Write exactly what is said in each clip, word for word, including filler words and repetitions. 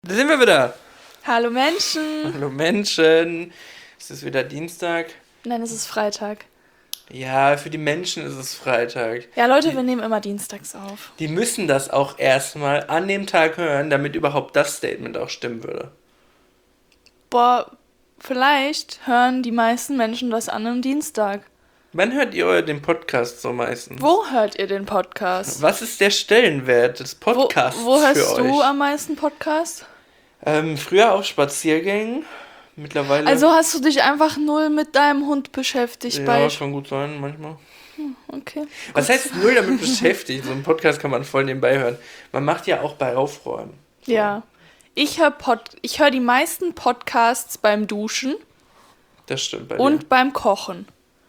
Da sind wir wieder. Hallo Menschen. Hallo Menschen. Es ist wieder Dienstag. Nein, es ist Freitag. Ja, für die Menschen ist es Freitag. Ja, Leute, die, wir nehmen immer dienstags auf. Die müssen das auch erstmal an dem Tag hören, damit überhaupt das Statement auch stimmen würde. Boah, vielleicht hören die meisten Menschen das an am Dienstag. Wann hört ihr den Podcast so meistens? Wo hört ihr den Podcast? Was ist der Stellenwert des Podcasts Wo, wo hörst für du euch? am meisten Podcast? Ähm, früher auf Spaziergängen. Mittlerweile. Also hast du dich einfach null mit deinem Hund beschäftigt? Ja, bei kann gut sein, manchmal. Hm, okay. Was Gut. heißt null damit beschäftigt? So einen Podcast kann man voll nebenbei hören. Man macht ja auch bei Aufräumen. So. Ja. Ich höre Pod- ich hör die meisten Podcasts beim Duschen Das stimmt bei und dir. beim Kochen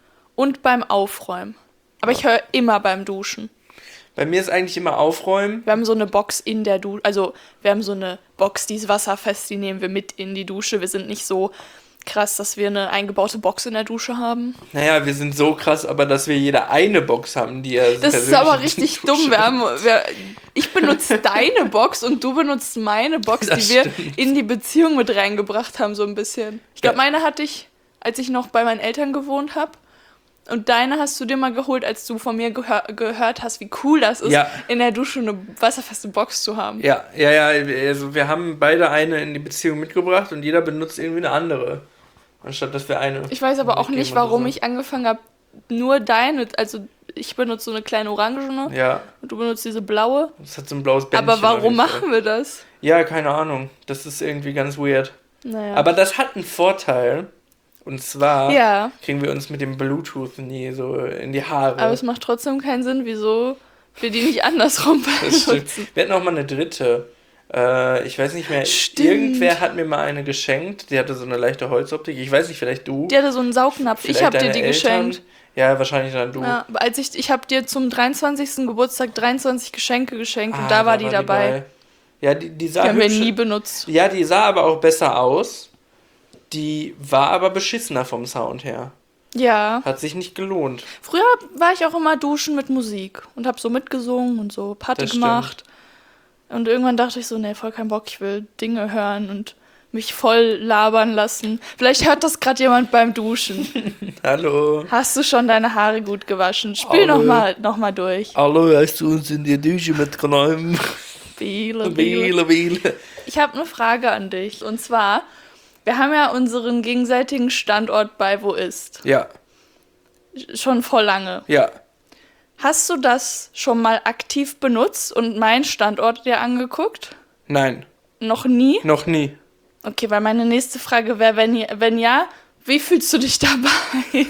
und beim Aufräumen. Aber ich höre immer beim Duschen. Bei mir ist eigentlich immer Aufräumen. Wir haben so eine Box in der Dusche, also wir haben so eine Box, die ist wasserfest, die nehmen wir mit in die Dusche. Wir sind nicht so krass, dass wir eine eingebaute Box in der Dusche haben. Naja, wir sind so krass, aber dass wir jeder eine Box haben, die er Das ist aber richtig dumm. Wir haben, wir, ich benutze deine Box und du benutzt meine Box, Das die wir stimmt. in die Beziehung mit reingebracht haben, so ein bisschen. Ich glaube, Ja. meine hatte ich, als ich noch bei meinen Eltern gewohnt habe. Und deine hast du dir mal geholt, als du von mir gehör- gehört hast, wie cool das ist, Ja. in der Dusche eine wasserfeste Box zu haben. Ja, ja, ja, also wir haben beide eine in die Beziehung mitgebracht und jeder benutzt irgendwie eine andere. Anstatt dass wir eine. Ich weiß aber auch mitgeben nicht, oder warum so. ich angefangen habe, nur deine, also ich benutze so eine kleine orangene Ja, und du benutzt diese blaue. das hat so ein blaues Bändchen. Aber auf warum jeden Fall. machen wir das? Ja, keine Ahnung. Das ist irgendwie ganz weird. Naja. Aber das hat einen Vorteil. Und zwar ja, kriegen wir uns mit dem Bluetooth nie so in die Haare. aber es macht trotzdem keinen Sinn, wieso wir die nicht andersrum Das stimmt. benutzen. Wir hatten auch mal eine dritte. Äh, ich weiß nicht mehr. Stimmt. Irgendwer hat mir mal eine geschenkt. Die hatte so eine leichte Holzoptik. Ich weiß nicht, vielleicht du. Die hatte so einen Saugnapf. vielleicht Ich habe dir deine die Eltern. geschenkt. Ja, wahrscheinlich dann du. Ja, als ich ich habe dir zum dreiundzwanzigsten Geburtstag dreiundzwanzig Geschenke geschenkt Ah, und da war die dabei. bei. Ja, die, die sah Die haben wir hübsch- nie benutzt. Ja, die sah aber auch besser aus. Die war aber beschissener vom Sound her. Ja. Hat sich nicht gelohnt. Früher war ich auch immer duschen mit Musik und habe so mitgesungen und so Party Das gemacht. Und irgendwann dachte ich so, nee, voll keinen Bock, ich will Dinge hören und mich voll labern lassen. Vielleicht hört das gerade jemand beim Duschen. Hallo. Hast du schon deine Haare gut gewaschen? Spiel Hallo. nochmal noch mal durch. Hallo, hast du uns in die Dusche mitgenommen? Biele, biele. Biele, biele. Ich habe eine Frage an dich. Und zwar, wir haben ja unseren gegenseitigen Standort bei Wo ist. Ja, Schon vor lange. ja. Hast du das schon mal aktiv benutzt und meinen Standort dir angeguckt? Nein, Noch nie? noch nie. Okay, weil meine nächste Frage wäre, wenn, ja- wenn ja, wie fühlst du dich dabei?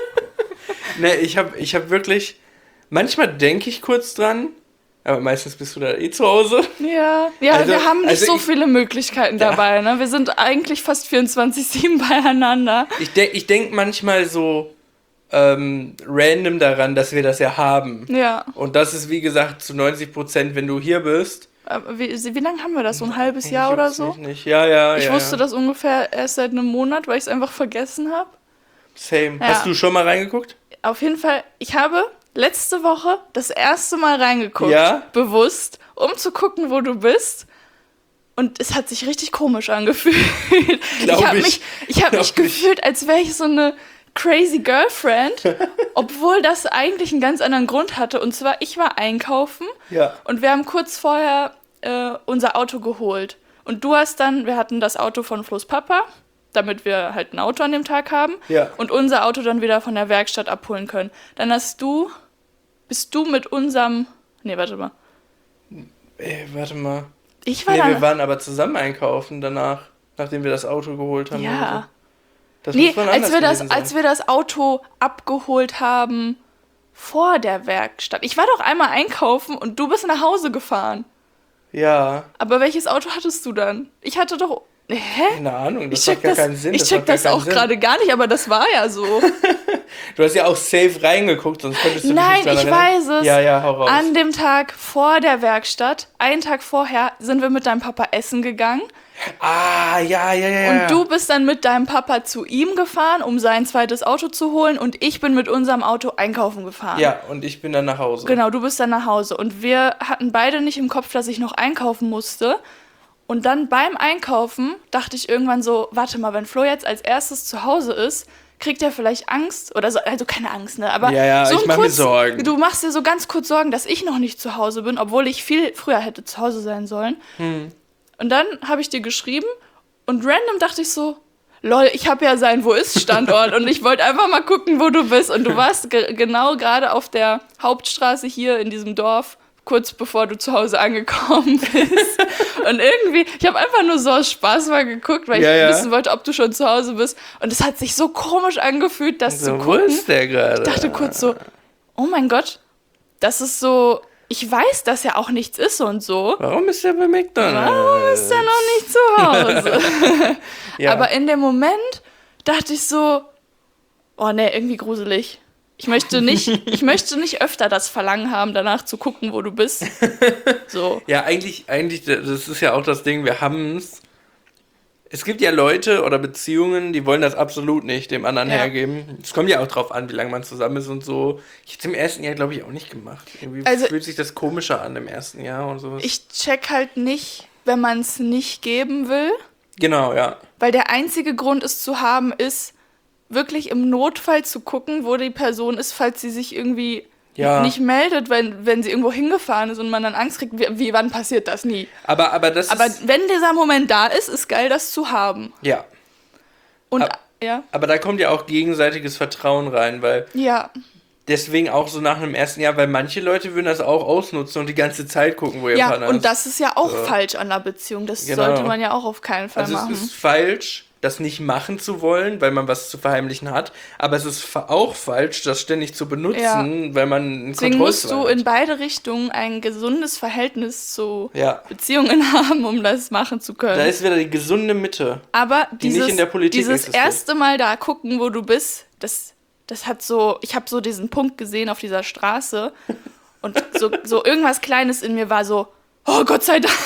Ne, ich hab, ich hab wirklich. Manchmal denke ich kurz dran, aber meistens bist du da eh zu Hause. Ja, ja, Also- wir haben nicht also so ich- viele Möglichkeiten Ja. dabei, ne? Wir sind eigentlich fast vierundzwanzig sieben beieinander. Ich, de ich denke manchmal so ähm, random daran, dass wir das ja haben. Ja, Und das ist, wie gesagt, zu neunzig Prozent, wenn du hier bist. aber wie, wie lange haben wir das? So ein halbes Jahr oder Juckt's so? mich Nicht. Ja, ja, Ich ja. wusste ja. das ungefähr erst seit einem Monat, weil ich es einfach vergessen habe. Same. Ja. Hast du schon mal reingeguckt? Auf jeden Fall, ich habe letzte Woche das erste Mal reingeguckt. Ja? Bewusst, um zu gucken, wo du bist. Und es hat sich richtig komisch angefühlt. Glaub ich habe ich. mich, ich hab Glaub mich ich. gefühlt, als wäre ich so eine crazy Girlfriend, obwohl das eigentlich einen ganz anderen Grund hatte. Und zwar, ich war einkaufen Ja. und wir haben kurz vorher äh, unser Auto geholt. Und du hast dann, wir hatten das Auto von Flo's Papa, damit wir halt ein Auto an dem Tag haben. Ja. Und unser Auto dann wieder von der Werkstatt abholen können. Dann hast du, bist du mit unserem, nee, warte mal. Ey, warte mal. Ich war Nee, dann, wir waren aber zusammen einkaufen danach, nachdem wir das Auto geholt haben. oder so. ja. Das Nee, muss man als anders wir, das, gewesen sein. als wir das Auto abgeholt haben vor der Werkstatt. Ich war doch einmal einkaufen und du bist nach Hause gefahren. Ja, Aber welches Auto hattest du dann? Ich hatte doch, hä? keine Ahnung, das Ich macht check gar das, keinen Sinn. ich das check macht gar das keinen auch Sinn. gerade gar nicht, aber das war ja so. Du hast ja auch safe reingeguckt, sonst könntest du Nein, dich nicht ich daran erinnern. weiß es. Ja, ja, hau raus. An dem Tag vor der Werkstatt, einen Tag vorher, sind wir mit deinem Papa essen gegangen. Ah, ja, ja, ja. ja. Und du bist dann mit deinem Papa zu ihm gefahren, um sein zweites Auto zu holen. Und ich bin mit unserem Auto einkaufen gefahren. Ja, und ich bin dann nach Hause. Genau, du bist dann nach Hause. Und wir hatten beide nicht im Kopf, dass ich noch einkaufen musste. Und dann beim Einkaufen dachte ich irgendwann so, warte mal, wenn Flo jetzt als erstes zu Hause ist, kriegt er vielleicht Angst oder so, also keine Angst, ne, aber ja, ja, so ich mach mir Sorgen. Du machst dir so ganz kurz Sorgen, dass ich noch nicht zu Hause bin, obwohl ich viel früher hätte zu Hause sein sollen. Hm. Und dann habe ich dir geschrieben und random dachte ich so, lol, ich habe ja seinen Wo-ist-Standort und ich wollte einfach mal gucken, wo du bist. Und du warst ge- genau gerade auf der Hauptstraße hier in diesem Dorf, kurz bevor du zu Hause angekommen bist. Und irgendwie, ich habe einfach nur so aus Spaß mal geguckt, weil ja, ich ja. wissen wollte, ob du schon zu Hause bist. Und es hat sich so komisch angefühlt, das so, zu gucken. Wo ist der gerade? Ich dachte kurz so, oh mein Gott, das ist so, ich weiß, dass ja auch nichts ist und so. Warum ist der bei McDonald's? Warum ist der noch nicht zu Hause? ja. Aber in dem Moment dachte ich so, oh ne, irgendwie gruselig. Ich möchte nicht, ich möchte nicht öfter das Verlangen haben, danach zu gucken, wo du bist. So. Ja, eigentlich, eigentlich, das ist ja auch das Ding, wir haben es. Es gibt ja Leute oder Beziehungen, die wollen das absolut nicht dem anderen Ja. hergeben. Es kommt ja auch drauf an, wie lange man zusammen ist und so. Ich hätte es im ersten Jahr, glaube ich, auch nicht gemacht. Irgendwie Also, fühlt sich das komischer an im ersten Jahr und sowas. Ich check halt nicht, wenn man es nicht geben will, Genau, ja. weil der einzige Grund, es zu haben, ist, wirklich im Notfall zu gucken, wo die Person ist, falls sie sich irgendwie Ja. nicht meldet, wenn, wenn sie irgendwo hingefahren ist und man dann Angst kriegt. Wie, wie wann passiert das? Nie. Aber, aber das Aber ist... wenn dieser Moment da ist, ist geil, das zu haben. Ja. Und Ab- ja, Aber da kommt ja auch gegenseitiges Vertrauen rein, weil ja, deswegen auch so nach einem ersten Jahr, weil manche Leute würden das auch ausnutzen und die ganze Zeit gucken, wo ihr ja. Partner ist. Und das ist ja auch So. falsch an der Beziehung. Das Genau. sollte man ja auch auf keinen Fall Also machen. es ist falsch, das nicht machen zu wollen, weil man was zu verheimlichen hat, aber es ist fa- auch falsch, das ständig zu benutzen, Ja. weil man einen Deswegen musst Kontrollzwang du hat. in beide Richtungen ein gesundes Verhältnis zu Ja. Beziehungen haben, um das machen zu können. Da ist wieder die gesunde Mitte. Aber die dieses, nicht in der Politik dieses existiert. erste Mal da gucken, wo du bist, das, das hat so, ich habe so diesen Punkt gesehen auf dieser Straße und so, so irgendwas Kleines in mir war so, oh Gott sei Dank.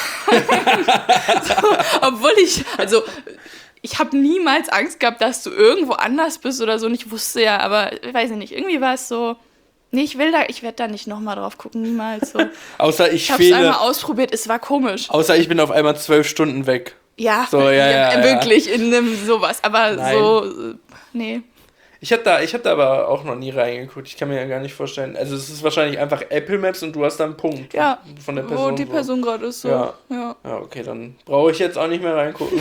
so, obwohl ich, also ich habe niemals Angst gehabt, dass du irgendwo anders bist oder so. Und ich wusste ja, aber ich weiß nicht, irgendwie war es so, nee, ich will da, ich werde da nicht nochmal drauf gucken, niemals so. Außer ich, Ich habe es fehle, einmal ausprobiert, es war komisch. außer ich bin auf einmal zwölf Stunden weg. Ja, So, ja, ja, ja. wirklich, in einem sowas. Aber Nein. so, äh, nee. Ich habe da, ich hab da aber auch noch nie reingeguckt. Ich kann mir ja gar nicht vorstellen. Also es ist wahrscheinlich einfach Apple Maps und du hast da einen Punkt Ja, von der Person. wo die so. Person gerade ist. So. Ja. Ja. Ja, okay, dann brauche ich jetzt auch nicht mehr reingucken.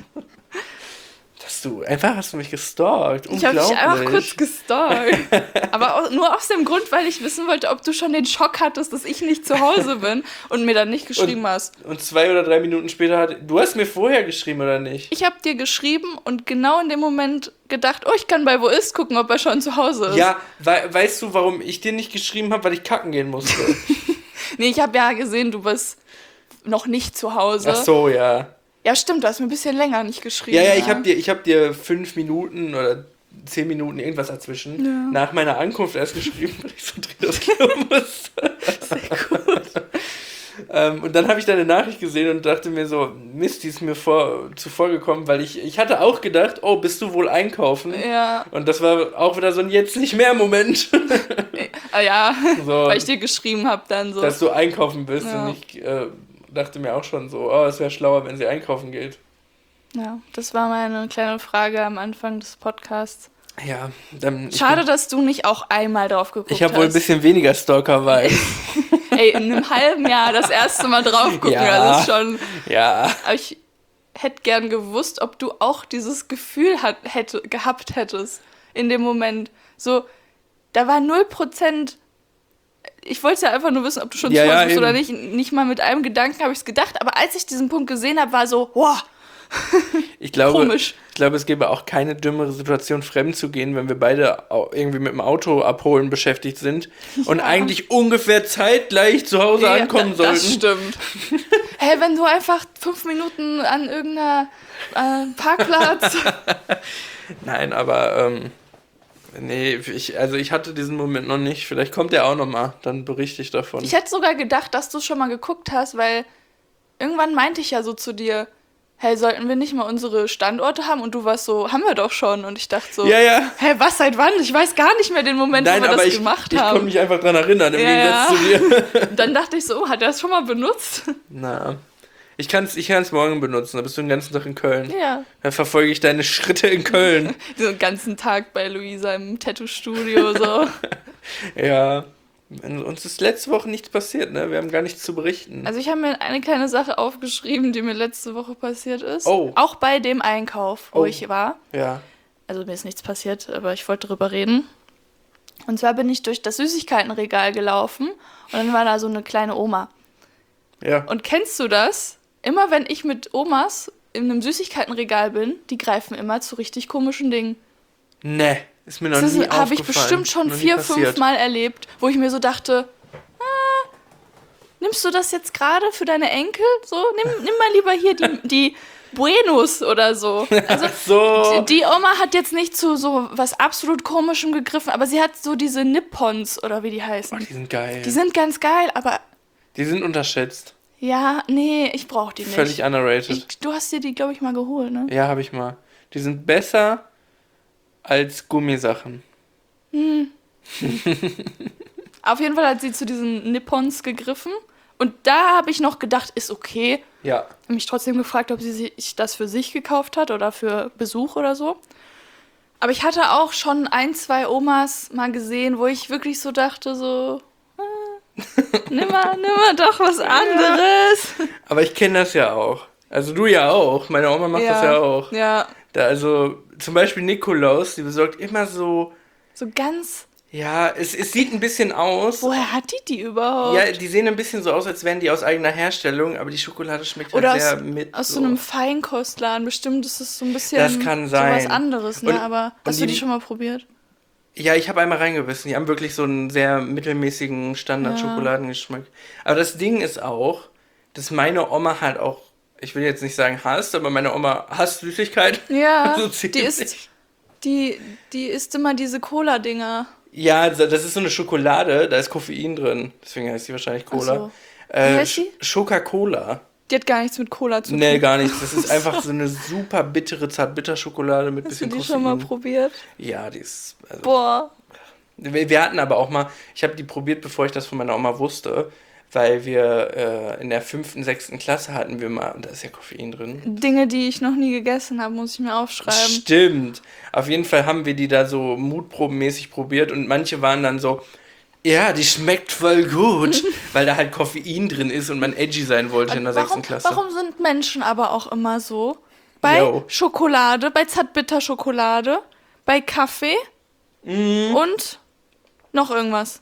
Dass du, einfach hast du mich gestalkt. Ich habe dich Unglaublich. einfach kurz gestalkt. Aber auch, nur aus dem Grund, weil ich wissen wollte, ob du schon den Schock hattest, dass ich nicht zu Hause bin und mir dann nicht geschrieben hast. Und zwei oder drei Minuten später hat. Du hast mir vorher geschrieben, oder nicht? Ich habe dir geschrieben und genau in dem Moment gedacht, oh, ich kann bei Wo ist gucken, ob er schon zu Hause ist. Ja, we weißt du, warum ich dir nicht geschrieben habe? Weil ich kacken gehen musste. Nee, ich habe ja gesehen, du bist noch nicht zu Hause. Ach so, ja. Ja, stimmt, du hast mir ein bisschen länger nicht geschrieben. Ja, ja, ich habe dir, ich hab dir fünf Minuten oder zehn Minuten irgendwas dazwischen Ja. nach meiner Ankunft erst geschrieben, weil ich so drin das Klo musste. Sehr gut. ähm, und dann habe ich deine Nachricht gesehen und dachte mir so, Mist, die ist mir vor, zuvor gekommen, weil ich, ich hatte auch gedacht, oh, bist du wohl einkaufen? Ja, Und das war auch wieder so ein jetzt nicht mehr Moment, ah, ja. So. weil ich dir geschrieben habe dann so. dass du einkaufen bist. Ja. Und ich äh, dachte mir auch schon so, oh, es wäre schlauer, wenn sie einkaufen geht. Ja, das war meine kleine Frage am Anfang des Podcasts. Ja, dann... ich Schade, bin- dass du nicht auch einmal drauf geguckt Ich habe wohl ein hast. bisschen weniger Stalker-Vibe. Ey, in einem halben Jahr das erste Mal drauf gucken, Ja. das ist schon... Ja. Aber ich hätte gern gewusst, ob du auch dieses Gefühl hat, hätte, gehabt hättest in dem Moment. So, da war null Prozent... Ich wollte ja einfach nur wissen, ob du schon Ja, zu Hause ja, bist oder eben. nicht. Nicht mal mit einem Gedanken habe ich es gedacht. Aber als ich diesen Punkt gesehen habe, war so, wow, Ich glaube, komisch. ich glaube, es gäbe auch keine dümmere Situation, fremd zu gehen, wenn wir beide au- irgendwie mit dem Auto abholen beschäftigt sind und eigentlich ungefähr zeitgleich zu Hause Ja, ankommen da- Das sollten. stimmt. Hey, wenn du einfach fünf Minuten an irgendeiner äh, Parkplatz... Nein, aber ähm, nee, ich, also ich hatte diesen Moment noch nicht. Vielleicht kommt der auch noch mal, dann berichte ich davon. Ich hätte sogar gedacht, dass du schon mal geguckt hast, weil irgendwann meinte ich ja so zu dir, hey, sollten wir nicht mal unsere Standorte haben? Und du warst so, haben wir doch schon. Und ich dachte so, ja, ja. hey, was, seit wann? Ich weiß gar nicht mehr den Moment, Nein, wo wir aber das ich, gemacht ich konnte haben. mich einfach dran erinnern, im Ja, Gegensatz zu dir. Und dann dachte ich so, oh, hat er das schon mal benutzt? Na, Ich kann es ich kann's morgen benutzen, da bist du den ganzen Tag in Köln. Ja. Da verfolge ich deine Schritte in Köln. Den ganzen Tag bei Luisa im Tattoo-Studio so. Ja. Uns ist letzte Woche nichts passiert, ne? Wir haben gar nichts zu berichten. Also ich habe mir eine kleine Sache aufgeschrieben, die mir letzte Woche passiert ist. Oh. Auch bei dem Einkauf, wo Oh. ich war. Ja. Also mir ist nichts passiert, aber ich wollte darüber reden. Und zwar bin ich durch das Süßigkeitenregal gelaufen und dann war da so eine kleine Oma. Ja. Und kennst du das? Immer wenn ich mit Omas in einem Süßigkeitenregal bin, die greifen immer zu richtig komischen Dingen. Ne, ist mir noch Das nie aufgefallen. habe ich bestimmt schon Noch nie vier, passiert. fünf Mal erlebt, wo ich mir so dachte, ah, nimmst du das jetzt gerade für deine Enkel? So, nimm, nimm mal lieber hier die, die Buenos oder so. Also So. die, die Oma hat jetzt nicht zu so was absolut Komischem gegriffen, aber sie hat so diese Nippons oder wie die heißen. Oh, die sind geil. Die sind ganz geil, aber Die sind unterschätzt. ja, nee, ich brauch die nicht. Völlig underrated. Ich, du hast dir die, glaube ich, mal geholt, ne? Ja, habe ich mal. Die sind besser als Gummisachen. Auf jeden Fall hat sie zu diesen Nippons gegriffen. Und da habe ich noch gedacht, ist okay. Ja. Habe mich trotzdem gefragt, ob sie sich das für sich gekauft hat oder für Besuch oder so. Aber ich hatte auch schon ein, zwei Omas mal gesehen, wo ich wirklich so dachte, so, ah, nimm mal, nimm mal doch was anderes. Aber ich kenne das ja auch. Also du ja auch. Meine Oma macht das ja auch. Ja, Da also zum Beispiel Nikolaus, die besorgt immer so. so ganz, Ja, es, es sieht ein bisschen aus. woher hat die die überhaupt? Ja, die sehen ein bisschen so aus, als wären die aus eigener Herstellung, aber die Schokolade schmeckt Oder halt aus, sehr mit. aus so einem Feinkostladen. Bestimmt ist es so ein bisschen Das kann sein. so was anderes, ne? Und- Aber und hast du die- die schon mal probiert? Ja, ich habe einmal reingebissen. Die haben wirklich so einen sehr mittelmäßigen Standard-Schokoladengeschmack. Aber das Ding ist auch, dass meine Oma halt auch, ich will jetzt nicht sagen hasst, aber meine Oma hasst Süßigkeit. Ja, So die ziemlich. isst, die, die isst immer diese Cola-Dinger. Ja, also das ist so eine Schokolade, da ist Koffein drin. Deswegen heißt sie wahrscheinlich Cola. Ach so. Äh, Wie heißt sie? Schoka-Cola. Die hat gar nichts mit Cola zu tun. Nee, gar nichts. Das ist einfach so eine super bittere Zartbitterschokolade mit Hast du bisschen die Koffein. schon mal probiert? Ja, die ist. Also, Boah. wir, wir hatten aber auch mal, ich habe die probiert, bevor ich das von meiner Oma wusste, weil wir äh, in der fünften, sechsten Klasse hatten wir mal, und da ist ja Koffein drin. Dinge, die ich noch nie gegessen habe, muss ich mir aufschreiben. Stimmt. Auf jeden Fall haben wir die da so mutprobenmäßig probiert und manche waren dann so, ja, die schmeckt voll gut, weil da halt Koffein drin ist und man edgy sein wollte in der warum, sechsten Klasse. warum sind Menschen aber auch immer so? Bei Yo. Schokolade, bei Zartbitterschokolade, bei Kaffee Mhm. und noch irgendwas.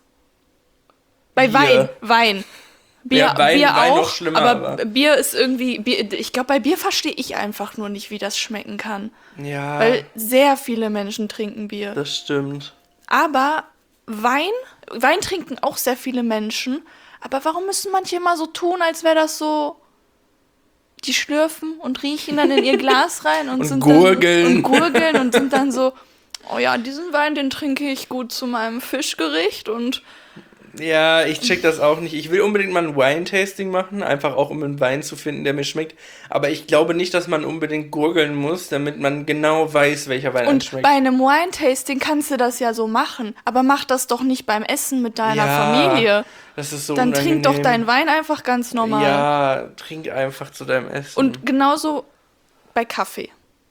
Bei Bier. Wein. Wein. Bier, Ja, Wein- Bier Wein auch, noch schlimmer, aber, aber- Bier ist irgendwie, Bier, ich glaube, bei Bier verstehe ich einfach nur nicht, wie das schmecken kann. Ja, Weil sehr viele Menschen trinken Bier. das stimmt. Aber Wein, Wein trinken auch sehr viele Menschen. Aber warum müssen manche immer so tun, als wäre das so, die schlürfen und riechen dann in ihr Glas rein und, Und sind gurgeln. Dann, und gurgeln und sind dann so, oh ja, diesen Wein, den trinke ich gut zu meinem Fischgericht und Ja, ich check das auch nicht. Ich will unbedingt mal ein Wine-Tasting machen, einfach auch um einen Wein zu finden, der mir schmeckt. Aber ich glaube nicht, dass man unbedingt gurgeln muss, damit man genau weiß, welcher Wein Und anschmeckt. bei einem Wine-Tasting kannst du das ja so machen. Aber mach das doch nicht beim Essen mit deiner Ja, Familie. Das ist so Dann unangenehm. trink doch deinen Wein einfach ganz normal. Ja, trink einfach zu deinem Essen. Und genauso bei Kaffee.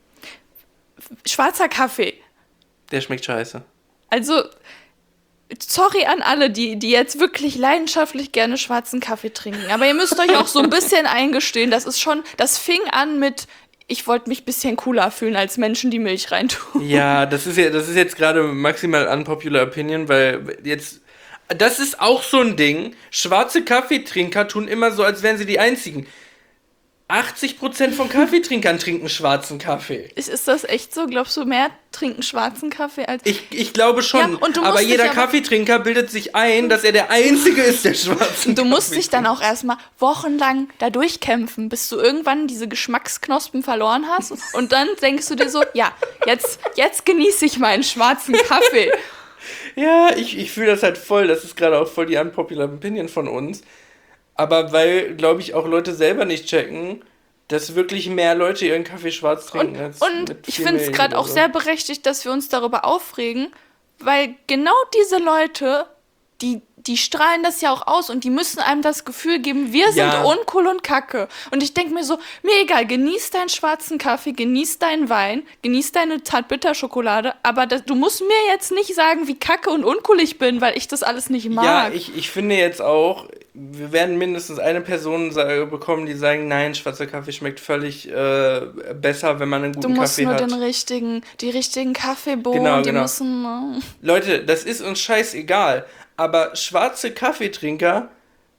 Schwarzer Kaffee. Der schmeckt scheiße. Also, sorry an alle, die, die jetzt wirklich leidenschaftlich gerne schwarzen Kaffee trinken. Aber ihr müsst euch auch so ein bisschen eingestehen. Das ist schon, das fing an mit, ich wollte mich ein bisschen cooler fühlen als Menschen, die Milch reintun. Ja, das ist ja, das ist jetzt gerade maximal unpopular opinion, weil jetzt, das ist auch so ein Ding. Schwarze Kaffeetrinker tun immer so, als wären sie die einzigen. achtzig Prozent von Kaffeetrinkern trinken schwarzen Kaffee. Ist, ist das echt so? Glaubst du, mehr trinken schwarzen Kaffee als... Ich, ich glaube schon, Ja, und du aber musst dich jeder aber- Kaffeetrinker bildet sich ein, dass er der Einzige ist, der schwarzen Du musst Kaffee dich dann trinkt. auch erstmal wochenlang da durchkämpfen, bis du irgendwann diese Geschmacksknospen verloren hast. Und dann denkst du dir so, ja, jetzt, jetzt genieße ich meinen schwarzen Kaffee. Ja, ich, ich fühle das halt voll. Das ist gerade auch voll die unpopular opinion von uns. Aber weil, glaube ich, auch Leute selber nicht checken, dass wirklich mehr Leute ihren Kaffee schwarz trinken. Und, als und mit ich viel finde es Milch gerade oder auch so. sehr berechtigt, dass wir uns darüber aufregen, weil genau diese Leute, die, die strahlen das ja auch aus und die müssen einem das Gefühl geben, wir sind Ja. uncool und kacke. Und ich denke mir so, mir egal, genieß deinen schwarzen Kaffee, genieß deinen Wein, genieß deine Zartbitterschokolade, aber das, du musst mir jetzt nicht sagen, wie kacke und uncool ich bin, weil ich das alles nicht mag. Ja, ich, ich finde jetzt auch, wir werden mindestens eine Person sa- bekommen, die sagen, nein, schwarzer Kaffee schmeckt völlig äh, besser, wenn man einen Du guten musst Kaffee nur hat. den richtigen, die richtigen Kaffeebohnen, Genau, die genau. müssen... äh, Leute, das ist uns scheißegal, aber schwarze Kaffeetrinker,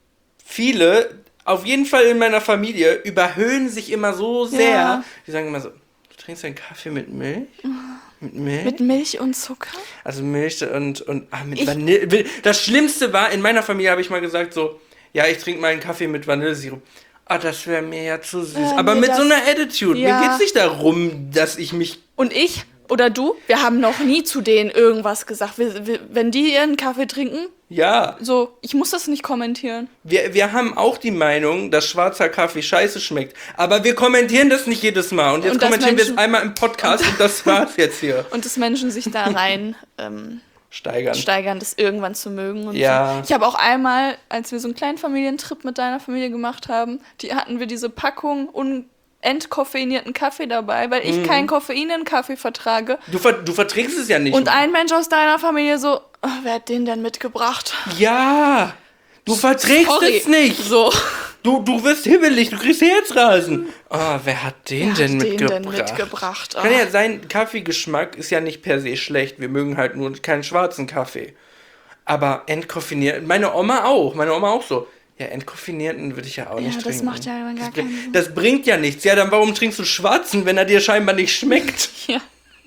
viele, auf jeden Fall in meiner Familie, überhöhen sich immer so sehr. Ja. Die sagen immer so, du trinkst einen Kaffee mit Milch? Mit Milch? Mit Milch und Zucker? Also Milch und, und ach, mit Ich- Vanille. Das Schlimmste war, in meiner Familie habe ich mal gesagt so, ja, ich trinke mal einen Kaffee mit Vanillesirup. Ah, das wäre mir ja zu süß. Äh, Aber nee, mit das- so einer Attitude. Ja. Mir geht's nicht darum, dass ich mich... Und ich oder du, wir haben noch nie zu denen irgendwas gesagt. Wir, wir, wenn die ihren Kaffee trinken, Ja, so, ich muss das nicht kommentieren. wir, wir haben auch die Meinung, dass schwarzer Kaffee scheiße schmeckt. Aber wir kommentieren das nicht jedes Mal. Und jetzt Und dass kommentieren wir es Menschen- einmal im Podcast und, das war's jetzt hier. Und dass Menschen sich da rein ähm, Steigern. steigern, das irgendwann zu mögen. Und Ja. so. Ich habe auch einmal, als wir so einen kleinen Familientrip mit deiner Familie gemacht haben, die hatten wir diese Packung un entkoffeinierten Kaffee dabei, weil ich Mhm. kein Koffein in Kaffee vertrage. Du, ver du verträgst es ja nicht. Und ein Mensch aus deiner Familie so, oh, wer hat den denn mitgebracht? ja, du verträgst Sorry. es nicht. So. Du, du wirst hibbelig, du kriegst Herzrasen. Oh, wer hat den Wer hat denn den mitgebracht? denn mitgebracht? Kann Ah. ja sein, Kaffeegeschmack ist ja nicht per se schlecht. Wir mögen halt nur keinen schwarzen Kaffee. Aber entkoffiniert, meine Oma auch, meine Oma auch so. Ja, entkoffinierten würde ich ja auch Ja, nicht das trinken. macht ja dann gar das, bring- keinen Sinn. das bringt ja nichts. Ja, dann warum trinkst du schwarzen, wenn er dir scheinbar nicht schmeckt? Ja.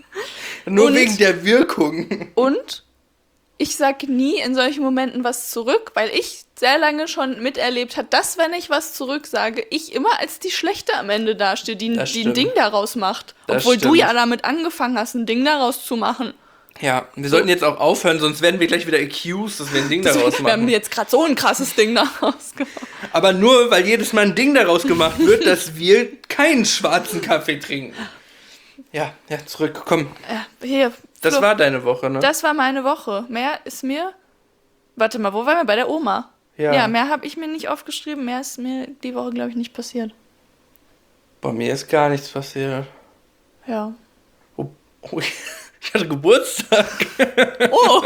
Nur Und- wegen der Wirkung. Und ich sag nie in solchen Momenten was zurück, weil ich sehr lange schon miterlebt habe, dass, wenn ich was zurücksage, ich immer als die Schlechte am Ende dastehe, die, Das die ein stimmt. Ding daraus macht. Das Obwohl du stimmt. ja damit angefangen hast, ein Ding daraus zu machen. Ja, wir sollten jetzt auch aufhören, sonst werden wir gleich wieder accused, dass wir ein Ding daraus Wir haben machen. jetzt gerade so ein krasses Ding daraus gemacht. Aber nur, weil jedes Mal ein Ding daraus gemacht wird, dass wir keinen schwarzen Kaffee trinken. Ja, ja, zurück, komm. Äh, hier, Das Flo, war deine Woche, ne? das war meine Woche. Mehr ist mir... Warte mal, wo waren wir? Bei der Oma. Ja. Ja, mehr habe ich mir nicht aufgeschrieben. Mehr ist mir die Woche, glaube ich, nicht passiert. Bei mir ist gar nichts passiert. Ja. Oh, oh, ich hatte Geburtstag. Oh,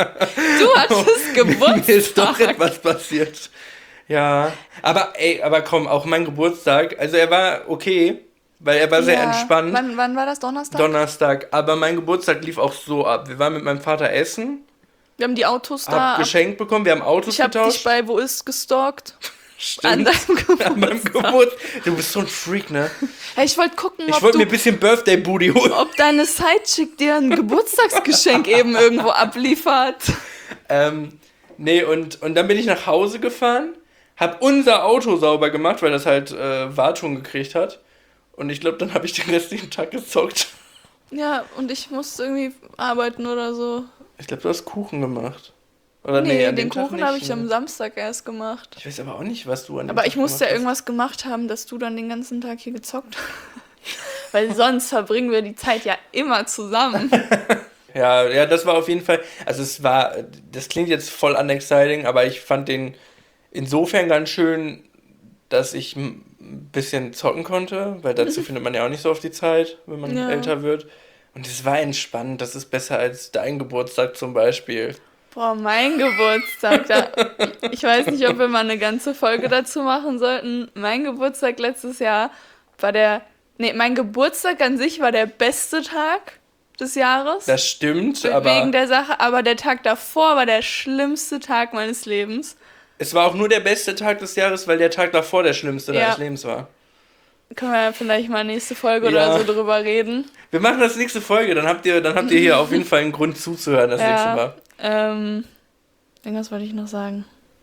du hattest Geburtstag. Mir ist doch etwas passiert. Ja, aber ey, aber komm, auch mein Geburtstag, also er war okay, weil er war sehr Ja. entspannt. Wann, wann war das? Donnerstag? Donnerstag, aber mein Geburtstag lief auch so ab. Wir waren mit meinem Vater essen, Wir haben die Autos hab da. ab- geschenkt bekommen, wir haben Autos Ich habe dich getauscht. bei Wo ist gestalkt. An Stimmt. deinem An meinem Geburtstag. Geburtstag. Du bist so ein Freak, ne? Hey, ich wollte gucken, Ich ob, wollte du, mir ein bisschen Birthday Booty holen. ob deine Sidechick dir ein Geburtstagsgeschenk eben irgendwo abliefert. Ähm, nee, und, und dann bin ich nach Hause gefahren, hab unser Auto sauber gemacht, weil das halt äh, Wartung gekriegt hat. Und ich glaube, dann habe ich den restlichen Tag gezockt. Ja, und ich musste irgendwie arbeiten oder so. Ich glaube, du hast Kuchen gemacht. Oder Nee, nee, an den dem Tag Kuchen nicht, habe ich ne? am Samstag erst gemacht. Ich weiß aber auch nicht, was du an dem Aber Tag ich musste ja gemacht irgendwas gemacht haben, dass du dann den ganzen Tag hier gezockt hast. Weil sonst verbringen wir die Zeit ja immer zusammen. hast. Ja, ja, das war auf jeden Fall, also es war, das klingt jetzt voll unexciting, aber ich fand den insofern ganz schön, dass ich ein bisschen zocken konnte, weil dazu findet man ja auch nicht so oft die Zeit, wenn man Ja. älter wird. Und es war entspannt, das ist besser als dein Geburtstag zum Beispiel. Boah, mein Geburtstag. Da, ich weiß nicht, ob wir mal eine ganze Folge dazu machen sollten. Mein Geburtstag letztes Jahr war der. Nee, mein Geburtstag an sich war der beste Tag des Jahres. Das stimmt, wegen aber der Sache. Aber der Tag davor war der schlimmste Tag meines Lebens. es war auch nur der beste Tag des Jahres, weil der Tag davor der schlimmste Ja. deines Lebens war. Können wir ja vielleicht mal nächste Folge Ja. oder so drüber reden. Wir machen das nächste Folge, dann habt ihr, dann habt ihr hier auf jeden Fall einen Grund zuzuhören das nächste Mal. Ähm, irgendwas wollte ich noch sagen.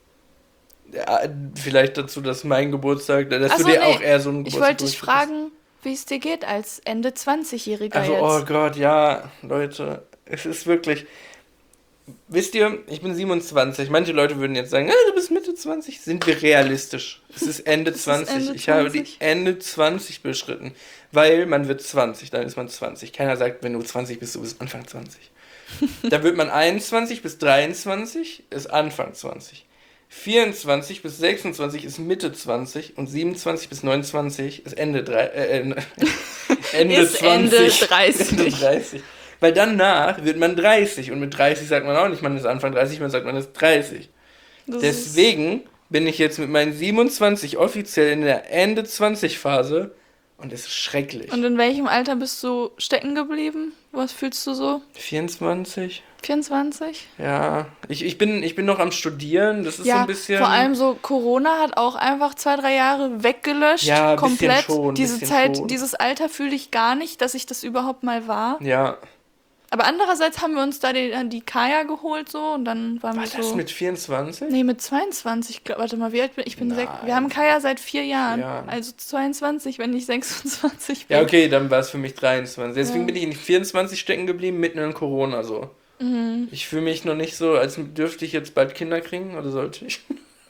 Ja, vielleicht dazu, dass mein Geburtstag, dass Ach du so, dir nee. auch eher so einen Ich Geburtstag wollte dich wünschst. fragen, wie es dir geht als Ende zwanzigjähriger Also, jetzt. oh Gott, ja, Leute, es ist wirklich. Wisst ihr, ich bin siebenundzwanzig. Manche Leute würden jetzt sagen, ah, du bist Mitte zwanzig. Sind wir realistisch? Es ist Ende ist zwanzig. Ende Ich habe die zwanzig. Ende zwanzig beschritten. Weil man wird zwanzig, dann ist man zwanzig. Keiner sagt, wenn du zwanzig bist, du bist Anfang zwanzig. Da wird man einundzwanzig bis dreiundzwanzig ist Anfang zwanzig. vierundzwanzig bis sechsundzwanzig ist Mitte zwanzig und siebenundzwanzig bis neunundzwanzig ist Ende, drei, äh, Ende ist zwanzig. Ende dreißig. Ende dreißig. Weil danach wird man dreißig und mit dreißig sagt man auch nicht, man ist Anfang dreißig, man sagt, man ist dreißig. Das Deswegen bin ich jetzt mit meinen siebenundzwanzig offiziell in der Ende zwanzig Phase und es ist schrecklich. Und in welchem Alter bist du stecken geblieben? Was fühlst du so? vierundzwanzig? vierundzwanzig? Ja, ich, ich, bin, ich bin noch am Studieren, das ist ja, so ein bisschen... vor allem so Corona hat auch einfach zwei, drei Jahre weggelöscht. Ja, ein bisschen komplett. schon, Diese bisschen Zeit, schon. dieses Alter fühle ich gar nicht, dass ich das überhaupt mal war. Ja. Aber andererseits haben wir uns da die, die Kaya geholt so und dann waren War wir so... das mit vierundzwanzig? Nee, mit zweiundzwanzig. glaub- Warte mal, wie alt bin ich? Ich bin Nein. sechs. Wir haben Kaya seit vier Jahren. Vier Jahren. Also zweiundzwanzig, wenn ich sechsundzwanzig bin. Ja, okay, dann war es für mich dreiundzwanzig. Deswegen Ja. bin ich in vierundzwanzig stecken geblieben, mitten in Corona so. Mhm. Ich fühle mich noch nicht so, als dürfte ich jetzt bald Kinder kriegen, oder sollte ich?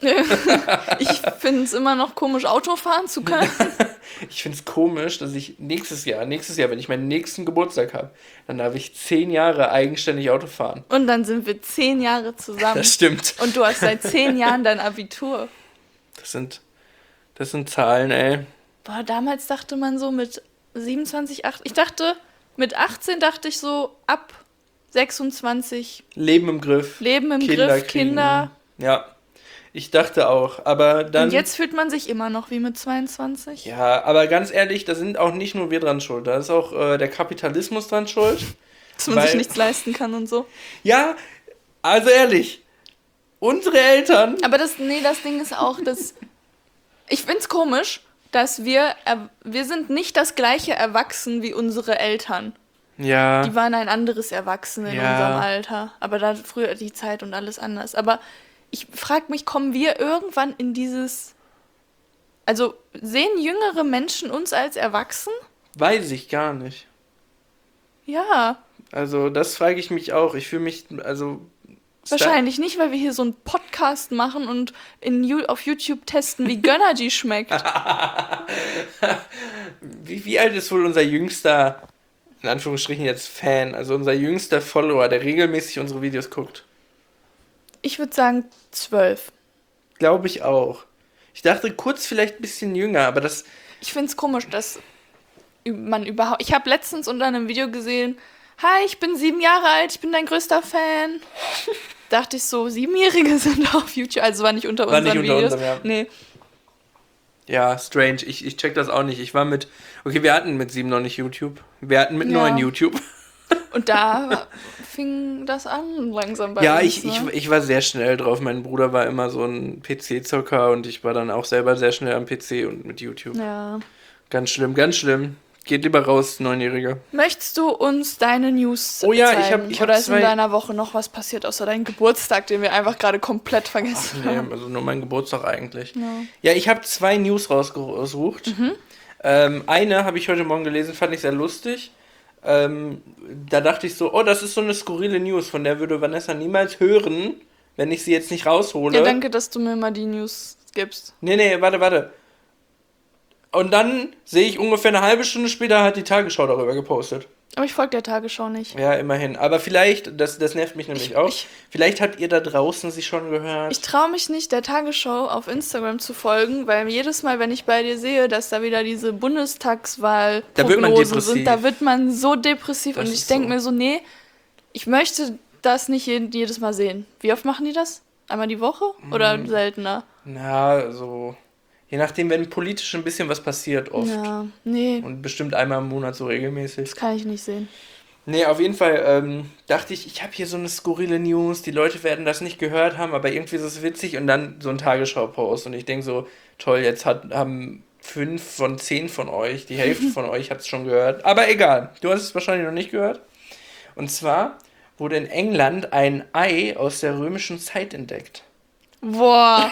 Ich finde es immer noch komisch, Auto fahren zu können. Ich finde es komisch, dass ich nächstes Jahr, nächstes Jahr, wenn ich meinen nächsten Geburtstag habe, dann darf ich zehn Jahre eigenständig Auto fahren. Und dann sind wir zehn Jahre zusammen. Das stimmt. Und du hast seit zehn Jahren dein Abitur. Das sind, das sind Zahlen, ey. Boah, damals dachte man so mit siebenundzwanzig, achtzehn. Ich dachte, mit achtzehn dachte ich so ab sechsundzwanzig Leben im Griff. Leben im Kinder Griff, kriegen. Kinder. Ja, ich dachte auch, aber dann... Und jetzt fühlt man sich immer noch wie mit zweiundzwanzig. Ja, aber ganz ehrlich, da sind auch nicht nur wir dran schuld, da ist auch äh, der Kapitalismus dran schuld. Dass man weil- sich nichts leisten kann und so. Ja, also ehrlich, unsere Eltern... Aber das, nee, das Ding ist auch, dass ich find's komisch, dass wir, er, wir sind nicht das gleiche Erwachsen wie unsere Eltern. Ja, Die waren ein anderes Erwachsen in Ja. unserem Alter. Aber da früher die Zeit und alles anders. Aber ich frage mich, kommen wir irgendwann in dieses... Also sehen jüngere Menschen uns als erwachsen? weiß ich gar nicht. Ja, Also das frage ich mich auch. Ich fühle mich, also... wahrscheinlich nicht, weil wir hier so einen Podcast machen und in, Ju- auf YouTube testen, wie Gönnergy schmeckt. Wie, wie alt ist wohl unser jüngster, in Anführungsstrichen jetzt Fan, also unser jüngster Follower, der regelmäßig unsere Videos guckt? Ich würde sagen zwölf. Glaube ich auch. Ich dachte kurz vielleicht ein bisschen jünger, aber das... Ich finde es komisch, dass ü- man überhaupt... Ich habe letztens unter einem Video gesehen, hi, ich bin sieben Jahre alt, ich bin dein größter Fan. Dachte ich so, Siebenjährige sind auf YouTube, also war nicht unter War unseren nicht unter Videos. unserem, ja. Nee, Ja, strange. Ich, ich check das auch nicht. Ich war mit... Okay, wir hatten mit sieben noch nicht YouTube. Wir hatten mit Ja. neun YouTube. und da fing das an langsam bei Ja, uns. ich, ich, ne? ich war sehr schnell drauf. Mein Bruder war immer so ein P C-Zocker und ich war dann auch selber sehr schnell am P C und mit YouTube. Ja. Ganz schlimm, ganz schlimm. Geht lieber raus, Neunjähriger. Möchtest du uns deine News Oh ja, ich zeigen? hab- ich hab Oder ist zwei- in deiner Woche noch was passiert, außer deinem Geburtstag, den wir einfach gerade komplett vergessen Nee, haben? also nur mein Geburtstag eigentlich. Ja. Ja, ich habe zwei News rausgesucht. Ähm, eine habe ich heute Morgen gelesen, fand ich sehr lustig. Ähm, da dachte ich so, oh, das ist so eine skurrile News, von der würde Vanessa niemals hören, wenn ich sie jetzt nicht raushole. Ja, danke, dass du mir mal die News gibst. Nee, nee, warte, warte. Und dann sehe ich ungefähr eine halbe Stunde später hat die Tagesschau darüber gepostet. Aber ich folge der Tagesschau nicht. Ja, immerhin. Aber vielleicht, das, das nervt mich nämlich Ich- auch, ich- vielleicht habt ihr da draußen sie schon gehört. Ich traue mich nicht, der Tagesschau auf Instagram zu folgen, weil jedes Mal, wenn ich bei dir sehe, dass da wieder diese Bundestagswahl Da wird man Prognosen depressiv. sind, da wird man so depressiv. Das und ich ist denke so. mir so, nee, ich möchte das nicht je- jedes Mal sehen. Wie oft machen die das? Einmal die Woche? Oder Mhm. seltener? Na, so. Je nachdem, wenn politisch ein bisschen was passiert, oft. Ja, nee, Und bestimmt einmal im Monat so regelmäßig. das kann ich nicht sehen. Nee, auf jeden Fall ähm, dachte ich, ich habe hier so eine skurrile News, die Leute werden das nicht gehört haben, aber irgendwie ist es witzig und dann so ein Tagesschau-Post und ich denke so, toll, jetzt hat, haben fünf von zehn von euch, die Hälfte von euch hat es schon gehört. Aber egal, du hast es wahrscheinlich noch nicht gehört. Und zwar wurde in England ein Ei aus der römischen Zeit entdeckt. Boah.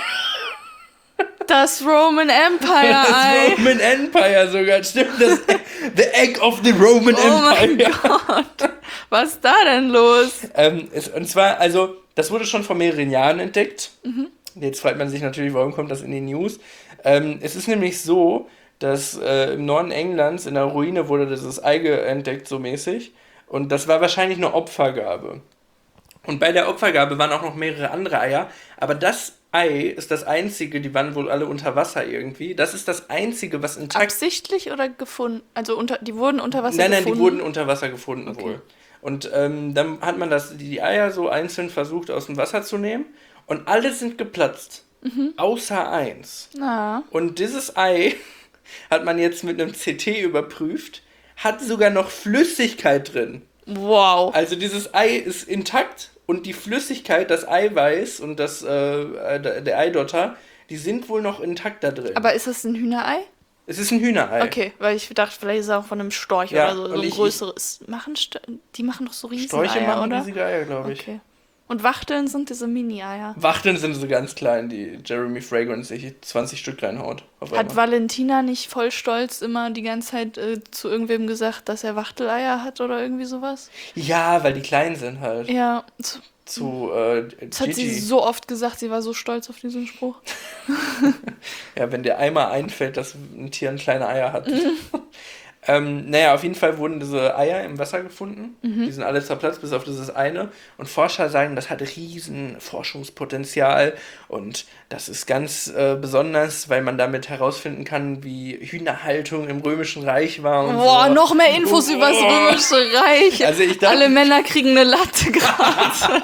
Das Roman Empire Das Ei. Roman Empire sogar, stimmt das? The Egg of the Roman Oh mein Empire. Gott. Was ist da denn los? Ähm, es, und zwar, also, das wurde schon vor mehreren Jahren entdeckt. Jetzt fragt man sich natürlich, warum kommt das in die News? Ähm, es ist nämlich so, dass äh, im Norden Englands in der Ruine wurde dieses Ei entdeckt, so mäßig. Und das war wahrscheinlich eine Opfergabe. Und bei der Opfergabe waren auch noch mehrere andere Eier. Aber das Ei ist das einzige, die waren wohl alle unter Wasser irgendwie. Das ist das einzige, was intakt... Absichtlich oder gefunden? Also unter, die wurden unter Wasser nein, nein, gefunden? die wurden unter Wasser gefunden Okay. wohl. Und ähm, dann hat man das, die Eier so einzeln versucht aus dem Wasser zu nehmen. Und alle sind geplatzt. Mhm. Außer eins. Na. Und dieses Ei hat man jetzt mit einem C T überprüft. Hat sogar noch Flüssigkeit drin. Wow. Also dieses Ei ist intakt und die Flüssigkeit, das Eiweiß und das, äh, der Eidotter, die sind wohl noch intakt da drin. Aber ist das ein Hühnerei? Es ist ein Hühnerei. Okay, weil ich dachte, vielleicht ist es auch von einem Storch Ja, oder so, so und ein ich- größeres. Machen Sto- die machen doch so riesen Sträuche Eier, machen oder? riesige Eier, glaube ich. Okay. Und Wachteln sind diese Mini-Eier. Wachteln sind so ganz klein, die Jeremy Fragrance sich zwanzig Stück reinhaut. Auf Hat einmal. Valentina nicht voll stolz immer die ganze Zeit äh, zu irgendwem gesagt, dass er Wachteleier hat oder irgendwie sowas? Ja, weil die klein sind halt. Ja, zu, Zu äh, das hat sie Gigi. so oft gesagt, sie war so stolz auf diesen Spruch. Ja, wenn dir einmal einfällt, dass ein Tier ein kleine Eier hat. ähm, naja, auf jeden Fall wurden diese Eier im Wasser gefunden. Mhm. Die sind alle zerplatzt, bis auf dieses eine. Und Forscher sagen, das hat riesen Forschungspotenzial. Und das ist ganz äh, besonders, weil man damit herausfinden kann, wie Hühnerhaltung im Römischen Reich war. Und Boah, so. noch mehr Infos Boah. über das Römische Reich. Also ich dachte- Alle Männer kriegen eine Latte gerade.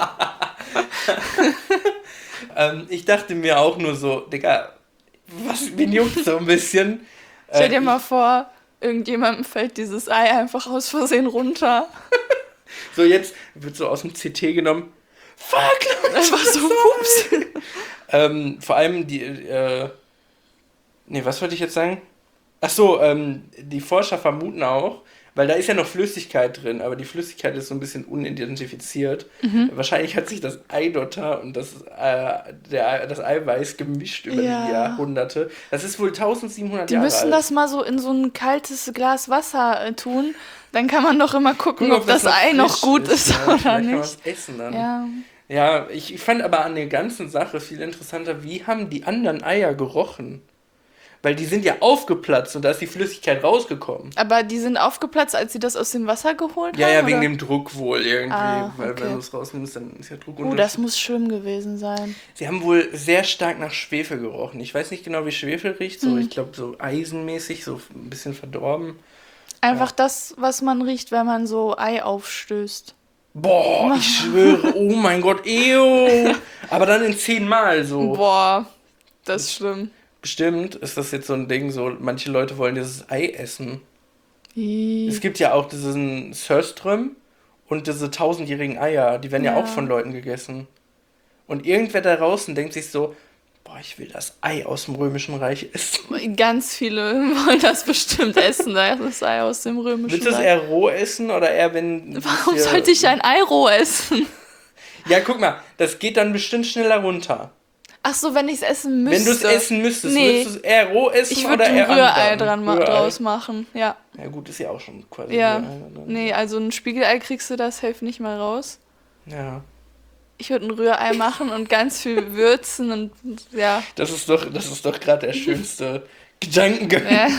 Ähm, ich dachte mir auch nur so, Digga, was, wen juckt so ein bisschen? Stell Äh, dir mal vor, irgendjemandem fällt dieses Ei einfach aus Versehen runter. So, jetzt wird so aus dem C T genommen. Fuck, Leute, Einfach so, hups. Ähm, vor allem die, äh, nee, was wollte ich jetzt sagen? Ach so, ähm, die Forscher vermuten auch, weil da ist ja noch Flüssigkeit drin, aber die Flüssigkeit ist so ein bisschen unidentifiziert. Mhm. Wahrscheinlich hat sich das Eidotter und das, äh, der, das Eiweiß gemischt über Ja. die Jahrhunderte. Das ist wohl tausendsiebenhundert Die Jahre müssen alt. das mal so in so ein kaltes Glas Wasser äh, tun. Dann kann man doch immer gucken, Guck, ob, das Ei noch frisch gut ist, ja. oder Vielleicht kann man nicht. es essen dann. Ja. Ja, ich, ich fand aber an der ganzen Sache viel interessanter, wie haben die anderen Eier gerochen? Weil die sind ja aufgeplatzt und da ist die Flüssigkeit rausgekommen. Aber die sind aufgeplatzt, als sie das aus dem Wasser geholt Ja, haben? ja, wegen oder? dem Druck wohl irgendwie. Ah, Weil okay. wenn du es rausnimmst, dann ist ja Druck Oh, unter. das muss schlimm gewesen sein. Sie haben wohl sehr stark nach Schwefel gerochen. Ich weiß nicht genau, wie Schwefel riecht. So, Mhm. ich glaube, so eisenmäßig, so ein bisschen verdorben. Einfach das, was man riecht, wenn man so Ei aufstößt. Boah, ich schwöre, oh mein Gott, ew. Aber dann in zehnmal so. Boah, das ist schlimm. Bestimmt ist das jetzt so ein Ding, so manche Leute wollen dieses Ei essen. Ih. Es gibt ja auch diesen Sörström und diese tausendjährigen Eier, die werden ja. Ja. auch von Leuten gegessen. Und irgendwer da draußen denkt sich so, boah, ich will das Ei aus dem Römischen Reich essen. Ganz viele wollen das bestimmt essen, das Ei aus dem Römischen Willst du es Reich. eher roh essen oder eher wenn... Warum hier- sollte ich ein Ei roh essen? Ja, guck mal, das geht dann bestimmt schneller runter. Ach so, wenn ich es essen müsste. Wenn du es essen müsstest, Nee. würdest du es eher roh essen Ich oder würde ein eher Rührei andern? dran ma Rührei. draus machen, ja. Ja gut, ist ja auch schon quasi Ja, Rührei dann. nee, also ein Spiegelei kriegst du das safe nicht mal raus. Ja, Ich würde ein Rührei machen und ganz viel würzen und ja. das ist doch, das ist doch gerade der schönste Gedankengang. ja.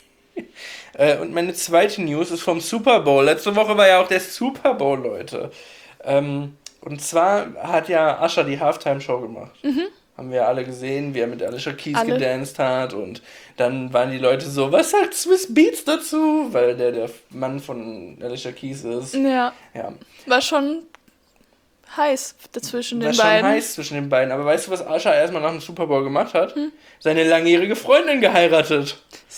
Äh, und meine zweite News ist vom Super Bowl. Letzte Woche war ja auch der Super Bowl, Leute. Ähm, und zwar hat ja Usher die Halftime-Show gemacht. Haben wir alle gesehen, wie er mit Alicia Keys Alle. gedanced hat. Und dann waren die Leute so, was sagt Swiss Beats dazu? Weil der der Mann von Alicia Keys ist. Ja, Ja, war schon heiß zwischen war den schon beiden. heiß zwischen den beiden. Aber weißt du, was Usher erstmal nach dem Super Bowl gemacht hat? Seine langjährige Freundin geheiratet.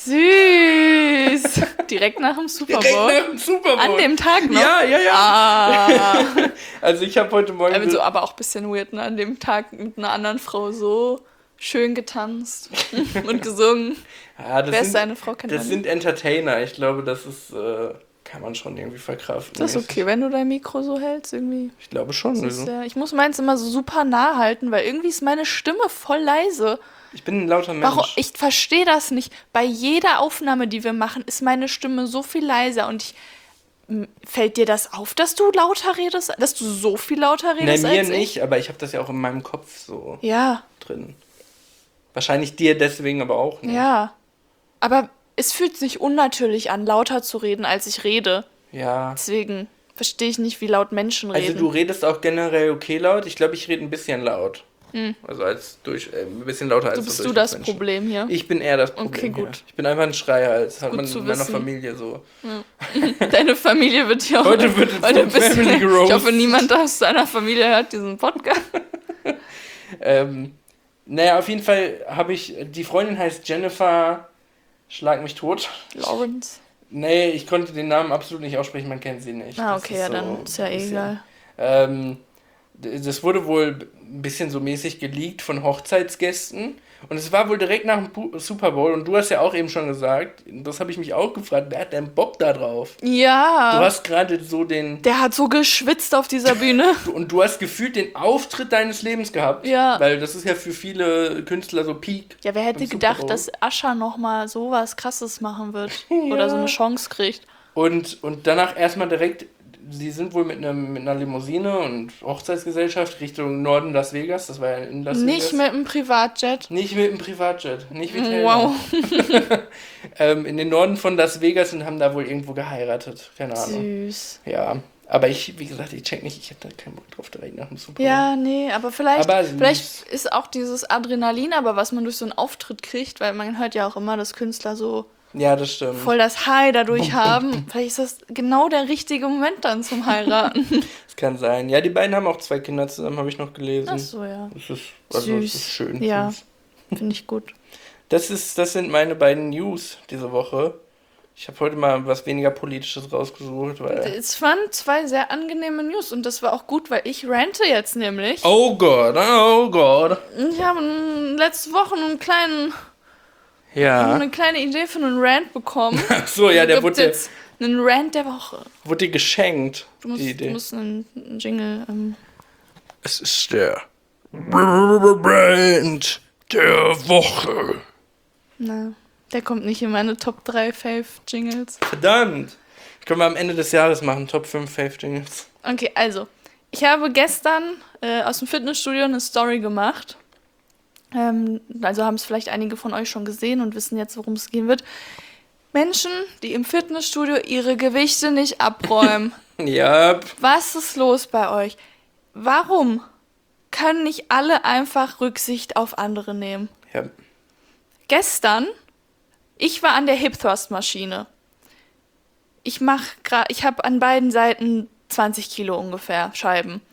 Süß! Direkt nach dem Super Direkt Bowl. nach dem Super Bowl. An dem Tag noch. Ja, ja, ja. Ah. Also ich habe heute Morgen... Also, aber auch ein bisschen weird, ne? An dem Tag mit einer anderen Frau so schön getanzt und gesungen. Ja, das Wer ist sind, seine Frau? Kennt das man sind nicht. Entertainer. Ich glaube, das ist, äh, kann man schon irgendwie verkraften. Das ist okay, wenn du dein Mikro so hältst, irgendwie. Ich glaube schon. Das ist, Also. ja, ich muss meins immer so super nah halten, weil irgendwie ist meine Stimme voll leise. Ich bin ein lauter Mensch. Warum? Ich verstehe das nicht. Bei jeder Aufnahme, die wir machen, ist meine Stimme so viel leiser und ich. M- Fällt dir das auf, dass du lauter redest? Dass du so viel lauter Nein, redest mir als ich? nicht, aber ich habe das ja auch in meinem Kopf so Ja, drin. Wahrscheinlich dir deswegen aber auch nicht. ja. Aber es fühlt sich unnatürlich an, lauter zu reden, als ich rede. Ja. Deswegen verstehe ich nicht, wie laut Menschen reden. Also du redest auch generell okay laut. Ich glaube, ich rede ein bisschen laut. Hm. Also als durch äh, ein bisschen lauter als so bist so du das Problem hier. Ich bin eher das Problem. Okay, gut. Hier. Ich bin einfach ein Schreier, als hat Gut man zu in meiner wissen. Familie so. Ja. Deine Familie wird hier Heute wird es heute ein bisschen, Family Roast. Ich hoffe, niemand aus deiner Familie hört diesen Podcast. ähm, naja, auf jeden Fall habe ich, die Freundin heißt Jennifer, schlag mich tot. Lawrence. Nee, ich konnte den Namen absolut nicht aussprechen, man kennt sie nicht. Ah, Das okay, ist ja, so dann ist ja ein eh bisschen- egal. Ähm, das wurde wohl ein bisschen so mäßig geleakt von Hochzeitsgästen. Und es war wohl direkt nach dem Pu- Super Bowl. Und du hast ja auch eben schon gesagt, das habe ich mich auch gefragt, wer hat denn Bock da drauf? Ja. Du hast gerade so den... Der hat so geschwitzt auf dieser Bühne. Und du hast gefühlt den Auftritt deines Lebens gehabt. Ja. Weil das ist ja für viele Künstler so Peak. Ja, wer hätte beim Super gedacht, Bowl. dass Usher nochmal sowas Krasses machen wird? Oder so eine Chance kriegt. Und, und danach erstmal direkt, sie sind wohl mit, einem, mit einer Limousine und Hochzeitsgesellschaft Richtung Norden Las Vegas. Das war ja in Las Nicht Vegas. mit einem Privatjet. Nicht mit einem Privatjet, nicht wie Taylor. Wow. ähm, in den Norden von Las Vegas und haben da wohl irgendwo geheiratet. Keine Ahnung. Süß. Ja, aber ich, wie gesagt, ich check nicht, ich hätte da keinen Bock drauf direkt nach dem Super Bowl. Ja, nee, aber vielleicht, Aber süß. vielleicht ist auch dieses Adrenalin, aber was man durch so einen Auftritt kriegt, weil man hört ja auch immer, dass Künstler so Ja, das stimmt. voll das High dadurch haben. Vielleicht ist das genau der richtige Moment dann zum Heiraten. Das kann sein. Ja, die beiden haben auch zwei Kinder zusammen, habe ich noch gelesen. Ach so, ja. Das ist, also, Süß. das ist schön. Ja, Süß. finde ich gut. Das, ist, das sind meine beiden News diese Woche. Ich habe heute mal was weniger Politisches rausgesucht, weil... Es waren zwei sehr angenehme News und das war auch gut, weil ich rante jetzt nämlich. Oh Gott, oh Gott. Ich habe mm, letzte Woche einen kleinen, Ja. eine kleine Idee für einen Rant bekommen. Ach so, ja, der Gibt wurde, dir- jetzt einen Rant der Woche. wurde dir geschenkt, Du musst, die du Idee. musst einen einen Jingle. Ähm, Es ist der Brand der Woche. na, der kommt nicht in meine Top drei Fave-Jingles. Verdammt. Können wir am Ende des Jahres machen, Top fünf Fave Jingles. Okay, also, ich habe gestern äh, aus dem Fitnessstudio eine Story gemacht. Ähm, also haben es vielleicht einige von euch schon gesehen und wissen jetzt, worum es gehen wird. Menschen, die im Fitnessstudio ihre Gewichte nicht abräumen. Ja, Was ist los bei euch? Warum können nicht alle einfach Rücksicht auf andere nehmen? ja. Gestern, ich war an der Hip Thrust Maschine. Ich mach gerade, ich habe an beiden Seiten zwanzig Kilo ungefähr Scheiben.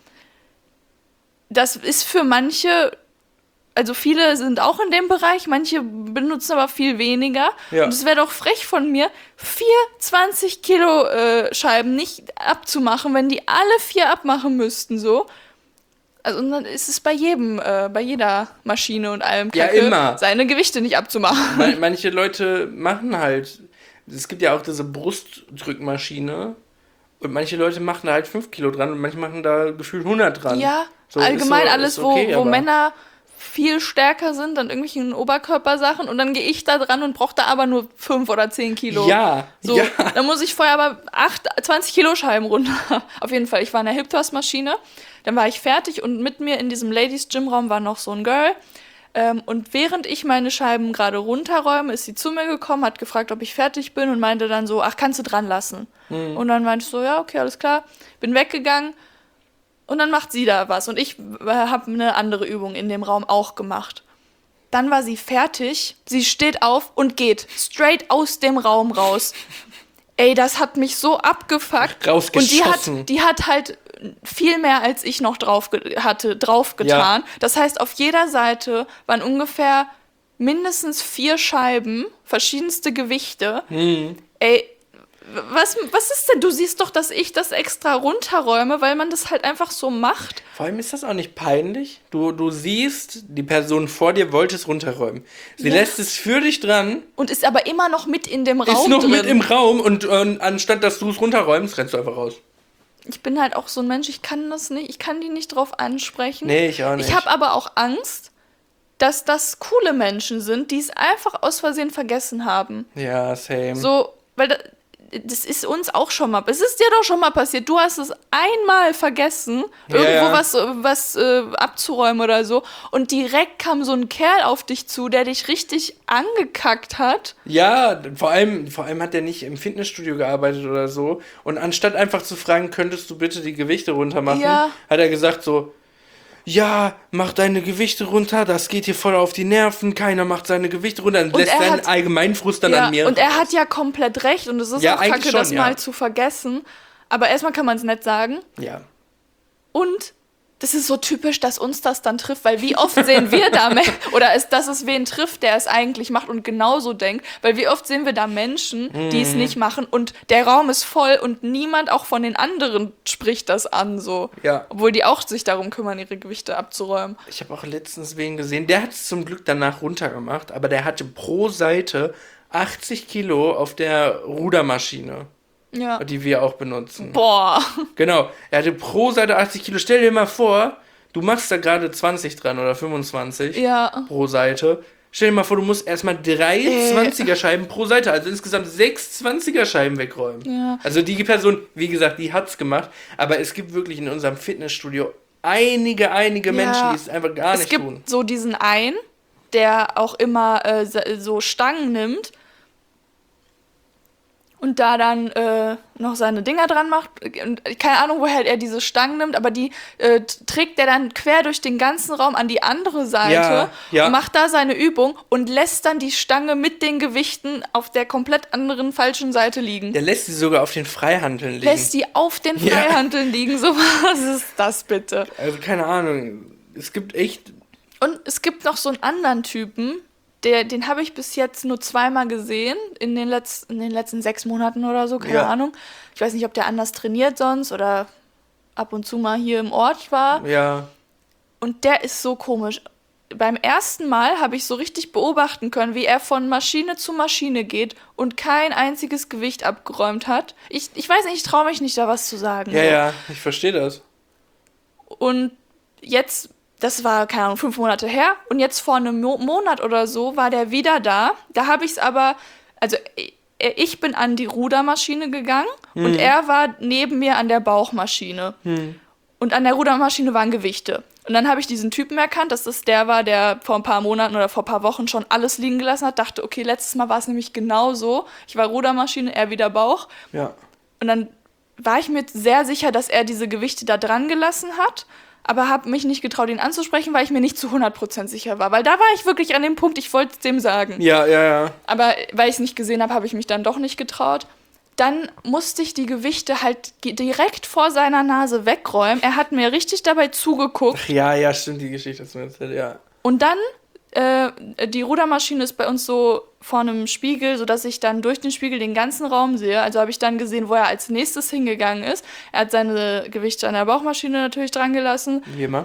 Das ist für manche, also viele sind auch in dem Bereich, manche benutzen aber viel weniger. Ja. Und es wäre doch frech von mir, vier zwanzig Kilo äh, Scheiben nicht abzumachen, wenn die alle vier abmachen müssten, so. Also und dann ist es bei jedem, äh, bei jeder Maschine und allem Ja, Kacke, immer. seine Gewichte nicht abzumachen. Man, manche Leute machen halt, es gibt ja auch diese Brustdrückmaschine und manche Leute machen da halt fünf Kilo dran und manche machen da gefühlt hundert dran. Ja, So, ist allgemein so- alles, ist okay, wo, wo aber- Männer viel stärker sind an irgendwelchen Oberkörpersachen und dann gehe ich da dran und brauche da aber nur fünf oder zehn Kilo. Ja, So, ja. dann muss ich vorher aber acht, zwanzig Kilo Scheiben runter. Auf jeden Fall, ich war in der Hip Thrust Maschine, dann war ich fertig und mit mir in diesem Ladies Gym Raum war noch so ein Girl. Ähm, und während ich meine Scheiben gerade runterräume, ist sie zu mir gekommen, hat gefragt, ob ich fertig bin und meinte dann so, ach, kannst du dran lassen? Hm. Und dann meinte ich so, ja, okay, alles klar. Bin weggegangen und dann macht sie da was. Und ich äh, habe eine andere Übung in dem Raum auch gemacht. Dann war sie fertig, sie steht auf und geht straight aus dem Raum raus. Ey, das hat mich so abgefuckt. Und die Rausgeschossen. hat, die hat halt viel mehr als ich noch drauf ge- hatte, draufgetan. Das heißt, auf jeder Seite waren ungefähr mindestens vier Scheiben, verschiedenste Gewichte. Hm. Ey, was, was ist denn? Du siehst doch, dass ich das extra runterräume, weil man das halt einfach so macht. Vor allem ist das auch nicht peinlich. Du, du siehst, die Person vor dir wollte es runterräumen. Sie Ja. lässt es für dich dran, Und ist aber immer noch mit in dem Raum ist noch drin. mit im Raum und, und anstatt dass du es runterräumst, rennst du einfach raus. Ich bin halt auch so ein Mensch, ich kann das nicht, ich kann die nicht drauf ansprechen. Nee, ich auch nicht. Ich habe aber auch Angst, dass das coole Menschen sind, die es einfach aus Versehen vergessen haben. Ja, same. So, weil da, das ist uns auch schon mal, es ist dir doch schon mal passiert, du hast es einmal vergessen, irgendwo Ja, ja. was, was äh, abzuräumen oder so und direkt kam so ein Kerl auf dich zu, der dich richtig angekackt hat. Ja, vor allem, vor allem hat er nicht im Fitnessstudio gearbeitet oder so. Und anstatt einfach zu fragen, könntest du bitte die Gewichte runter machen, Ja. hat er gesagt so, ja, mach deine Gewichte runter, das geht hier voll auf die Nerven, keiner macht seine Gewichte runter, dann Und lässt er seinen hat- Allgemeinfrust dann Ja, an mir. und er raus. hat ja komplett recht und es ist Ja, auch eigentlich kacke, das schon, ja. mal zu vergessen. Aber erstmal kann man es nicht sagen. Ja. Und das ist so typisch, dass uns das dann trifft, weil wie oft sehen wir da, Me- oder ist, dass es wen trifft, der es eigentlich macht und genauso denkt, weil wie oft sehen wir da Menschen, die es nicht machen und der Raum ist voll und niemand auch von den anderen spricht das an, so. Ja. Obwohl die auch sich darum kümmern, ihre Gewichte abzuräumen. Ich habe auch letztens wen gesehen, der hat es zum Glück danach runtergemacht, aber der hatte pro Seite achtzig Kilo auf der Rudermaschine, Ja. die wir auch benutzen. Boah. Genau, er hatte pro Seite achtzig Kilo. Stell dir mal vor, du machst da gerade zwanzig dran oder fünfundzwanzig Ja. pro Seite. Stell dir mal vor, du musst erstmal drei Äh. zwanziger-Scheiben pro Seite, also insgesamt sechs zwanziger-Scheiben wegräumen. Ja. Also die Person, wie gesagt, die hat's gemacht, aber es gibt wirklich in unserem Fitnessstudio einige, einige Ja. Menschen, die es einfach gar Es nicht gibt tun. so diesen einen, der auch immer äh, so Stangen nimmt und da dann äh, noch seine Dinger dran macht. Und keine Ahnung, woher er diese Stangen nimmt, aber die äh, t- trägt er dann quer durch den ganzen Raum an die andere Seite Ja, ja. und macht da seine Übung und lässt dann die Stange mit den Gewichten auf der komplett anderen falschen Seite liegen. Der lässt sie sogar auf den Freihanteln liegen. Lässt die auf den Ja. Freihanteln liegen. So, was ist das bitte? Also keine Ahnung. Es gibt echt. Und es gibt noch so einen anderen Typen, der, den habe ich bis jetzt nur zweimal gesehen, in den, Letz-, in den letzten sechs Monaten oder so, keine Ja. Ahnung. Ich weiß nicht, ob der anders trainiert sonst oder ab und zu mal hier im Ort war. Ja. Und der ist so komisch. Beim ersten Mal habe ich so richtig beobachten können, wie er von Maschine zu Maschine geht und kein einziges Gewicht abgeräumt hat. Ich, ich weiß nicht, ich traue mich nicht, da was zu sagen. Ja, so. ja, ich verstehe das. Und jetzt, das war, keine Ahnung, fünf Monate her. Und jetzt vor einem Mo- Monat oder so war der wieder da. Da habe ich es aber, also ich, ich bin an die Rudermaschine gegangen und er war neben mir an der Bauchmaschine. Und an der Rudermaschine waren Gewichte. Und dann habe ich diesen Typen erkannt, dass das der war, der vor ein paar Monaten oder vor ein paar Wochen schon alles liegen gelassen hat. Dachte, okay, letztes Mal war es nämlich genauso. Ich war Rudermaschine, er wieder Bauch. Ja. Und dann war ich mir sehr sicher, dass er diese Gewichte da dran gelassen hat, aber habe mich nicht getraut, ihn anzusprechen, weil ich mir nicht zu hundert Prozent sicher war. Weil da war ich wirklich an dem Punkt, ich wollte es dem sagen. Ja, ja, ja. Aber weil ich es nicht gesehen habe, habe ich mich dann doch nicht getraut. Dann musste ich die Gewichte halt ge- direkt vor seiner Nase wegräumen. Er hat mir richtig dabei zugeguckt. Ach, ja, ja, stimmt, die Geschichte hast du mir erzählt, ja. Und dann, äh, die Rudermaschine ist bei uns so vor einem Spiegel, sodass ich dann durch den Spiegel den ganzen Raum sehe. Also habe ich dann gesehen, wo er als nächstes hingegangen ist. Er hat seine Gewichte an der Bauchmaschine natürlich dran gelassen. Wie immer.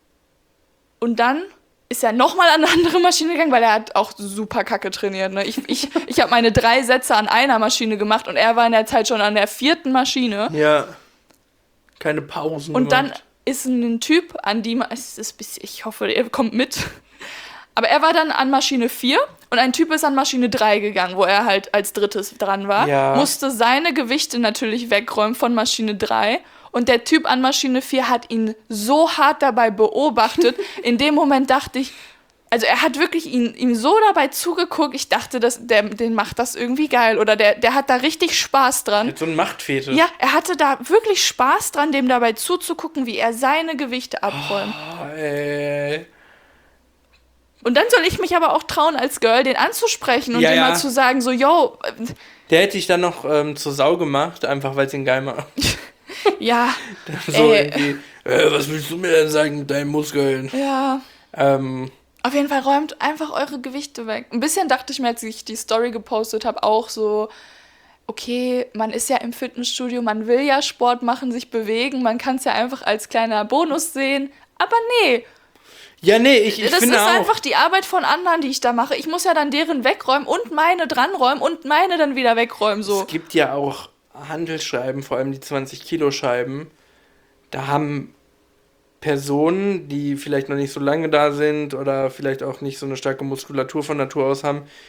Und dann ist er nochmal an eine andere Maschine gegangen, weil er hat auch super kacke trainiert. Ne? Ich, ich, ich habe meine drei Sätze an einer Maschine gemacht und er war in der Zeit schon an der vierten Maschine. Ja. Keine Pausen Und dann gemacht. ist ein Typ an die, Ma- es ist bis, ich hoffe, er kommt mit. Aber er war dann an Maschine vier und ein Typ ist an Maschine drei gegangen, wo er halt als drittes dran war. Ja. Musste seine Gewichte natürlich wegräumen von Maschine drei. Und der Typ an Maschine vier hat ihn so hart dabei beobachtet. In dem Moment dachte ich, also er hat wirklich ihn, ihm so dabei zugeguckt, ich dachte, dass der, den macht das irgendwie geil. Oder der, der hat da richtig Spaß dran. Mit so einem Machtfetisch. Ja, er hatte da wirklich Spaß dran, dem dabei zuzugucken, wie er seine Gewichte abräumt. Oh, ey. Und dann soll ich mich aber auch trauen, als Girl den anzusprechen und Ja, dem ja. mal zu sagen, so, yo, äh, Der hätte ich dann noch ähm, zur Sau gemacht, einfach weil es ihn geil macht. ja, So Ey. irgendwie, äh, was willst du mir denn sagen mit deinen Muskeln? ja. Ähm, Auf jeden Fall räumt einfach eure Gewichte weg. Ein bisschen dachte ich mir, als ich die Story gepostet habe, auch so, okay, man ist ja im Fitnessstudio, man will ja Sport machen, sich bewegen, man kann es ja einfach als kleiner Bonus sehen. Aber nee, ja, nee, ich, ich das finde ist auch. einfach die Arbeit von anderen, die ich da mache. Ich muss ja dann deren wegräumen und meine dranräumen und meine dann wieder wegräumen. So. Es gibt ja auch Hantelscheiben, vor allem die zwanzig Kilo Scheiben. Da haben Personen, die vielleicht noch nicht so lange da sind oder vielleicht auch nicht so eine starke Muskulatur von Natur aus haben,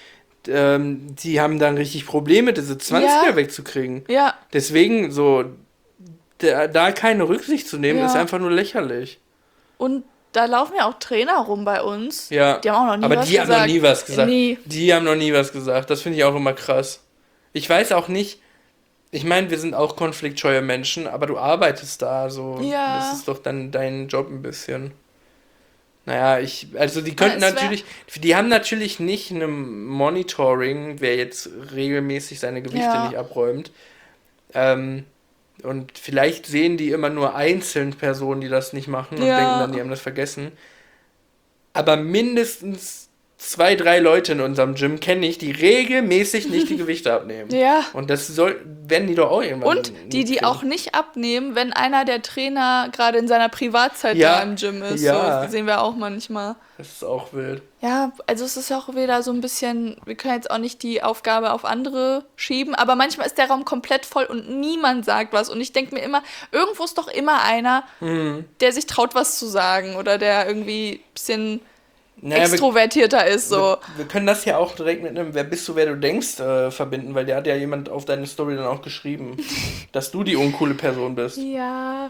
ähm, die haben dann richtig Probleme, diese zwanziger Ja. wegzukriegen. Ja, Deswegen so, da, da keine Rücksicht zu nehmen, Ja. ist einfach nur lächerlich. und da laufen ja auch Trainer rum bei uns. Ja, Die haben auch noch nie aber was die haben gesagt. noch nie was gesagt. Nie. Die haben noch nie was gesagt. Das finde ich auch immer krass. Ich weiß auch nicht, ich meine, wir sind auch konfliktscheue Menschen, aber du arbeitest da, so. Ja. Das ist doch dann dein Job ein bisschen. Naja, ich, also die könnten es wär- natürlich, die haben natürlich nicht ein Monitoring, wer jetzt regelmäßig seine Gewichte Ja. nicht abräumt. Ähm, und vielleicht sehen die immer nur einzeln Personen, die das nicht machen und Ja. denken dann, die haben das vergessen. Aber mindestens zwei, drei Leute in unserem Gym kenne ich, die regelmäßig nicht die Gewichte abnehmen. Ja. Und das soll, werden die doch auch irgendwann. Und die, die mitkriegen. auch nicht abnehmen, wenn einer der Trainer gerade in seiner Privatzeit Ja, da im Gym ist. ja. So, das sehen wir auch manchmal. Das ist auch wild. Ja, also es ist auch wieder so ein bisschen, wir können jetzt auch nicht die Aufgabe auf andere schieben, aber manchmal ist der Raum komplett voll und niemand sagt was. Und ich denke mir immer, irgendwo ist doch immer einer, Mhm. der sich traut, was zu sagen oder der irgendwie ein bisschen Naja, wir, extrovertierter ist. So. wir, wir können das ja auch direkt mit einem Wer bist du, wer du denkst äh, verbinden, weil der hat ja jemand auf deine Story dann auch geschrieben, dass du die uncoole Person bist. Ja.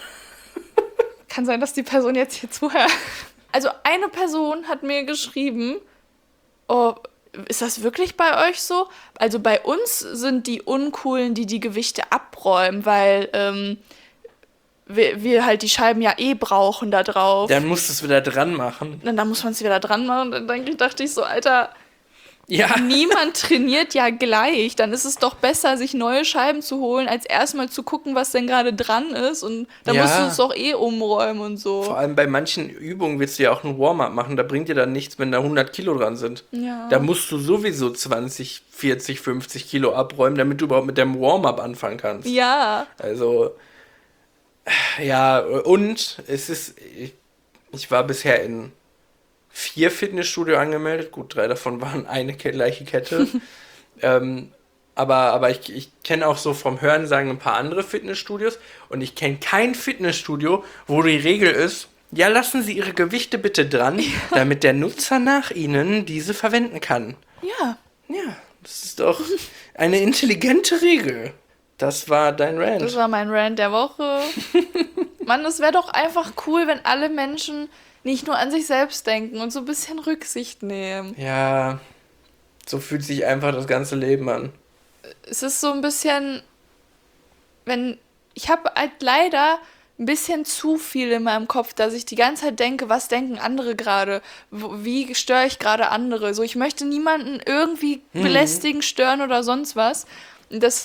Kann sein, dass die Person jetzt hier zuhört. Also eine Person hat mir geschrieben, oh, ist das wirklich bei euch so? Also bei uns sind die Uncoolen, die die Gewichte abräumen, weil ähm, wir, wir halt die Scheiben ja eh brauchen da drauf. Dann musst du es wieder dran machen. Und dann muss man es wieder dran machen. Und dann dachte ich so, Alter, Ja. niemand trainiert ja gleich. Dann ist es doch besser, sich neue Scheiben zu holen, als erstmal zu gucken, was denn gerade dran ist. Und dann Ja. musst du es doch eh umräumen und so. Vor allem bei manchen Übungen willst du ja auch ein Warm-up machen. Da bringt dir dann nichts, wenn da hundert Kilo dran sind. Ja. Da musst du sowieso zwanzig, vierzig, fünfzig Kilo abräumen, damit du überhaupt mit dem Warm-up anfangen kannst. Ja. Also, ja, und es ist, ich, ich war bisher in vier Fitnessstudio angemeldet. Gut, drei davon waren eine ke- gleiche Kette. ähm, aber aber ich, ich kenne auch so vom Hörensagen ein paar andere Fitnessstudios. Und ich kenne kein Fitnessstudio, wo die Regel ist, ja, lassen Sie Ihre Gewichte bitte dran, damit der Nutzer nach Ihnen diese verwenden kann. Ja. Ja, das ist doch eine intelligente Regel. Das war dein Rant. Das war mein Rant der Woche. Mann, es wäre doch einfach cool, wenn alle Menschen nicht nur an sich selbst denken und so ein bisschen Rücksicht nehmen. Ja, so fühlt sich einfach das ganze Leben an. Es ist so ein bisschen, wenn, ich habe halt leider ein bisschen zu viel in meinem Kopf, dass ich die ganze Zeit denke, was denken andere gerade? Wo- Wie störe ich gerade andere? So, ich möchte niemanden irgendwie belästigen, stören oder sonst was. Und das,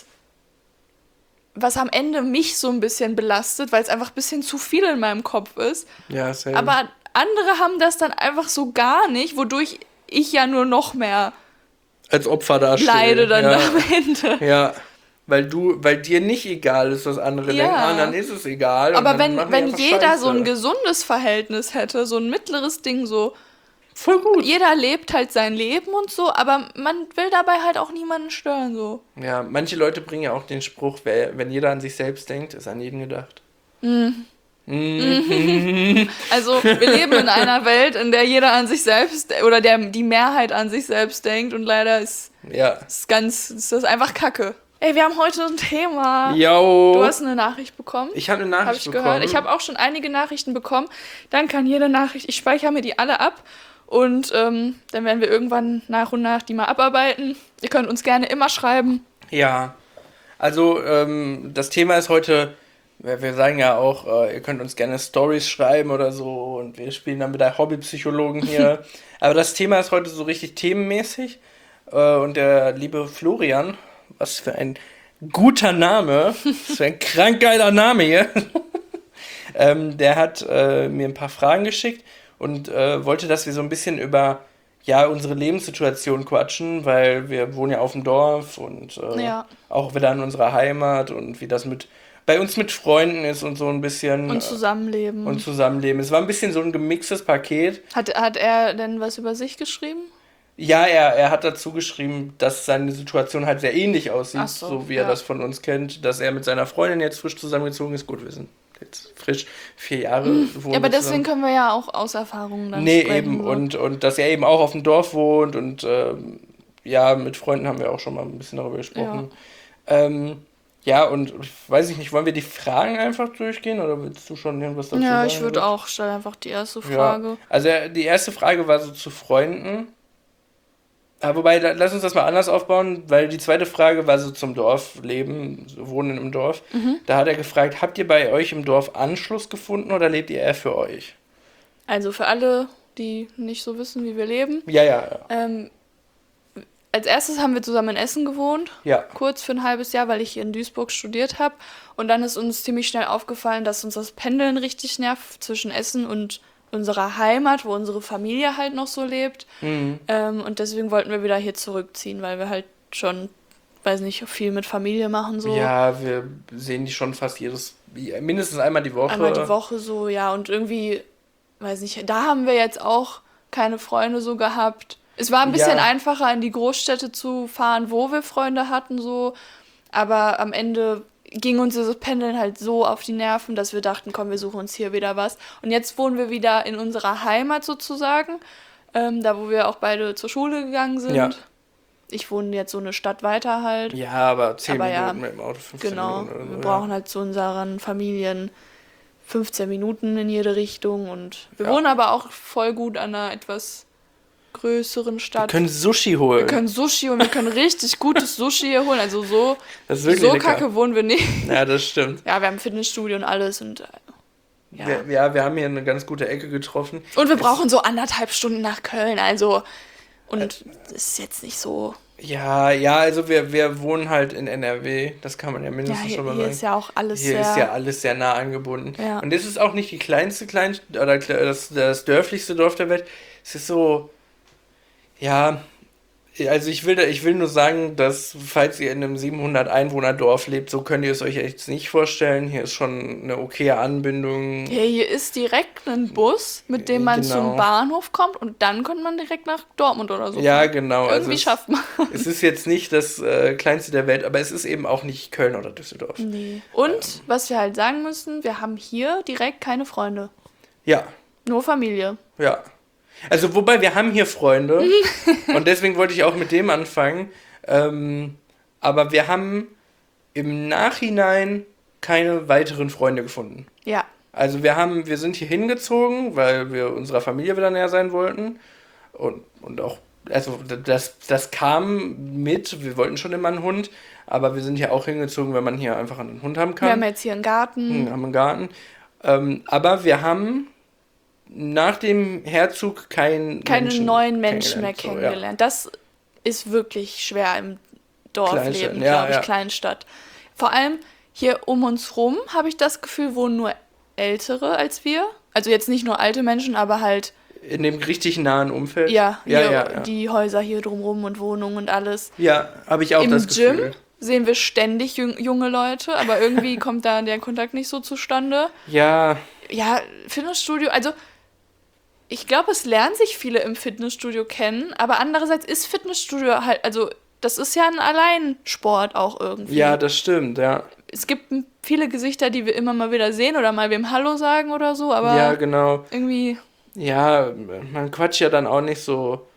was am Ende mich so ein bisschen belastet, weil es einfach ein bisschen zu viel in meinem Kopf ist. Ja, same. Aber andere haben das dann einfach so gar nicht, wodurch ich ja nur noch mehr als Opfer dastehen. leide dann ja. am Ende. Ja, weil du, weil dir nicht egal ist, was andere Ja. denken, ah, dann ist es egal. und Aber dann wenn, machen die wenn einfach jeder Scheiße. so ein gesundes Verhältnis hätte, so ein mittleres Ding, so Voll gut. jeder lebt halt sein Leben und so, aber man will dabei halt auch niemanden stören, so. Ja, manche Leute bringen ja auch den Spruch, wer, wenn jeder an sich selbst denkt, ist an jeden gedacht. Also wir leben in einer Welt, in der jeder an sich selbst oder der die Mehrheit an sich selbst denkt und leider ist Ja. ist ganz ist das einfach Kacke. Ey, wir haben heute ein Thema. Yo. Du hast eine Nachricht bekommen. Ich habe eine Habe Nachricht ich bekommen. gehört. Ich habe auch schon einige Nachrichten bekommen. Danke an jede Nachricht. Ich speichere mir die alle ab und ähm, dann werden wir irgendwann nach und nach die mal abarbeiten. Ihr könnt uns gerne immer schreiben. Ja, also ähm, das Thema ist heute, wir, wir sagen ja auch, äh, ihr könnt uns gerne Stories schreiben oder so und wir spielen dann mit der Hobbypsychologen hier. Aber das Thema ist heute so richtig themenmäßig äh, und der liebe Florian, was für ein guter Name, was für ein krank geiler Name hier, ähm, der hat äh, mir ein paar Fragen geschickt und äh, wollte, dass wir so ein bisschen über ja, unsere Lebenssituation quatschen, weil wir wohnen ja auf dem Dorf und äh, Ja. auch wieder in unserer Heimat und wie das mit bei uns mit Freunden ist und so ein bisschen Und zusammenleben. äh, und Zusammenleben. Es war ein bisschen so ein gemixtes Paket. Hat, hat er denn was über sich geschrieben? Ja, er, er hat dazu geschrieben, dass seine Situation halt sehr ähnlich aussieht, Ach so, so wie er ja. das von uns kennt, dass er mit seiner Freundin jetzt frisch zusammengezogen ist. Gut, wir sind jetzt frisch vier Jahre wohnen Ja, aber wir deswegen zusammen. können wir ja auch aus Erfahrungen dann Nee, sprechen. eben. so. Und, und dass er eben auch auf dem Dorf wohnt und ähm, ja, mit Freunden haben wir auch schon mal ein bisschen darüber gesprochen. Ja, ähm, ja und weiß ich nicht, wollen wir die Fragen einfach durchgehen oder willst du schon irgendwas dazu ja, sagen? Ja, ich würde auch, stell einfach die erste Frage. Ja, also die erste Frage war so zu Freunden. Ja, wobei, da, lass uns das mal anders aufbauen, weil die zweite Frage war so zum Dorfleben, so Wohnen im Dorf. Mhm. Da hat er gefragt, habt ihr bei euch im Dorf Anschluss gefunden oder lebt ihr eher für euch? Also für alle, die nicht so wissen, wie wir leben. Ja, ja, ja. Ähm, als erstes haben wir zusammen in Essen gewohnt, ja. kurz für ein halbes Jahr, weil ich hier in Duisburg studiert habe. Und dann ist uns ziemlich schnell aufgefallen, dass uns das Pendeln richtig nervt zwischen Essen und unserer Heimat, wo unsere Familie halt noch so lebt. Mhm. Ähm, und deswegen wollten wir wieder hier zurückziehen, weil wir halt schon, weiß nicht, viel mit Familie machen so. Ja, wir sehen die schon fast jedes, mindestens einmal die Woche. Einmal die Woche so, ja. Und irgendwie, weiß nicht, da haben wir jetzt auch keine Freunde so gehabt. Es war ein bisschen ja. einfacher, in die Großstädte zu fahren, wo wir Freunde hatten so. Aber am Ende ging uns dieses Pendeln halt so auf die Nerven, dass wir dachten, komm, wir suchen uns hier wieder was. Und jetzt wohnen wir wieder in unserer Heimat sozusagen, ähm, da wo wir auch beide zur Schule gegangen sind. Ja. Ich wohne jetzt so eine Stadt weiter halt. Ja, aber zehn aber Minuten ja, mit dem Auto, fünfzehn genau, Minuten. Oder so, wir ja. brauchen halt zu unseren Familien fünfzehn Minuten in jede Richtung. Und wir ja. wohnen aber auch voll gut an einer etwas größeren Stadt. Wir können Sushi holen. Wir können Sushi holen, wir können richtig gutes Sushi hier holen. Also so, das ist wirklich so lecker. kacke wohnen wir nicht. Ja, das stimmt. Ja, wir haben ein Fitnessstudio und alles. Und ja. Wir, ja, wir haben hier eine ganz gute Ecke getroffen. Und wir das brauchen so anderthalb Stunden nach Köln. Also, und äh, das ist jetzt nicht so... Ja, ja, also wir, wir wohnen halt in N R W, das kann man ja mindestens ja, hier, schon mal hier sagen. Ist ja auch alles hier sehr... ist ja alles sehr nah angebunden. Ja. Und das ist auch nicht die kleinste Kleinstadt, oder das, das dörflichste Dorf der Welt. Es ist so... Ja, also ich will, da, ich will nur sagen, dass, falls ihr in einem siebenhundert Einwohner Dorf lebt, so könnt ihr es euch jetzt nicht vorstellen. Hier ist schon eine okaye Anbindung. Ja, hier ist direkt ein Bus, mit dem man genau. zum Bahnhof kommt und dann kommt man direkt nach Dortmund oder so. Ja, genau. Irgendwie also schafft man. Es ist jetzt nicht das äh, kleinste der Welt, aber es ist eben auch nicht Köln oder Düsseldorf. Nee. Und, ähm. was wir halt sagen müssen, wir haben hier direkt keine Freunde. Ja. Nur Familie. Ja. Also, wobei, wir haben hier Freunde und deswegen wollte ich auch mit dem anfangen. Ähm, aber wir haben im Nachhinein keine weiteren Freunde gefunden. Ja. Also, wir haben, wir sind hier hingezogen, weil wir unserer Familie wieder näher sein wollten. Und, und auch, also, das, das kam mit, wir wollten schon immer einen Hund, aber wir sind hier auch hingezogen, weil man hier einfach einen Hund haben kann. Wir haben jetzt hier einen Garten. Wir haben einen Garten. Ähm, aber wir haben nach dem Herzog kein keine Menschen neuen Menschen mehr so, kennengelernt. Ja. Das ist wirklich schwer im Dorfleben, ja, glaube ich, ja. Kleinstadt. Vor allem hier um uns rum, habe ich das Gefühl, wohnen nur Ältere als wir. Also jetzt nicht nur alte Menschen, aber halt... In dem richtig nahen Umfeld? Ja, ja, hier, ja, ja. Die Häuser hier drumrum und Wohnungen und alles. Ja, habe ich auch Im das Gefühl. Im Gym sehen wir ständig jung, junge Leute, aber irgendwie kommt da der Kontakt nicht so zustande. Ja. Ja, Fitnessstudio, also... Ich glaube, es lernen sich viele im Fitnessstudio kennen, aber andererseits ist Fitnessstudio halt, also das ist ja ein Alleinsport auch irgendwie. Ja, das stimmt, ja. Es gibt viele Gesichter, die wir immer mal wieder sehen oder mal wem Hallo sagen oder so, aber ja, genau. irgendwie... Ja, man quatscht ja dann auch nicht so...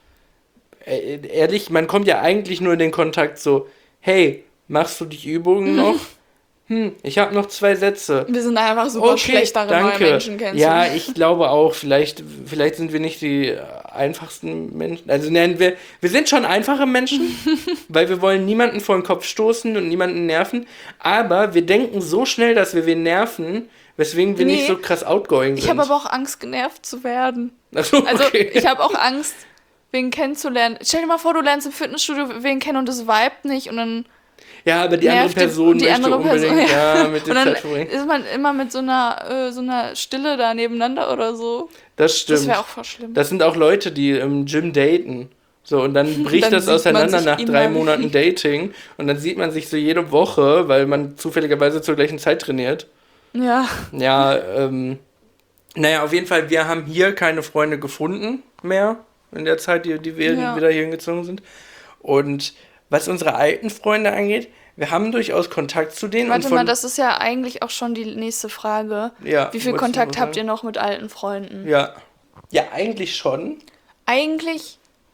Ehrlich, man kommt ja eigentlich nur in den Kontakt so, hey, machst du die Übungen noch? Hm, ich habe noch zwei Sätze. Wir sind einfach super okay, schlecht darin, danke. neue Menschen kennenzulernen. Ja, ich glaube auch. Vielleicht, vielleicht sind wir nicht die einfachsten Menschen. Also nein, wir, wir sind schon einfache Menschen, weil wir wollen niemanden vor den Kopf stoßen und niemanden nerven. Aber wir denken so schnell, dass wir wen nerven, weswegen wir nee, nicht so krass outgoing sind. Ich habe aber auch Angst, genervt zu werden. Ach so, okay. Also ich habe auch Angst, wen kennenzulernen. Stell dir mal vor, du lernst im Fitnessstudio wen kennen und das vibet nicht und dann... Ja, aber die andere Person die möchte andere unbedingt Person, ja. Ja, mit dem Und dann Zeit verbringen. ist man immer mit so einer, äh, so einer Stille da nebeneinander oder so. Das stimmt. Das wäre auch voll schlimm. Das sind auch Leute, die im Gym daten. So, und dann bricht dann das auseinander nach drei immer Monaten Dating. Und dann sieht man sich so jede Woche, weil man zufälligerweise zur gleichen Zeit trainiert. Ja. Ja, ähm... Naja, auf jeden Fall, wir haben hier keine Freunde gefunden mehr in der Zeit, die, die wir ja. wieder hier hingezogen sind. Und was unsere alten Freunde angeht, wir haben durchaus Kontakt zu denen. Warte und von mal, das ist ja eigentlich auch schon die nächste Frage. Ja, Wie viel Kontakt habt ihr noch mit alten Freunden? Ja, ja, eigentlich schon. Eigentlich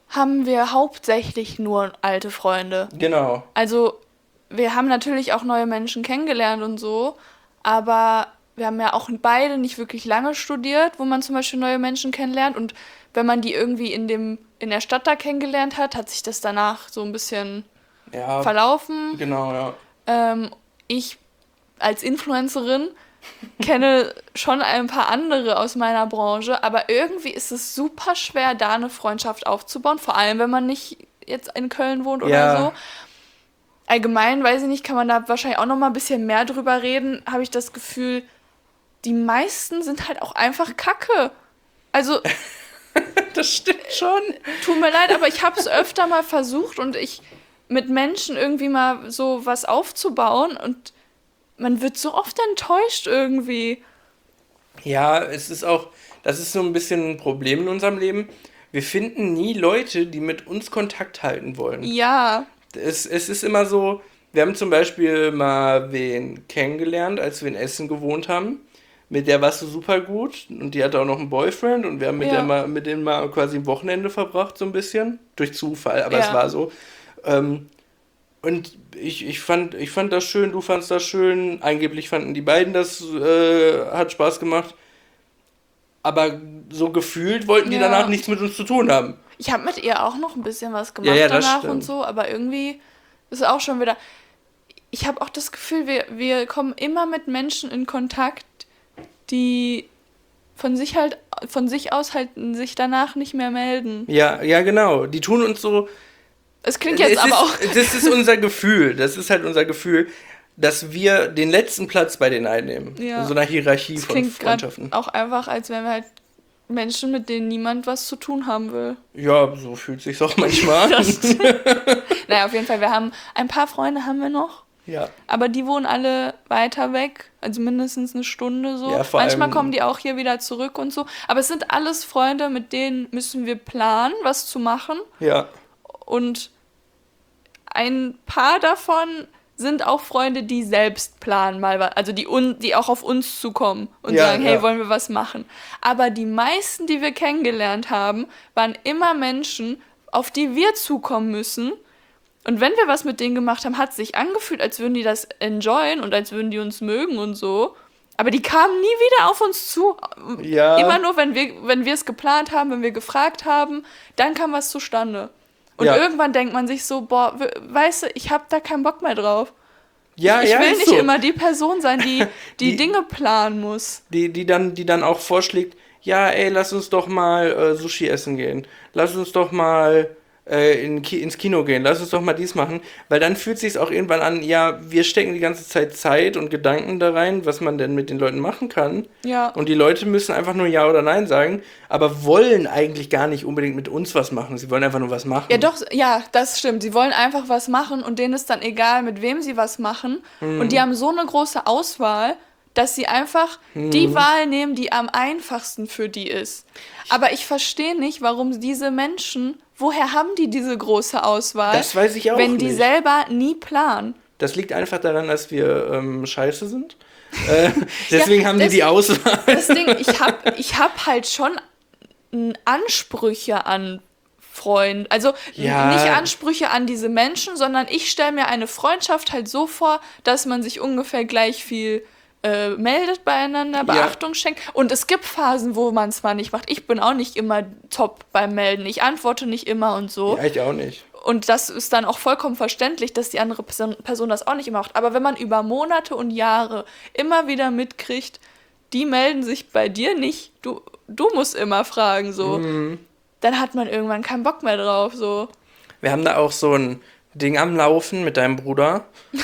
haben wir hauptsächlich nur alte Freunde. Genau. Also wir haben natürlich auch neue Menschen kennengelernt und so, aber wir haben ja auch beide nicht wirklich lange studiert, wo man zum Beispiel neue Menschen kennenlernt. Und wenn man die irgendwie in dem in der Stadt da kennengelernt hat, hat sich das danach so ein bisschen Ja, verlaufen. genau, ja. Ähm, ich als Influencerin kenne schon ein paar andere aus meiner Branche, aber irgendwie ist es super schwer, da eine Freundschaft aufzubauen, vor allem wenn man nicht jetzt in Köln wohnt oder Ja. so. Allgemein, weiß ich nicht, kann man da wahrscheinlich auch noch mal ein bisschen mehr drüber reden, habe ich das Gefühl, die meisten sind halt auch einfach Kacke. Also, Das stimmt schon. tut mir leid, aber ich habe es öfter mal versucht und ich mit Menschen irgendwie mal so was aufzubauen und man wird so oft enttäuscht irgendwie. Ja, es ist auch, das ist so ein bisschen ein Problem in unserem Leben. Wir finden nie Leute, die mit uns Kontakt halten wollen. Ja, Es, es ist immer so, wir haben zum Beispiel mal wen kennengelernt, als wir in Essen gewohnt haben. Mit der warst du super gut und die hatte auch noch einen Boyfriend und wir haben mit, Ja. der mal, mit denen mal quasi ein Wochenende verbracht, so ein bisschen. Durch Zufall, aber Ja. es war so. Ähm, und ich, ich, fand, ich fand das schön, du fandst das schön. Angeblich fanden die beiden das, äh, hat Spaß gemacht. Aber so gefühlt wollten die Ja. danach nichts mit uns zu tun haben. ich habe mit ihr auch noch ein bisschen was gemacht Ja, ja, das danach stimmt. und so, aber irgendwie ist auch schon wieder. Ich habe auch das Gefühl, wir, wir kommen immer mit Menschen in Kontakt, die von sich halt, von sich aus halt sich danach nicht mehr melden. Ja, ja, genau. Die tun uns so. Es klingt jetzt es aber ist, auch. Das ist unser Gefühl. Das ist halt unser Gefühl, dass wir den letzten Platz bei denen einnehmen. Ja. In so einer Hierarchie Es von klingt gerade Freundschaften. auch einfach, als wären wir halt Menschen, mit denen niemand was zu tun haben will. Ja, so fühlt sich's auch manchmal an. Naja, auf jeden Fall, wir haben ein paar Freunde haben wir noch, Ja. aber die wohnen alle weiter weg, also mindestens eine Stunde so. Ja, vor Manchmal allem- kommen die auch hier wieder zurück und so. Aber es sind alles Freunde, mit denen müssen wir planen, was zu machen. Ja. Und ein paar davon sind auch Freunde, die selbst planen mal was, also die, un, die auch auf uns zukommen und Ja, sagen, hey, ja. wollen wir was machen. Aber die meisten, die wir kennengelernt haben, waren immer Menschen, auf die wir zukommen müssen. Und wenn wir was mit denen gemacht haben, hat es sich angefühlt, als würden die das enjoyen und als würden die uns mögen und so. Aber die kamen nie wieder auf uns zu. Ja. Immer nur, wenn wir, wenn wir es geplant haben, wenn wir gefragt haben, dann kam was zustande. Und Ja. irgendwann denkt man sich so, boah, we- weißt du, ich hab da keinen Bock mehr drauf. Ja, ich ja, will ist nicht so. immer die Person sein, die die, Die- Dinge planen muss. Die, die, dann, die dann auch vorschlägt, ja, ey, lass uns doch mal äh, Sushi essen gehen. Lass uns doch mal äh, in Ki ins Kino gehen. Lass uns doch mal dies machen. Weil dann fühlt sich auch irgendwann an, ja, wir stecken die ganze Zeit Zeit und Gedanken da rein, was man denn mit den Leuten machen kann. Ja. Und die Leute müssen einfach nur Ja oder Nein sagen, aber wollen eigentlich gar nicht unbedingt mit uns was machen. Sie wollen einfach nur was machen. Ja, doch, ja, das stimmt. Sie wollen einfach was machen und denen ist dann egal, mit wem sie was machen. Mhm. Und die haben so eine große Auswahl, dass sie einfach die Wahl nehmen, die am einfachsten für die ist. Aber ich verstehe nicht, warum diese Menschen, woher haben die diese große Auswahl, Das weiß ich auch wenn die nicht. selber nie planen? Das liegt einfach daran, dass wir ähm, scheiße sind. Äh, deswegen Ja, haben die das- die Auswahl. Das Ding, ich hab, ich hab halt schon n- Ansprüche an Freunde. Also n- Ja. nicht Ansprüche an diese Menschen, sondern ich stelle mir eine Freundschaft halt so vor, dass man sich ungefähr gleich viel äh, meldet beieinander, Beachtung schenkt. Und es gibt Phasen, wo man es mal nicht macht. Ich bin auch nicht immer top beim Melden. Ich antworte nicht immer und so. Ja, ich auch nicht. Und das ist dann auch vollkommen verständlich, dass die andere Person, Person das auch nicht immer macht. Aber wenn man über Monate und Jahre immer wieder mitkriegt, die melden sich bei dir nicht, du, du musst immer fragen, so, dann hat man irgendwann keinen Bock mehr drauf, so. Wir haben da auch so ein Ding am Laufen mit deinem Bruder.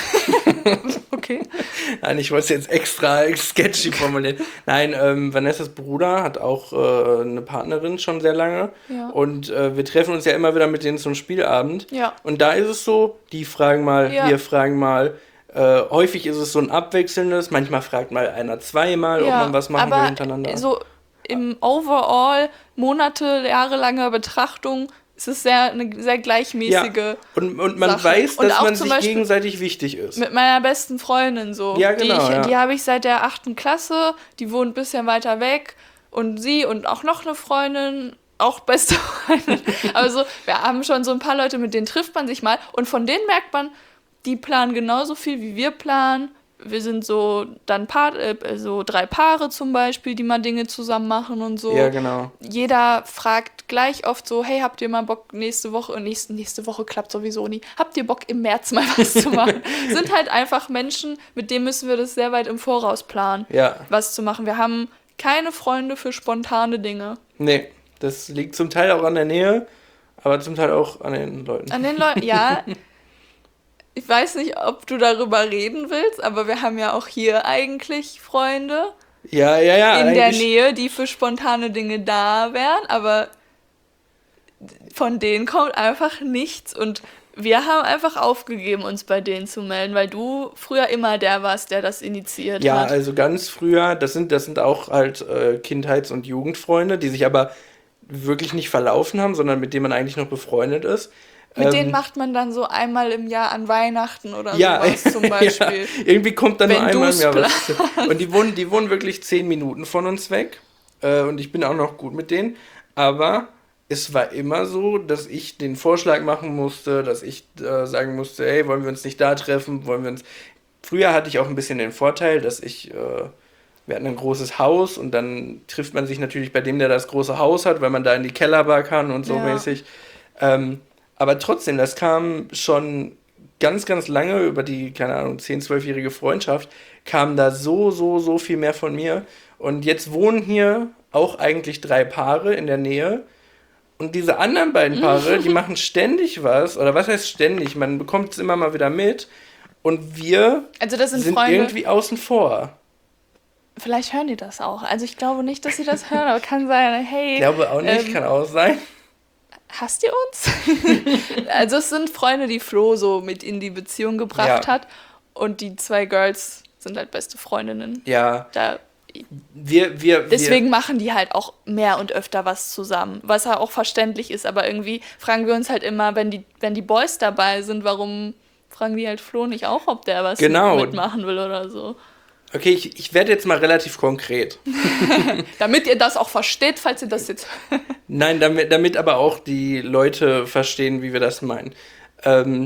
Okay. Nein, ich wollte es jetzt extra sketchy formulieren. Nein, ähm, Vanessas Bruder hat auch äh, eine Partnerin schon sehr lange. Ja. Und äh, wir treffen uns ja immer wieder mit denen zum Spielabend. Ja. Und da ist es so, die fragen mal, Ja. wir fragen mal. Äh, häufig ist es so ein abwechselndes. Manchmal fragt mal einer zweimal, ob man was machen aber will hintereinander. so im Overall, Monate, jahrelange Betrachtung, ist es sehr, eine sehr gleichmäßige. Und, und man Sache. weiß, Und dass auch man zum sich Beispiel gegenseitig wichtig ist. Mit meiner besten Freundin so. Ja, genau, Die, ich, ja. die habe ich seit der achten Klasse, die wohnt ein bisschen weiter weg. Und sie und auch noch eine Freundin auch beste Freunde. Aber so, wir haben schon so ein paar Leute, mit denen trifft man sich mal. Und von denen merkt man, die planen genauso viel, wie wir planen. Wir sind so dann Paar, äh, so drei Paare zum Beispiel, die mal Dinge zusammen machen und so. Ja, genau. Jeder fragt gleich oft so, hey, habt ihr mal Bock nächste Woche, und nächste, nächste Woche klappt sowieso nie, habt ihr Bock im März mal was zu machen? Sind halt einfach Menschen, mit denen müssen wir das sehr weit im Voraus planen, ja. was zu machen. Wir haben keine Freunde für spontane Dinge. Nee, das liegt zum Teil auch an der Nähe, aber zum Teil auch an den Leuten. An den Leuten, ja. Ich weiß nicht, ob du darüber reden willst, aber wir haben ja auch hier eigentlich Freunde ja, ja, ja, in der eigentlich. Nähe, die für spontane Dinge da wären, aber von denen kommt einfach nichts. Und wir haben einfach aufgegeben, uns bei denen zu melden, weil du früher immer der warst, der das initiiert Ja, hat. Ja, also ganz früher, das sind, das sind auch halt äh, Kindheits- und Jugendfreunde, die sich aber wirklich nicht verlaufen haben, sondern mit denen man eigentlich noch befreundet ist. Mit ähm, denen macht man dann so einmal im Jahr an Weihnachten oder ja, sowas zum Beispiel. Ja, irgendwie kommt dann Wenn nur einmal im du's Jahr was. Und die wohnen, die wohnen wirklich zehn Minuten von uns weg. Äh, und ich bin auch noch gut mit denen. Aber es war immer so, dass ich den Vorschlag machen musste, dass ich äh, sagen musste, hey, wollen wir uns nicht da treffen? Wollen wir uns. Früher hatte ich auch ein bisschen den Vorteil, dass ich. Äh, wir hatten ein großes Haus und dann trifft man sich natürlich bei dem, der das große Haus hat, weil man da in die Kellerbar kann und so Ja. mäßig. Ähm, aber trotzdem, das kam schon ganz, ganz lange über die, keine Ahnung, zehn-, zwölfjährige Freundschaft, kam da so, so, so viel mehr von mir. Und jetzt wohnen hier auch eigentlich drei Paare in der Nähe. Und diese anderen beiden Paare, die machen ständig was. Oder was heißt ständig? Man bekommt es immer mal wieder mit. Und wir Also das sind, sind Freunde, irgendwie außen vor. vielleicht hören die das auch. Also ich glaube nicht, dass sie das hören, aber kann sein, hey, Ich glaube auch nicht, ähm, kann auch sein. hasst ihr uns? Also es sind Freunde, die Flo so mit in die Beziehung gebracht Ja. hat. Und die zwei Girls sind halt beste Freundinnen. Ja, Da, wir, wir, deswegen machen die halt auch mehr und öfter was zusammen. Was ja auch verständlich ist. Aber irgendwie fragen wir uns halt immer, wenn die, wenn die Boys dabei sind, warum fragen die halt Flo nicht auch, ob der was Genau. mitmachen will oder so. wir. Okay, ich, ich werde jetzt mal relativ konkret. Damit ihr das auch versteht, falls ihr das jetzt... Nein, damit, damit aber auch die Leute verstehen, wie wir das meinen. Ähm,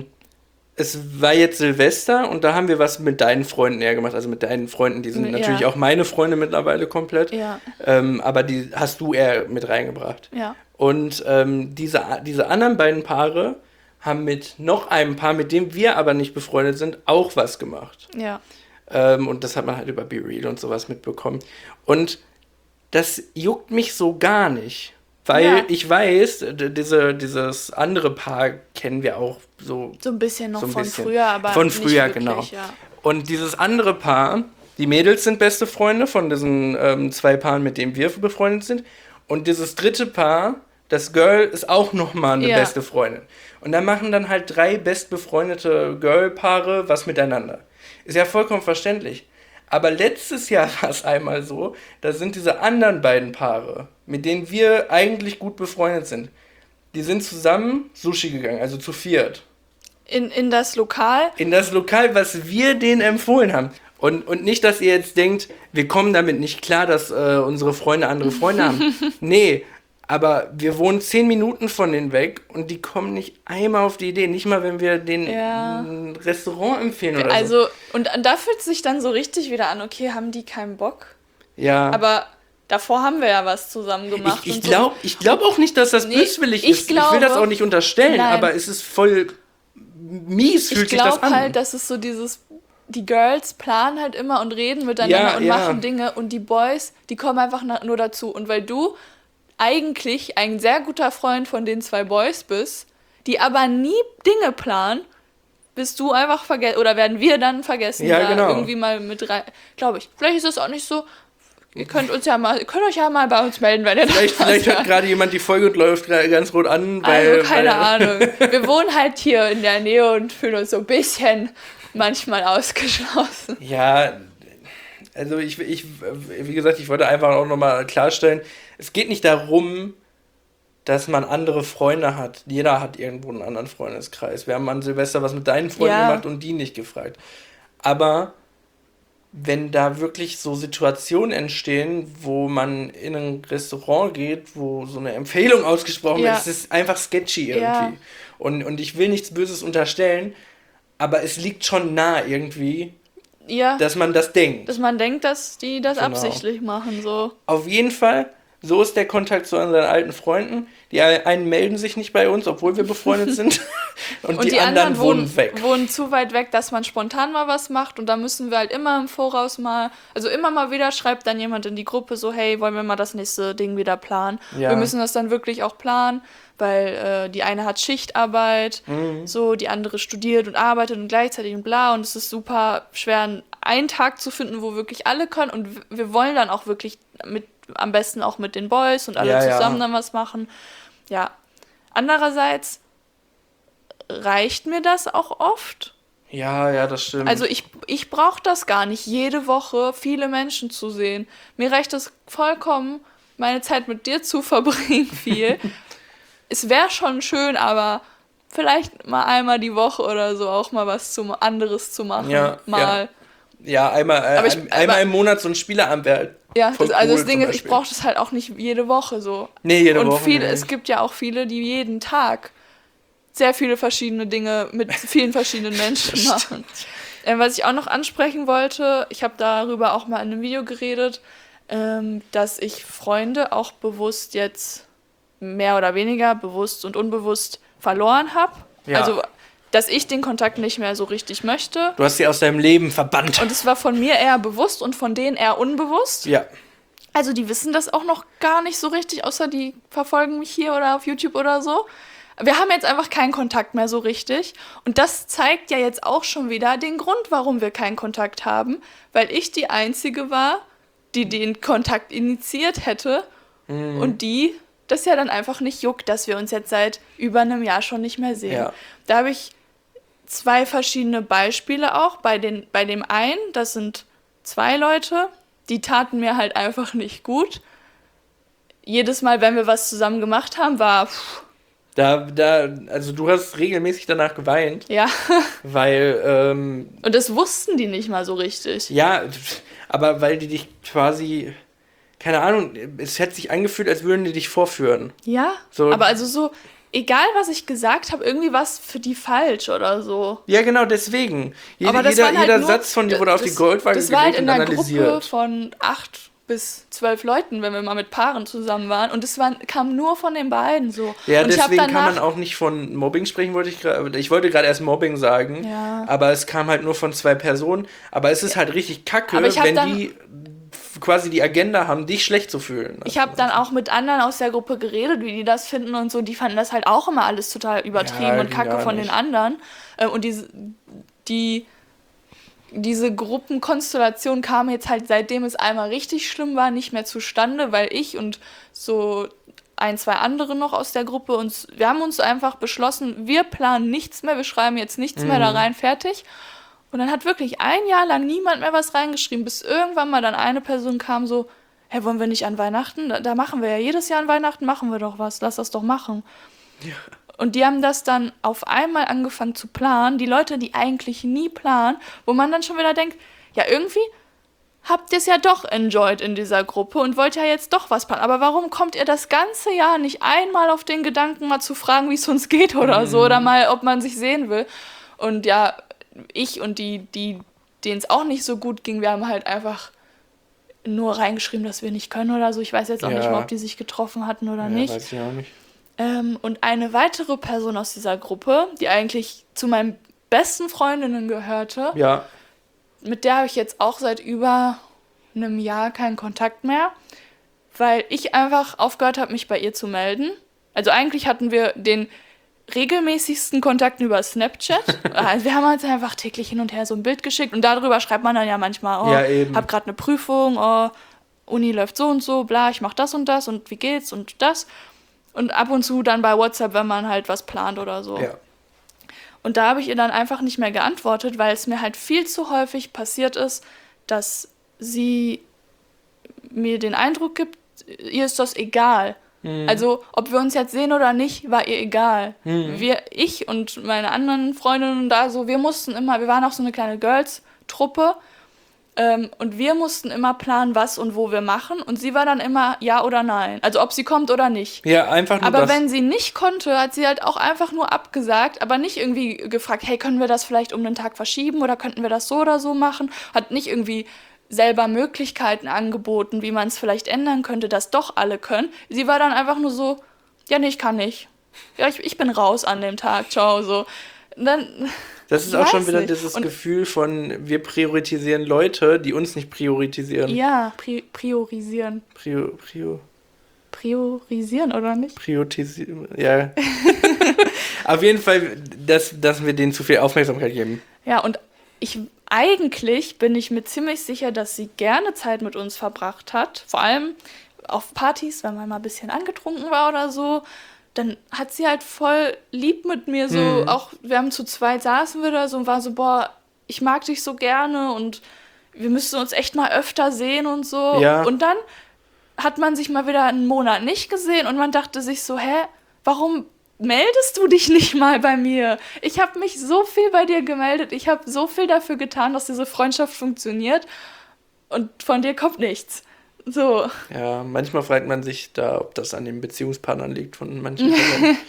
es war jetzt Silvester und da haben wir was mit deinen Freunden eher gemacht. Also mit deinen Freunden, die sind Ja. natürlich auch meine Freunde mittlerweile komplett. Ja, Ähm, aber die hast du eher mit reingebracht. ja. Und ähm, diese, diese anderen beiden Paare haben mit noch einem Paar, mit dem wir aber nicht befreundet sind, auch was gemacht. Ja. Ähm, und das hat man halt über Be Real und sowas mitbekommen. Und das juckt mich so gar nicht. Weil Ja. ich weiß, d- diese, dieses andere Paar kennen wir auch so. So ein bisschen noch So ein von bisschen. früher, aber Von nicht früher, wirklich, genau. Ja. Und dieses andere Paar, die Mädels sind beste Freunde von diesen ähm, zwei Paaren, mit denen wir befreundet sind. Und dieses dritte Paar, das Girl, ist auch nochmal eine Ja. beste Freundin. Und da machen dann halt drei bestbefreundete Girl-Paare was miteinander. Ist ja vollkommen verständlich. Aber letztes Jahr war es einmal so, da sind diese anderen beiden Paare, mit denen wir eigentlich gut befreundet sind, die sind zusammen Sushi gegangen, also zu viert. In, in das Lokal. In das Lokal, was wir denen empfohlen haben. Und, und nicht, dass ihr jetzt denkt, wir kommen damit nicht klar, dass äh, unsere Freunde andere Freunde haben. Nee, aber wir wohnen zehn Minuten von denen weg und die kommen nicht einmal auf die Idee. Nicht mal, wenn wir denen Ja. ein Restaurant empfehlen oder so. Also, und da fühlt es sich dann so richtig wieder an, okay, haben die keinen Bock? Ja. Aber davor haben wir ja was zusammen gemacht. Ich, ich und so. glaube ich glaub auch nicht, dass das Nee, böswillig ich ist. ich will glaube- das auch nicht unterstellen, Nein. aber es ist voll mies, fühlt Ich sich das glaube an. halt, dass es so dieses, die Girls planen halt immer und reden miteinander Ja, und ja. machen Dinge und die Boys, die kommen einfach na- nur dazu. Und weil du eigentlich ein sehr guter Freund von den zwei Boys bist, die aber nie Dinge planen, bist du einfach vergessen, oder werden wir dann vergessen, Ja, da genau. irgendwie mal mit rein, glaube ich. Vielleicht ist es auch nicht so, ihr könnt uns ja mal, ihr könnt euch ja mal bei uns melden, wenn ihr Vielleicht, das vielleicht hört hört. gerade jemand die Folge und läuft gra- ganz rot an, weil... Also keine weil, Ahnung. Wir wohnen halt hier in der Nähe und fühlen uns so ein bisschen manchmal ausgeschlossen. Ja, also ich, ich, wie gesagt, ich wollte einfach auch nochmal klarstellen, es geht nicht darum, dass man andere Freunde hat. Jeder hat irgendwo einen anderen Freundeskreis. Wir haben an Silvester was mit deinen Freunden Ja. gemacht und die nicht gefragt. Aber wenn da wirklich so Situationen entstehen, wo man in ein Restaurant geht, wo so eine Empfehlung ausgesprochen Ja. wird, es ist einfach sketchy irgendwie. Ja. Und, und ich will nichts Böses unterstellen, aber es liegt schon nah irgendwie, Ja, dass man das denkt. dass man denkt, dass die das Genau. absichtlich machen, so. Auf jeden Fall, so ist der Kontakt zu unseren alten Freunden. Die einen melden sich nicht bei uns, obwohl wir befreundet sind. Und, Und die, die, anderen, anderen wohnen wohnen, weg. wohnen zu weit weg, dass man spontan mal was macht. Und da müssen wir halt immer im Voraus mal, also immer mal wieder schreibt dann jemand in die Gruppe so, hey, wollen wir mal das nächste Ding wieder planen? Ja. Wir müssen das dann wirklich auch planen, weil äh, die eine hat Schichtarbeit, Mhm. so, die andere studiert und arbeitet und gleichzeitig und bla. Und es ist super schwer, einen Tag zu finden, wo wirklich alle können. Und w- wir wollen dann auch wirklich mit, am besten auch mit den Boys und alle Ja, ja. zusammen dann was machen. Ja. Andererseits reicht mir das auch oft. Ja, ja, das stimmt. Also ich, ich brauche das gar nicht, jede Woche viele Menschen zu sehen. Mir reicht es vollkommen, meine Zeit mit dir zu verbringen, viel. Es wäre schon schön, aber vielleicht mal einmal die Woche oder so auch mal was zum anderes zu machen. Ja, mal. ja, einmal, äh, Aber ich- ein, einmal aber- im Monat so ein Spieleabend wäre halt Ja, voll das, also cool das Ding zum ist, ich Beispiel. brauche das halt auch nicht jede Woche so. Nee, jede Und Woche viele, nicht. es gibt ja auch viele, die jeden Tag sehr viele verschiedene Dinge mit vielen verschiedenen Menschen machen. Ähm, was ich auch noch ansprechen wollte, ich habe darüber auch mal in einem Video geredet, ähm, dass ich Freunde auch bewusst jetzt mehr oder weniger, bewusst und unbewusst verloren habe. Ja. Also, dass ich den Kontakt nicht mehr so richtig möchte. Du hast sie aus deinem Leben verbannt. Und es war von mir eher bewusst und von denen eher unbewusst. Ja. Also die wissen das auch noch gar nicht so richtig, außer die verfolgen mich hier oder auf YouTube oder so. Wir haben jetzt einfach keinen Kontakt mehr so richtig. Und das zeigt ja jetzt auch schon wieder den Grund, warum wir keinen Kontakt haben. Weil ich die Einzige war, die den Kontakt initiiert hätte. Mhm. Und die das ja dann einfach nicht juckt, dass wir uns jetzt seit über einem Jahr schon nicht mehr sehen. Ja. Da habe ich zwei verschiedene Beispiele auch. Bei, den, bei dem einen, das sind zwei Leute, die taten mir halt einfach nicht gut. Jedes Mal, wenn wir was zusammen gemacht haben, war, pff, Da, da, also du hast regelmäßig danach geweint, ja. weil, ähm, Und das wussten die nicht mal so richtig. ja, aber weil die dich quasi, keine Ahnung, es hätte sich angefühlt, als würden die dich vorführen. Ja, So. aber also so, egal was ich gesagt habe, irgendwie war es für die falsch oder so. Ja, genau, deswegen. Jede, Aber das jeder waren halt jeder nur- Satz von dir wurde auf das- die Goldwaage Das war halt gelegt in und einer Gruppe analysiert. von acht bis zwölf Leuten, wenn wir mal mit Paaren zusammen waren. Und es waren, kam nur von den beiden so. Ja, und ich hab deswegen kann danach, man auch nicht von Mobbing sprechen, wollte ich gerade. Ich wollte gerade erst Mobbing sagen, Ja. aber es kam halt nur von zwei Personen. Aber es ist halt richtig kacke, Aber ich hab wenn dann- die quasi die Agenda haben, dich schlecht zu fühlen. Ich habe dann auch mit anderen aus der Gruppe geredet, wie die das finden und so. Die fanden das halt auch immer alles total übertrieben Ja, und ging kacke gar von nicht. den anderen. Ähm, Und diese, die, diese Gruppenkonstellation kam jetzt halt, seitdem es einmal richtig schlimm war, nicht mehr zustande, weil ich und so ein, zwei andere noch aus der Gruppe uns, wir haben uns einfach beschlossen, wir planen nichts mehr, wir schreiben jetzt nichts mehr da rein, fertig. Und dann hat wirklich ein Jahr lang niemand mehr was reingeschrieben, bis irgendwann mal dann eine Person kam so, hey, wollen wir nicht an Weihnachten? Da, da machen wir ja jedes Jahr an Weihnachten, machen wir doch was, lass das doch machen. Und die haben das dann auf einmal angefangen zu planen, die Leute, die eigentlich nie planen, wo man dann schon wieder denkt, ja, irgendwie habt ihr es ja doch enjoyed in dieser Gruppe und wollt ja jetzt doch was planen. Aber warum kommt ihr das ganze Jahr nicht einmal auf den Gedanken, mal zu fragen, wie es uns geht oder so, oder mal, ob man sich sehen will? Und ja, ich und die, die denen es auch nicht so gut ging, wir haben halt einfach nur reingeschrieben, dass wir nicht können oder so. Ich weiß jetzt auch Ja. nicht mal, ob die sich getroffen hatten oder Ja, nicht. weiß ich auch nicht. Ähm, und eine weitere Person aus dieser Gruppe, die eigentlich zu meinen besten Freundinnen gehörte, Ja, mit der habe ich jetzt auch seit über einem Jahr keinen Kontakt mehr, weil ich einfach aufgehört habe, mich bei ihr zu melden. Also eigentlich hatten wir den regelmäßigsten Kontakt über Snapchat. Also wir haben uns einfach täglich hin und her so ein Bild geschickt und darüber schreibt man dann ja manchmal, oh, Ja, eben. hab gerade eine Prüfung, oh, Uni läuft so und so, bla, ich mach das und das und wie geht's und das. Und ab und zu dann bei WhatsApp, wenn man halt was plant oder so. ja. Und da habe ich ihr dann einfach nicht mehr geantwortet, weil es mir halt viel zu häufig passiert ist, dass sie mir den Eindruck gibt, ihr ist das egal. Mhm. Also, ob wir uns jetzt sehen oder nicht, war ihr egal. Mhm. Wir, ich und meine anderen Freundinnen da so, wir mussten immer, wir waren auch so eine kleine Girls-Truppe, Ähm, und wir mussten immer planen, was und wo wir machen. Und sie war dann immer ja oder nein. Also ob sie kommt oder nicht. Ja, einfach nur Aber das. wenn sie nicht konnte, hat sie halt auch einfach nur abgesagt, aber nicht irgendwie gefragt, hey, können wir das vielleicht um den Tag verschieben oder könnten wir das so oder so machen? Hat nicht irgendwie selber Möglichkeiten angeboten, wie man es vielleicht ändern könnte, dass doch alle können. Sie war dann einfach nur so, ja, nee, ich kann nicht. Ja, ich, ich bin raus an dem Tag, ciao, so. Und dann... Das ist auch schon wieder nicht. dieses Und Gefühl von, wir priorisieren Leute, die uns nicht priorisieren. ja, pri priorisieren. Prio, Prio, Priorisieren, oder nicht? priorisieren, ja. Auf jeden Fall, dass, dass wir denen zu viel Aufmerksamkeit geben. Ja, und ich eigentlich bin ich mir ziemlich sicher, dass sie gerne Zeit mit uns verbracht hat. Vor allem auf Partys, wenn man mal ein bisschen angetrunken war oder so. Dann hat sie halt voll lieb mit mir so, Mhm. auch wir haben zu zweit saßen wir da so und war so, boah, ich mag dich so gerne und wir müssten uns echt mal öfter sehen und so. Ja. Und dann hat man sich mal wieder einen Monat nicht gesehen und man dachte sich so, hä, warum meldest du dich nicht mal bei mir? Ich habe mich so viel bei dir gemeldet, ich habe so viel dafür getan, dass diese Freundschaft funktioniert und von dir kommt nichts. So. Ja, manchmal fragt man sich da, ob das an den Beziehungspartnern liegt von manchen Personen.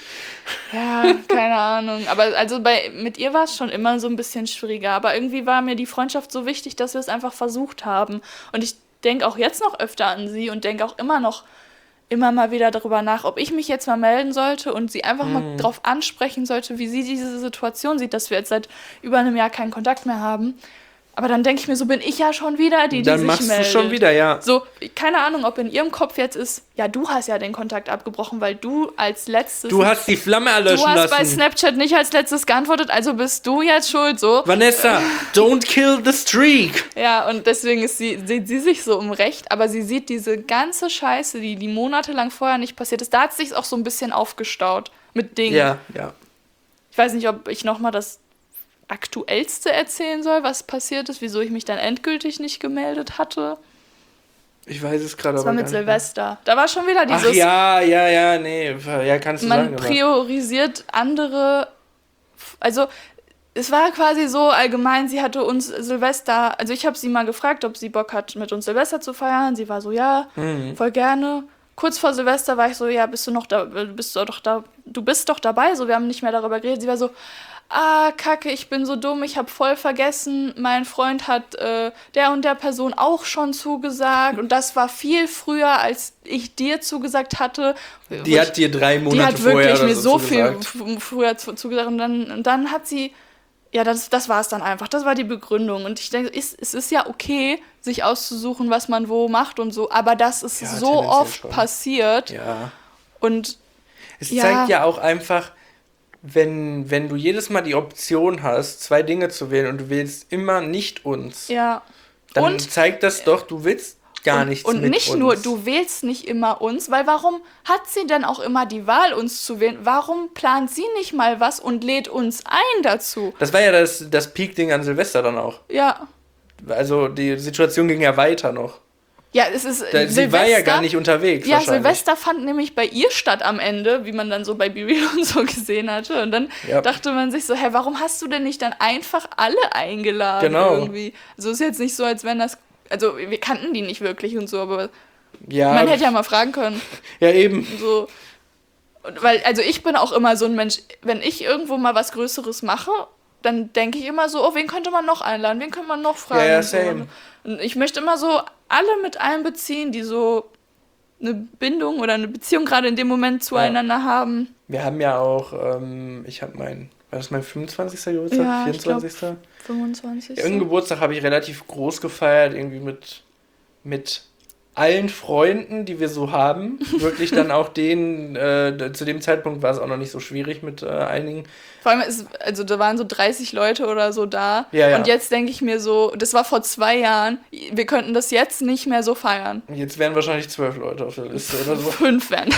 Ja, keine Ahnung. Aber also bei mit ihr war es schon immer so ein bisschen schwieriger. Aber irgendwie war mir die Freundschaft so wichtig, dass wir es einfach versucht haben. Und ich denke auch jetzt noch öfter an sie und denke auch immer noch immer mal wieder darüber nach, ob ich mich jetzt mal melden sollte und sie einfach mal drauf ansprechen sollte, wie sie diese Situation sieht, dass wir jetzt seit über einem Jahr keinen Kontakt mehr haben. Aber dann denke ich mir, so bin ich ja schon wieder die, die Dann sich machst meldet. du schon wieder, ja. So, keine Ahnung, ob in ihrem Kopf jetzt ist, ja, du hast ja den Kontakt abgebrochen, weil du als letztes... Du hast die Flamme erlöschen Du hast bei lassen. Snapchat nicht als letztes geantwortet, also bist du jetzt schuld, so. Vanessa, don't kill the streak. Ja, und deswegen ist sie, sieht sie sich so im Recht, aber sie sieht diese ganze Scheiße, die, die monatelang vorher nicht passiert ist, da hat es sich auch so ein bisschen aufgestaut mit Dingen. Ja, ja. Ich weiß nicht, ob ich nochmal das Aktuellste erzählen soll, was passiert ist, wieso ich mich dann endgültig nicht gemeldet hatte. Ich weiß es gerade Das aber war mit gar nicht mehr. Silvester. Da war schon wieder Ach dieses, ja, ja, ja, nee. Ja, kannst du man sagen. aber- priorisiert andere, also es war quasi so allgemein, sie hatte uns Silvester, also ich habe sie mal gefragt, ob sie Bock hat, mit uns Silvester zu feiern. Sie war so, ja, Mhm. voll gerne. Kurz vor Silvester war ich so, ja, bist du noch da, bist du doch da, du bist doch dabei, so, wir haben nicht mehr darüber geredet. Sie war so, ah, kacke, ich bin so dumm, ich habe voll vergessen, mein Freund hat äh, der und der Person auch schon zugesagt und das war viel früher, als ich dir zugesagt hatte. Die Wo hat dir drei die Monate hat vorher wirklich oder mir so so viel zugesagt. f- früher zu, zugesagt und dann, und dann hat sie, ja, das, das war es dann einfach, das war die Begründung und ich denke, es, es ist ja okay, sich auszusuchen, was man wo macht und so, aber das ist Ja, so tendenziell oft schon. passiert Ja. und Es Ja. zeigt ja auch einfach, wenn, wenn du jedes Mal die Option hast, zwei Dinge zu wählen und du wählst immer nicht uns, ja. dann Und zeigt das doch, du willst gar und, nichts und mit nicht uns. nur, du wählst nicht immer uns, weil warum hat sie denn auch immer die Wahl, uns zu wählen? Warum plant sie nicht mal was und lädt uns ein dazu? Das war ja das, das Peak-Ding an Silvester dann auch. Ja. Also die Situation ging ja weiter noch. Ja, es ist Da, sie war ja gar nicht unterwegs Ja, wahrscheinlich. Silvester fand nämlich bei ihr statt am Ende, wie man dann so bei Be Real und so gesehen hatte. Und dann Ja. dachte man sich so, hä, warum hast du denn nicht dann einfach alle eingeladen Genau. irgendwie? Also ist jetzt nicht so, als wenn das, also wir kannten die nicht wirklich und so, aber Ja, man hätte ja mal fragen können. ja eben. So. Und weil, also ich bin auch immer so ein Mensch, wenn ich irgendwo mal was Größeres mache, dann denke ich immer so, oh, wen könnte man noch einladen, wen könnte man noch fragen? Ja, ja, und so. same. Und ich möchte immer so alle mit einbeziehen, die so eine Bindung oder eine Beziehung gerade in dem Moment zueinander haben. Wir haben ja auch, ähm, ich habe mein, war das mein fünfundzwanzigster Geburtstag? Ja, ich glaub, vierundzwanzigster fünfundzwanzig. Irgendeinen Geburtstag habe ich relativ groß gefeiert, irgendwie mit, mit allen Freunden, die wir so haben. Wirklich dann auch denen, äh, zu dem Zeitpunkt war es auch noch nicht so schwierig mit äh, einigen. Vor allem, ist, also da waren so dreißig Leute oder so da. Ja, ja. Und jetzt denke ich mir so, das war vor zwei Jahren, wir könnten das jetzt nicht mehr so feiern. Jetzt wären wahrscheinlich zwölf Leute auf der Liste oder so. Fünf werden.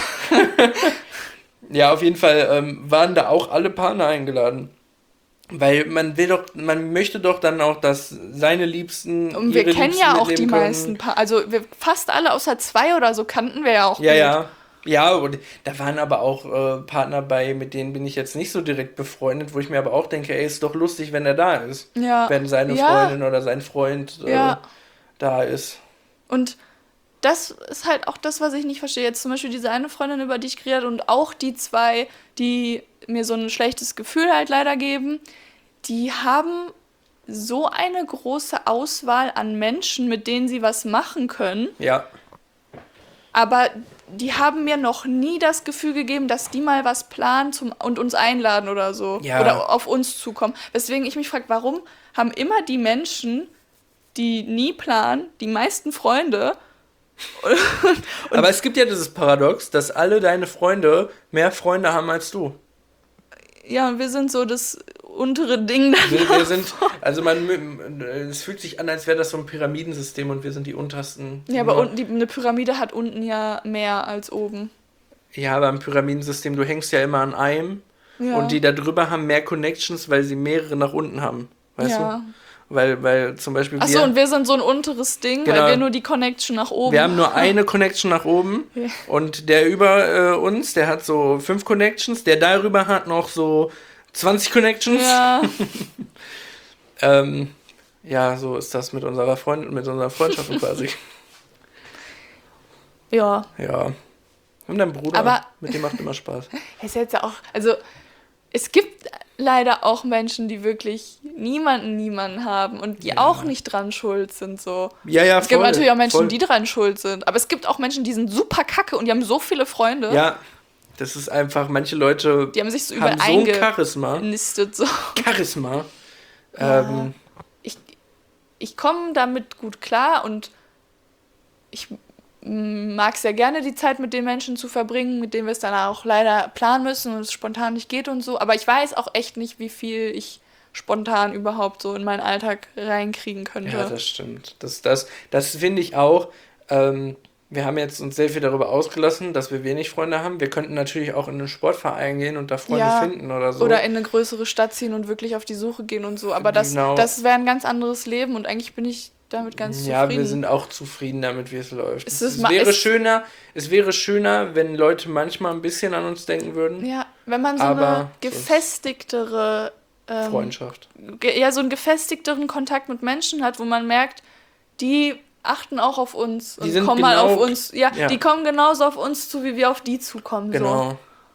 Ja, auf jeden Fall ähm, waren da auch alle Partner eingeladen. Weil man will doch, man möchte doch dann auch, dass seine Liebsten. Und wir ihre kennen Liebsten ja auch die mitnehmen können. meisten Paar. Also wir fast alle außer zwei oder so kannten wir ja auch. Ja, gut. ja. Ja, und da waren aber auch äh, Partner bei, mit denen bin ich jetzt nicht so direkt befreundet, wo ich mir aber auch denke, ey, ist doch lustig, wenn er da ist. Ja. Wenn seine Ja. Freundin oder sein Freund äh, Ja. da ist. Und das ist halt auch das, was ich nicht verstehe. Jetzt zum Beispiel diese eine Freundin, über die ich geredet und auch die zwei, die mir so ein schlechtes Gefühl halt leider geben, die haben so eine große Auswahl an Menschen, mit denen sie was machen können. Ja. Aber die haben mir noch nie das Gefühl gegeben, dass die mal was planen zum, und uns einladen oder so. Ja. Oder auf uns zukommen. Weswegen ich mich frage, warum haben immer die Menschen, die nie planen, die meisten Freunde. Und aber es gibt ja dieses Paradox, dass alle deine Freunde mehr Freunde haben als du. Ja, wir sind so das untere Ding dann. Wir, wir sind, also man, es fühlt sich an, als wäre das so ein Pyramidensystem und wir sind die untersten. Ja, aber unten, die, eine Pyramide hat unten ja mehr als oben. Ja, aber im Pyramidensystem, du hängst ja immer an einem ja. und die da drüber haben mehr Connections, weil sie mehrere nach unten haben. Weißt ja. du? Weil, weil zum Beispiel. Achso, und wir sind so ein unteres Ding, genau, weil wir nur die Connection nach oben haben. Wir haben nur eine Connection nach oben ja. und der über äh, uns, der hat so fünf Connections, der darüber hat noch so zwanzig Connections. Ja. ähm, ja, so ist das mit unserer Freund mit unserer Freundschaft quasi. Ja. Ja. Und dein Bruder, aber mit dem macht immer Spaß. Ist jetzt ja auch, also es gibt leider auch Menschen, die wirklich niemanden, niemanden haben und die ja. auch nicht dran schuld sind, so. Ja, ja, Es gibt voll, natürlich auch Menschen, voll. die dran schuld sind, aber es gibt auch Menschen, die sind super kacke und die haben so viele Freunde. Ja, das ist einfach, manche Leute die haben sich so überall haben so ein Charisma. eingenistet, so. Charisma. Ja. Ähm, ich ich komme damit gut klar und ich mag sehr gerne die Zeit mit den Menschen zu verbringen, mit denen wir es dann auch leider planen müssen und es spontan nicht geht und so. Aber ich weiß auch echt nicht, wie viel ich spontan überhaupt so in meinen Alltag reinkriegen könnte. Ja, das stimmt. Das, das, das finde ich auch. Ähm, wir haben jetzt uns sehr viel darüber ausgelassen, dass wir wenig Freunde haben. Wir könnten natürlich auch in einen Sportverein gehen und da Freunde ja, finden oder so. Oder in eine größere Stadt ziehen und wirklich auf die Suche gehen und so. Aber das, genau. das wäre ein ganz anderes Leben und eigentlich bin ich damit ganz ja, zufrieden. wir sind auch zufrieden damit, wie es läuft. Es, es, ist ma- wäre es, schöner, es wäre schöner, wenn Leute manchmal ein bisschen an uns denken würden. Ja, wenn man so aber eine gefestigtere ähm, Freundschaft. Ge- ja, so einen gefestigteren Kontakt mit Menschen hat, wo man merkt, die achten auch auf uns die und sind kommen genau, mal auf uns. Ja, ja, die kommen genauso auf uns zu, wie wir auf die zukommen. Genau. So.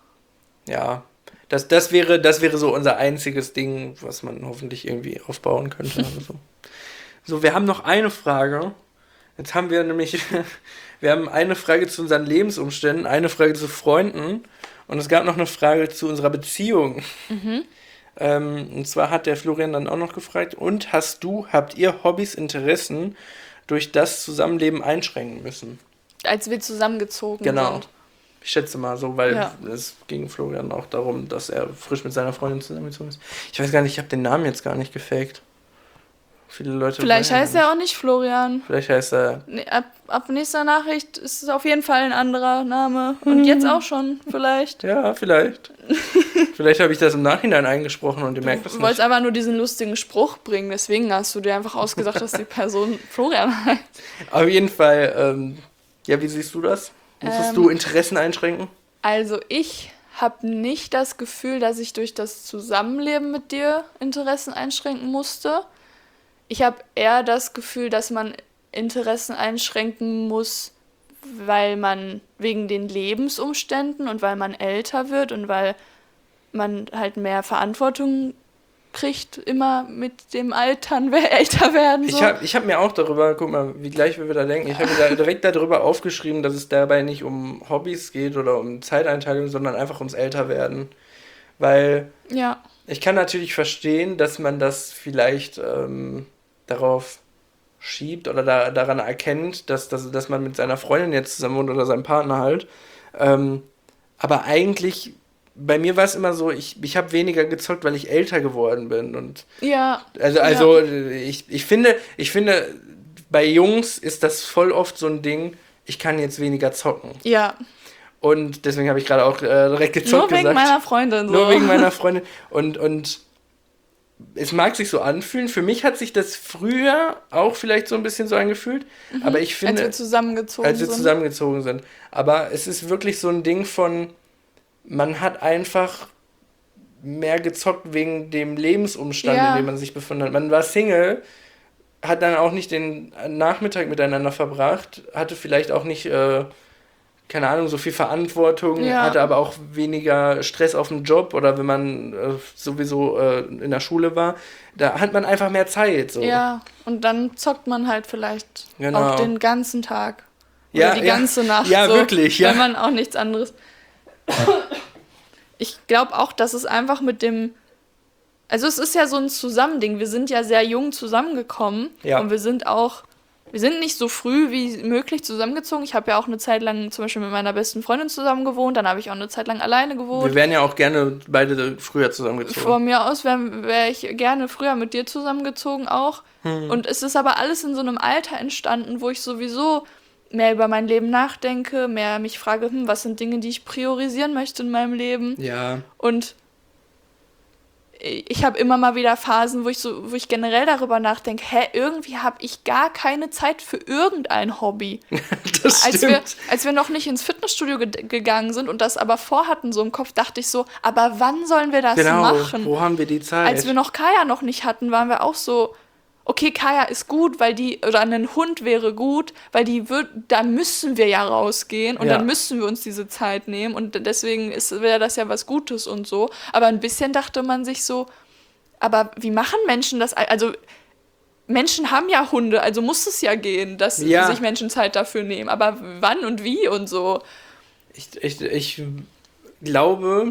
Ja. Das, das, wäre, das wäre so unser einziges Ding, was man hoffentlich irgendwie aufbauen könnte. Oder so. So, wir haben noch eine Frage. Jetzt haben wir nämlich, wir haben eine Frage zu unseren Lebensumständen, eine Frage zu Freunden und es gab noch eine Frage zu unserer Beziehung. Mhm. Ähm, und zwar hat der Florian dann auch noch gefragt, und hast du, habt ihr Hobbys, Interessen durch das Zusammenleben einschränken müssen? Als wir zusammengezogen genau. sind. Ich schätze mal so, weil ja. es ging Florian auch darum, dass er frisch mit seiner Freundin zusammengezogen ist. Ich weiß gar nicht, ich habe den Namen jetzt gar nicht gefaked. Viele Leute. Vielleicht heißt er auch nicht Florian. Vielleicht heißt er. Nee, ab, ab nächster Nachricht ist es auf jeden Fall ein anderer Name. Und hm. jetzt auch schon, vielleicht. Ja, vielleicht. Vielleicht habe ich das im Nachhinein eingesprochen und ihr merkt das nicht. Du wolltest einfach nur diesen lustigen Spruch bringen, deswegen hast du dir einfach ausgedacht, dass die Person Florian heißt. Auf jeden Fall, ähm, ja, wie siehst du das? Musstest ähm, du Interessen einschränken? Also ich habe nicht das Gefühl, dass ich durch das Zusammenleben mit dir Interessen einschränken musste. Ich habe eher das Gefühl, dass man Interessen einschränken muss, weil man wegen den Lebensumständen und weil man älter wird und weil man halt mehr Verantwortung kriegt, immer mit dem Altern, älter werden. So. Ich habe ich hab mir auch darüber, guck mal, wie gleich wir wieder denken, ich habe mir da direkt darüber aufgeschrieben, dass es dabei nicht um Hobbys geht oder um Zeiteinteilung, sondern einfach ums Älterwerden. Weil ja. ich kann natürlich verstehen, dass man das vielleicht ähm, darauf schiebt oder da, daran erkennt, dass, dass, dass man mit seiner Freundin jetzt zusammen wohnt oder seinem Partner halt. Ähm, aber eigentlich, bei mir war es immer so, ich, ich habe weniger gezockt, weil ich älter geworden bin. Und ja. Also, also ja. ich, ich finde, ich finde, bei Jungs ist das voll oft so ein Ding, ich kann jetzt weniger zocken. Ja. Und deswegen habe ich gerade auch äh, direkt gezockt gesagt. Nur wegen gesagt. meiner Freundin. So. Nur wegen meiner Freundin. Und, und es mag sich so anfühlen. Für mich hat sich das früher auch vielleicht so ein bisschen so angefühlt. Mhm. Aber ich finde... Als wir zusammengezogen als wir sind. zusammengezogen sind. Aber es ist wirklich so ein Ding von, man hat einfach mehr gezockt wegen dem Lebensumstand, ja. in dem man sich befunden hat. Man war Single, hat dann auch nicht den Nachmittag miteinander verbracht, hatte vielleicht auch nicht, äh, keine Ahnung, so viel Verantwortung, Ja. hatte aber auch weniger Stress auf dem Job oder wenn man äh, sowieso äh, in der Schule war, da hat man einfach mehr Zeit. So. Ja, und dann zockt man halt vielleicht Genau. auch den ganzen Tag. Oder Ja, die ja. ganze Nacht. Ja, so, wirklich, ja. Wenn man auch nichts anderes. Ich glaube auch, dass es einfach mit dem. Also, es ist ja so ein Zusammending. Wir sind ja sehr jung zusammengekommen. Ja. Und wir sind auch. Wir sind nicht so früh wie möglich zusammengezogen. Ich habe ja auch eine Zeit lang zum Beispiel mit meiner besten Freundin zusammen gewohnt. Dann habe ich auch eine Zeit lang alleine gewohnt. Wir wären ja auch gerne beide früher zusammengezogen. Von mir aus wäre wär ich gerne früher mit dir zusammengezogen auch. Hm. Und es ist aber alles in so einem Alter entstanden, wo ich sowieso mehr über mein Leben nachdenke, mehr mich frage, hm, was sind Dinge, die ich priorisieren möchte in meinem Leben. Ja. Und ich habe immer mal wieder Phasen, wo ich so, wo ich generell darüber nachdenke, hä, irgendwie habe ich gar keine Zeit für irgendein Hobby. Das Als stimmt. wir, als wir noch nicht ins Fitnessstudio ge- gegangen sind und das aber vorhatten, so im Kopf, dachte ich so, aber wann sollen wir das Genau, machen? wo haben wir die Zeit? Als wir noch Kaya noch nicht hatten, waren wir auch so, okay, Kaya ist gut, weil die, oder ein Hund wäre gut, weil die wird, da müssen wir ja rausgehen und Ja. dann müssen wir uns diese Zeit nehmen und deswegen wäre das ja was Gutes und so. Aber ein bisschen dachte man sich so, aber wie machen Menschen das? Also Menschen haben ja Hunde, also muss es ja gehen, dass Ja. sich Menschen Zeit dafür nehmen. Aber wann und wie und so. Ich, ich, ich glaube,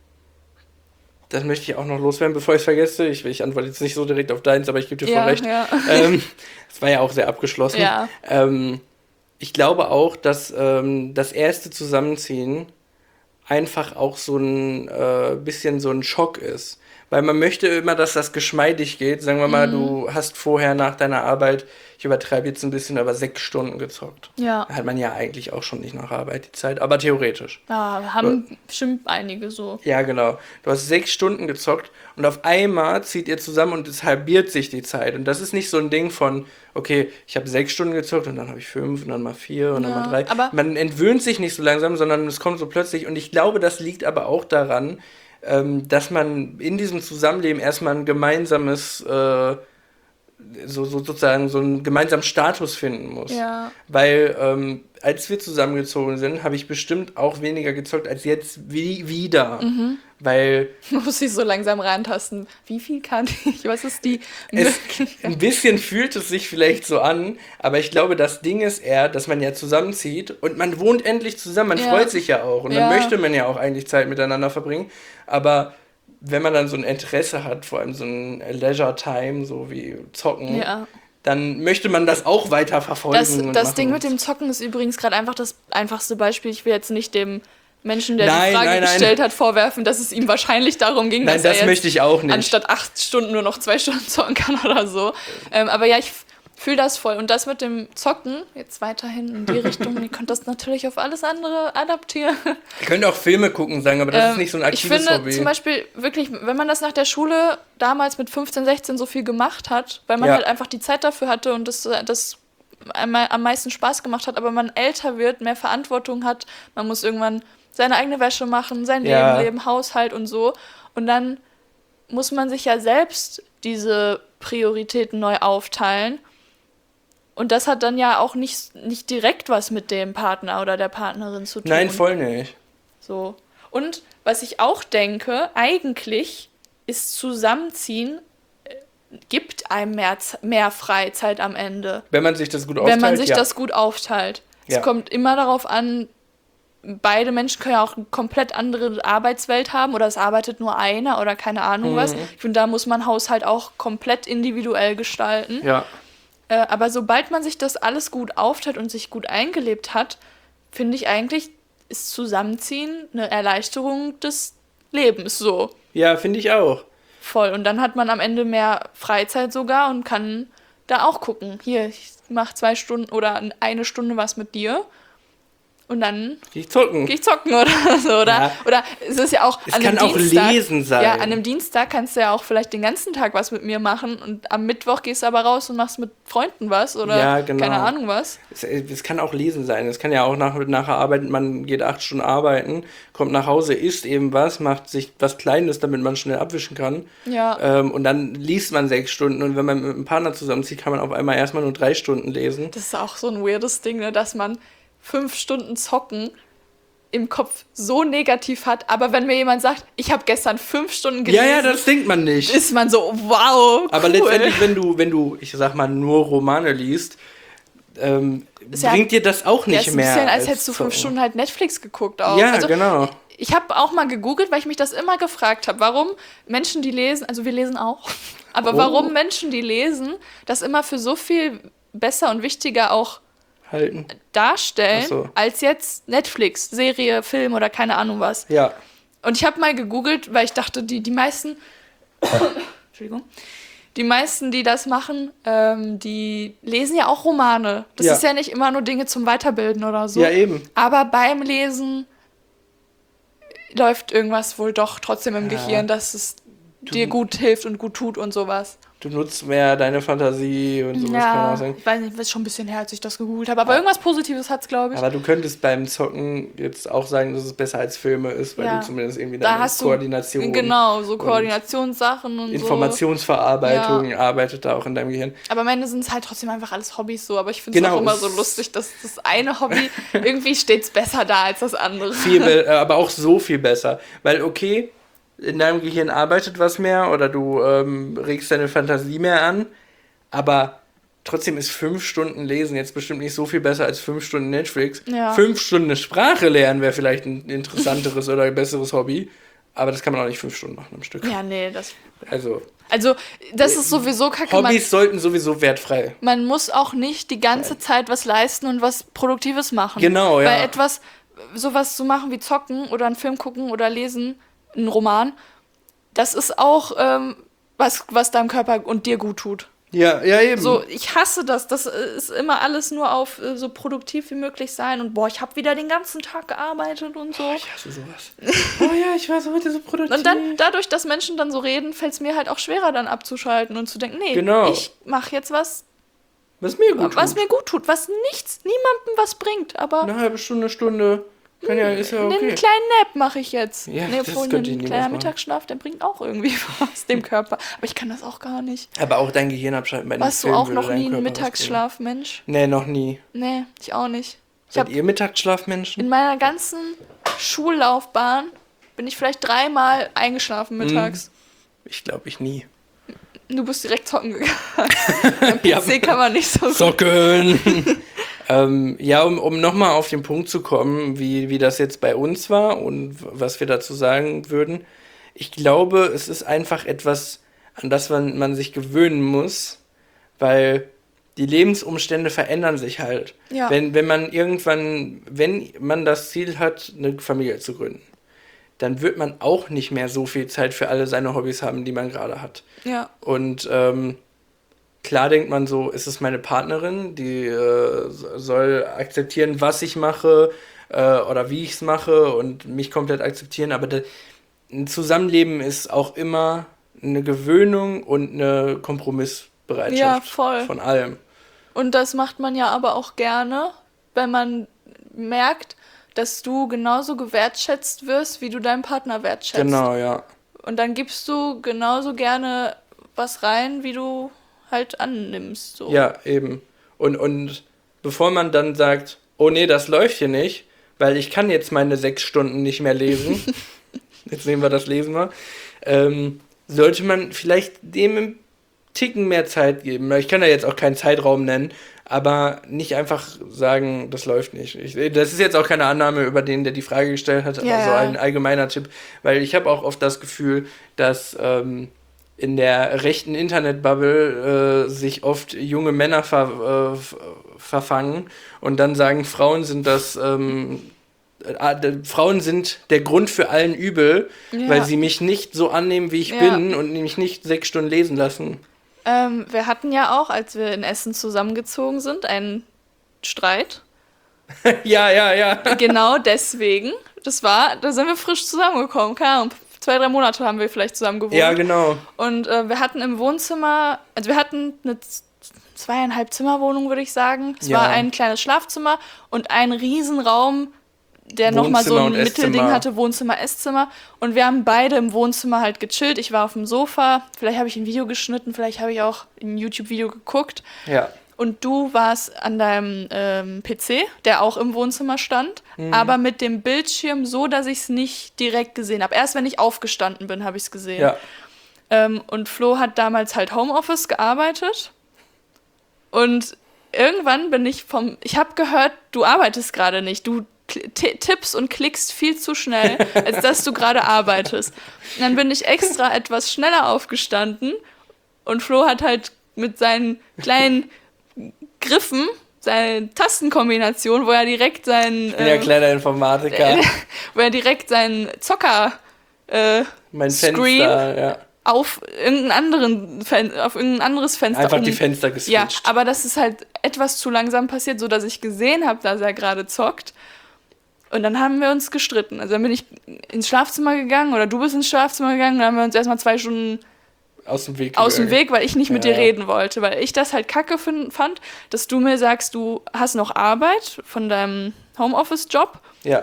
das möchte ich auch noch loswerden, bevor ich es vergesse. Ich, ich antworte jetzt nicht so direkt auf deins, aber ich gebe dir voll Ja, recht. ja. Ähm, das war ja auch sehr abgeschlossen. Ja. Ähm, ich glaube auch, dass ähm, das erste Zusammenziehen einfach auch so ein äh, bisschen so ein Schock ist. Weil man möchte immer, dass das geschmeidig geht. Sagen wir mal, du hast vorher nach deiner Arbeit, ich übertreibe jetzt ein bisschen, aber sechs Stunden gezockt. Ja. Da hat man ja eigentlich auch schon nicht nach Arbeit die Zeit, aber theoretisch. Ja, haben bestimmt einige so. Ja, genau. Du hast sechs Stunden gezockt und auf einmal zieht ihr zusammen und es halbiert sich die Zeit. Und das ist nicht so ein Ding von, okay, ich habe sechs Stunden gezockt und dann habe ich fünf und dann mal vier und dann Ja, mal drei. aber- Man entwöhnt sich nicht so langsam, sondern es kommt so plötzlich. Und ich glaube, das liegt aber auch daran, ähm, dass man in diesem Zusammenleben erstmal ein gemeinsames, äh, so, so sozusagen so einen gemeinsamen Status finden muss. Ja. Weil ähm, als wir zusammengezogen sind, habe ich bestimmt auch weniger gezockt als jetzt wie wieder. Mhm. Weil Muss ich so langsam rantasten. Wie viel kann ich? Was ist die es ein bisschen fühlt es sich vielleicht so an, aber ich glaube, das Ding ist eher, dass man ja zusammenzieht und man wohnt endlich zusammen, man Ja. freut sich ja auch und Ja. dann möchte man ja auch eigentlich Zeit miteinander verbringen, aber wenn man dann so ein Interesse hat, vor allem so ein Leisure Time, so wie Zocken, Ja. dann möchte man das auch weiter verfolgen. Das, und das machen. Ding mit dem Zocken ist übrigens gerade einfach das einfachste Beispiel. Ich will jetzt nicht dem Menschen, der Nein, die Frage nein, nein. gestellt hat, vorwerfen, dass es ihm wahrscheinlich darum ging, Nein, dass das er jetzt möchte ich auch nicht. anstatt acht Stunden nur noch zwei Stunden zocken kann oder so. Ähm, aber ja, ich fühle das voll. Und das mit dem Zocken, jetzt weiterhin in die Richtung, ihr könnt das natürlich auf alles andere adaptieren. Ihr könnt auch Filme gucken sagen, aber das Ähm, ist nicht so ein ich aktives finde Hobby. zum Beispiel wirklich, wenn man das nach der Schule damals mit fünfzehn, sechzehn so viel gemacht hat, weil man Ja. halt einfach die Zeit dafür hatte und das, das am am meisten Spaß gemacht hat, aber man älter wird, mehr Verantwortung hat, man muss irgendwann seine eigene Wäsche machen, sein Ja. Leben leben, Haushalt und so. Und dann muss man sich ja selbst diese Prioritäten neu aufteilen. Und das hat dann ja auch nicht, nicht direkt was mit dem Partner oder der Partnerin zu tun. Nein, voll nicht. So. Und was ich auch denke, eigentlich ist Zusammenziehen, äh, gibt einem mehr, Z- mehr Freizeit am Ende. Wenn man sich das gut aufteilt, Wenn man sich ja. das gut aufteilt. Ja. Es kommt immer darauf an, beide Menschen können ja auch eine komplett andere Arbeitswelt haben oder es arbeitet nur einer oder keine Ahnung was. Mhm. Ich finde, da muss man Haushalt auch komplett individuell gestalten. Ja. Äh, aber sobald man sich das alles gut aufteilt und sich gut eingelebt hat, finde ich eigentlich, ist Zusammenziehen eine Erleichterung des Lebens so. Ja, finde ich auch. Voll. Und dann hat man am Ende mehr Freizeit sogar und kann da auch gucken. Hier, ich mache zwei Stunden oder eine Stunde was mit dir. Und dann Geh ich zocken. gehe ich zocken oder so. Oder, Ja. oder es ist ja auch Es an kann einem auch Dienstag. lesen sein. Ja, an einem Dienstag kannst du ja auch vielleicht den ganzen Tag was mit mir machen und am Mittwoch gehst du aber raus und machst mit Freunden was oder Ja, genau. keine Ahnung was. Es, es kann auch lesen sein. Es kann ja auch nach, nach der Arbeit, man geht acht Stunden arbeiten, kommt nach Hause, isst eben was, macht sich was Kleines, damit man schnell abwischen kann. Ja. Ähm, und dann liest man sechs Stunden. Und wenn man mit einem Partner zusammenzieht, kann man auf einmal erstmal nur drei Stunden lesen. Das ist auch so ein weirdes Ding, ne, dass man fünf Stunden zocken im Kopf so negativ hat, aber wenn mir jemand sagt, ich habe gestern fünf Stunden Ja, gelesen, ja, das denkt man nicht. ist man so, wow, cool. Aber letztendlich, wenn du, wenn du, ich sag mal, nur Romane liest, ähm, ja- bringt dir das auch Ja, nicht ist ein mehr. bisschen, als hättest du fünf Zocken. Stunden halt Netflix geguckt auch. Ja, also, genau. Ich habe auch mal gegoogelt, weil ich mich das immer gefragt habe, warum Menschen, die lesen, also wir lesen auch, aber Oh. warum Menschen, die lesen, das immer für so viel besser und wichtiger auch Halten. darstellen, Ach so. als jetzt Netflix, Serie, Film oder keine Ahnung was. Ja. Und ich habe mal gegoogelt, weil ich dachte, die, die meisten, Entschuldigung, die meisten, die das machen, ähm, die lesen ja auch Romane. Das Ja. ist ja nicht immer nur Dinge zum Weiterbilden oder so. Ja, eben. Aber beim Lesen läuft irgendwas wohl doch trotzdem im Ja. Gehirn, dass es dir gut hilft und gut tut und sowas. Du nutzt mehr deine Fantasie und sowas kann man auch sagen. ich weiß nicht, das ist schon ein bisschen her, als ich das gegoogelt habe. Aber irgendwas Positives hat es, glaube ich. Aber du könntest beim Zocken jetzt auch sagen, dass es besser als Filme ist, weil Ja. du zumindest irgendwie Da deine hast du- Koordination, Genau, so und Koordinationssachen und so. Informationsverarbeitung arbeitet da auch in deinem Gehirn. Aber am Ende sind es halt trotzdem einfach alles Hobbys so. Aber ich finde es Genau, auch immer es- so lustig, dass das eine Hobby irgendwie stets besser da als das andere. Viel be- äh, aber auch so viel besser. Weil, okay, in deinem Gehirn arbeitet was mehr oder du ähm, regst deine Fantasie mehr an, aber trotzdem ist fünf Stunden Lesen jetzt bestimmt nicht so viel besser als fünf Stunden Netflix. Ja. Fünf Stunden eine Sprache lernen wäre vielleicht ein interessanteres oder ein besseres Hobby, aber das kann man auch nicht fünf Stunden machen am Stück. Ja, nee, das. Also, Also, das ist sowieso kacke. Man, Hobbys sollten sowieso wertfrei. man muss auch nicht die ganze Zeit was leisten und was Produktives machen. Genau, ja. Weil etwas, sowas zu machen wie zocken oder einen Film gucken oder lesen, einen Roman, das ist auch ähm, was, was deinem Körper und dir gut tut. Ja, ja, eben. So, ich hasse das. Das ist immer alles nur auf äh, so produktiv wie möglich sein und boah, ich habe wieder den ganzen Tag gearbeitet und so. Ich hasse sowas. Oh ja, ich war so heute so produktiv. Und dann, dadurch, dass Menschen dann so reden, fällt es mir halt auch schwerer, dann abzuschalten und zu denken, nee, Genau. ich mache jetzt was, was mir gut was tut. mir gut tut, was nichts, niemandem was bringt, aber Eine halbe Stunde, Stunde. Kann ja, ist ja einen okay. kleinen Nap mache ich jetzt. Ja, nee, das obwohl könnte ich ein niemals kleiner machen. Mittagsschlaf, der bringt auch irgendwie was dem Körper. Aber ich kann das auch gar nicht. Aber auch dein Gehirn abschalten bei einem Warst du Film auch würde noch dein nie ein Körper Mittagsschlaf, Mensch? rausbringen. Nee, noch nie. Nee, ich auch nicht. Ich Seid habe ihr Mittagsschlafmenschen? in meiner ganzen Schullaufbahn bin ich vielleicht dreimal eingeschlafen mittags. Ich glaube, ich nie. Du bist direkt zocken gegangen. Am P Ja. C kann man nicht so gut. Zocken! ähm, ja, um, um nochmal auf den Punkt zu kommen, wie, wie das jetzt bei uns war und w- was wir dazu sagen würden. Ich glaube, es ist einfach etwas, an das man, man sich gewöhnen muss, weil die Lebensumstände verändern sich halt. Ja. Wenn, wenn man irgendwann, wenn man das Ziel hat, eine Familie zu gründen, dann wird man auch nicht mehr so viel Zeit für alle seine Hobbys haben, die man gerade hat. Ja, Und ähm, klar denkt man so, ist es meine Partnerin, die äh, soll akzeptieren, was ich mache äh, oder wie ich es mache und mich komplett akzeptieren. Aber da, ein Zusammenleben ist auch immer eine Gewöhnung und eine Kompromissbereitschaft Ja, voll. von allem. und das macht man ja aber auch gerne, wenn man merkt, dass du genauso gewertschätzt wirst, wie du deinen Partner wertschätzt. Genau, ja. Und dann gibst du genauso gerne was rein, wie du halt annimmst. So. Ja, eben. Und, und bevor man dann sagt, oh nee, das läuft hier nicht, weil ich kann jetzt meine sechs Stunden nicht mehr lesen, jetzt nehmen wir das Lesen mal, ähm, sollte man vielleicht dem einen Ticken mehr Zeit geben. Ich kann da jetzt auch keinen Zeitraum nennen, aber nicht einfach sagen, das läuft nicht. Ich, das ist jetzt auch keine Annahme über den, der die Frage gestellt hat, aber Ja, so ja. ein allgemeiner Tipp, weil ich habe auch oft das Gefühl, dass ähm, in der rechten Internetbubble äh, sich oft junge Männer ver, äh, f- verfangen und dann sagen, Frauen sind das ähm, äh, äh, Frauen sind der Grund für allen Übel, Ja. weil sie mich nicht so annehmen, wie ich Ja. bin und mich nicht sechs Stunden lesen lassen. Ähm, wir hatten ja auch, als wir in Essen zusammengezogen sind, einen Streit. Ja, ja, ja. Genau deswegen. Das war, da sind wir frisch zusammengekommen. Keine Ahnung, zwei, drei Monate haben wir vielleicht zusammen gewohnt. Ja, genau. Und äh, wir hatten im Wohnzimmer, also wir hatten eine z- zweieinhalb Zimmerwohnung, würde ich sagen. Es Ja. war ein kleines Schlafzimmer und ein Riesenraum, der nochmal so Wohnzimmer ein und Mittelding Esszimmer. hatte, Wohnzimmer, Esszimmer. Und wir haben beide im Wohnzimmer halt gechillt. Ich war auf dem Sofa, vielleicht habe ich ein Video geschnitten, vielleicht habe ich auch ein YouTube-Video geguckt. Ja. Und du warst an deinem ähm, P C, der auch im Wohnzimmer stand, Mhm. aber mit dem Bildschirm so, dass ich es nicht direkt gesehen habe. Erst wenn ich aufgestanden bin, habe ich es gesehen. Ja. Ähm, und Flo hat damals halt Homeoffice gearbeitet. Und irgendwann bin ich vom... Ich habe gehört, du arbeitest gerade nicht. Du kl- ti- tippst und klickst viel zu schnell, als dass du gerade arbeitest. Und dann bin ich extra etwas schneller aufgestanden und Flo hat halt mit seinen kleinen Griffen, seine Tastenkombination, wo er direkt seinen... Ich bin ja ähm, kleiner Informatiker. wo er direkt seinen Zocker... Äh, Mein Screen Fenster, ja. auf irgendein, anderen Fen- auf irgendein anderes Fenster Einfach um. die Fenster Ja, geswitcht. aber das ist halt etwas zu langsam passiert, sodass ich gesehen habe, dass er gerade zockt. Und dann haben wir uns gestritten. Also dann bin ich ins Schlafzimmer gegangen oder du bist ins Schlafzimmer gegangen, dann haben wir uns erstmal zwei Stunden Aus dem Weg. aus dem gegangen. Weg, weil ich nicht mit Ja. dir reden wollte. Weil ich das halt kacke fin- fand, dass du mir sagst, du hast noch Arbeit von deinem Homeoffice-Job, Ja.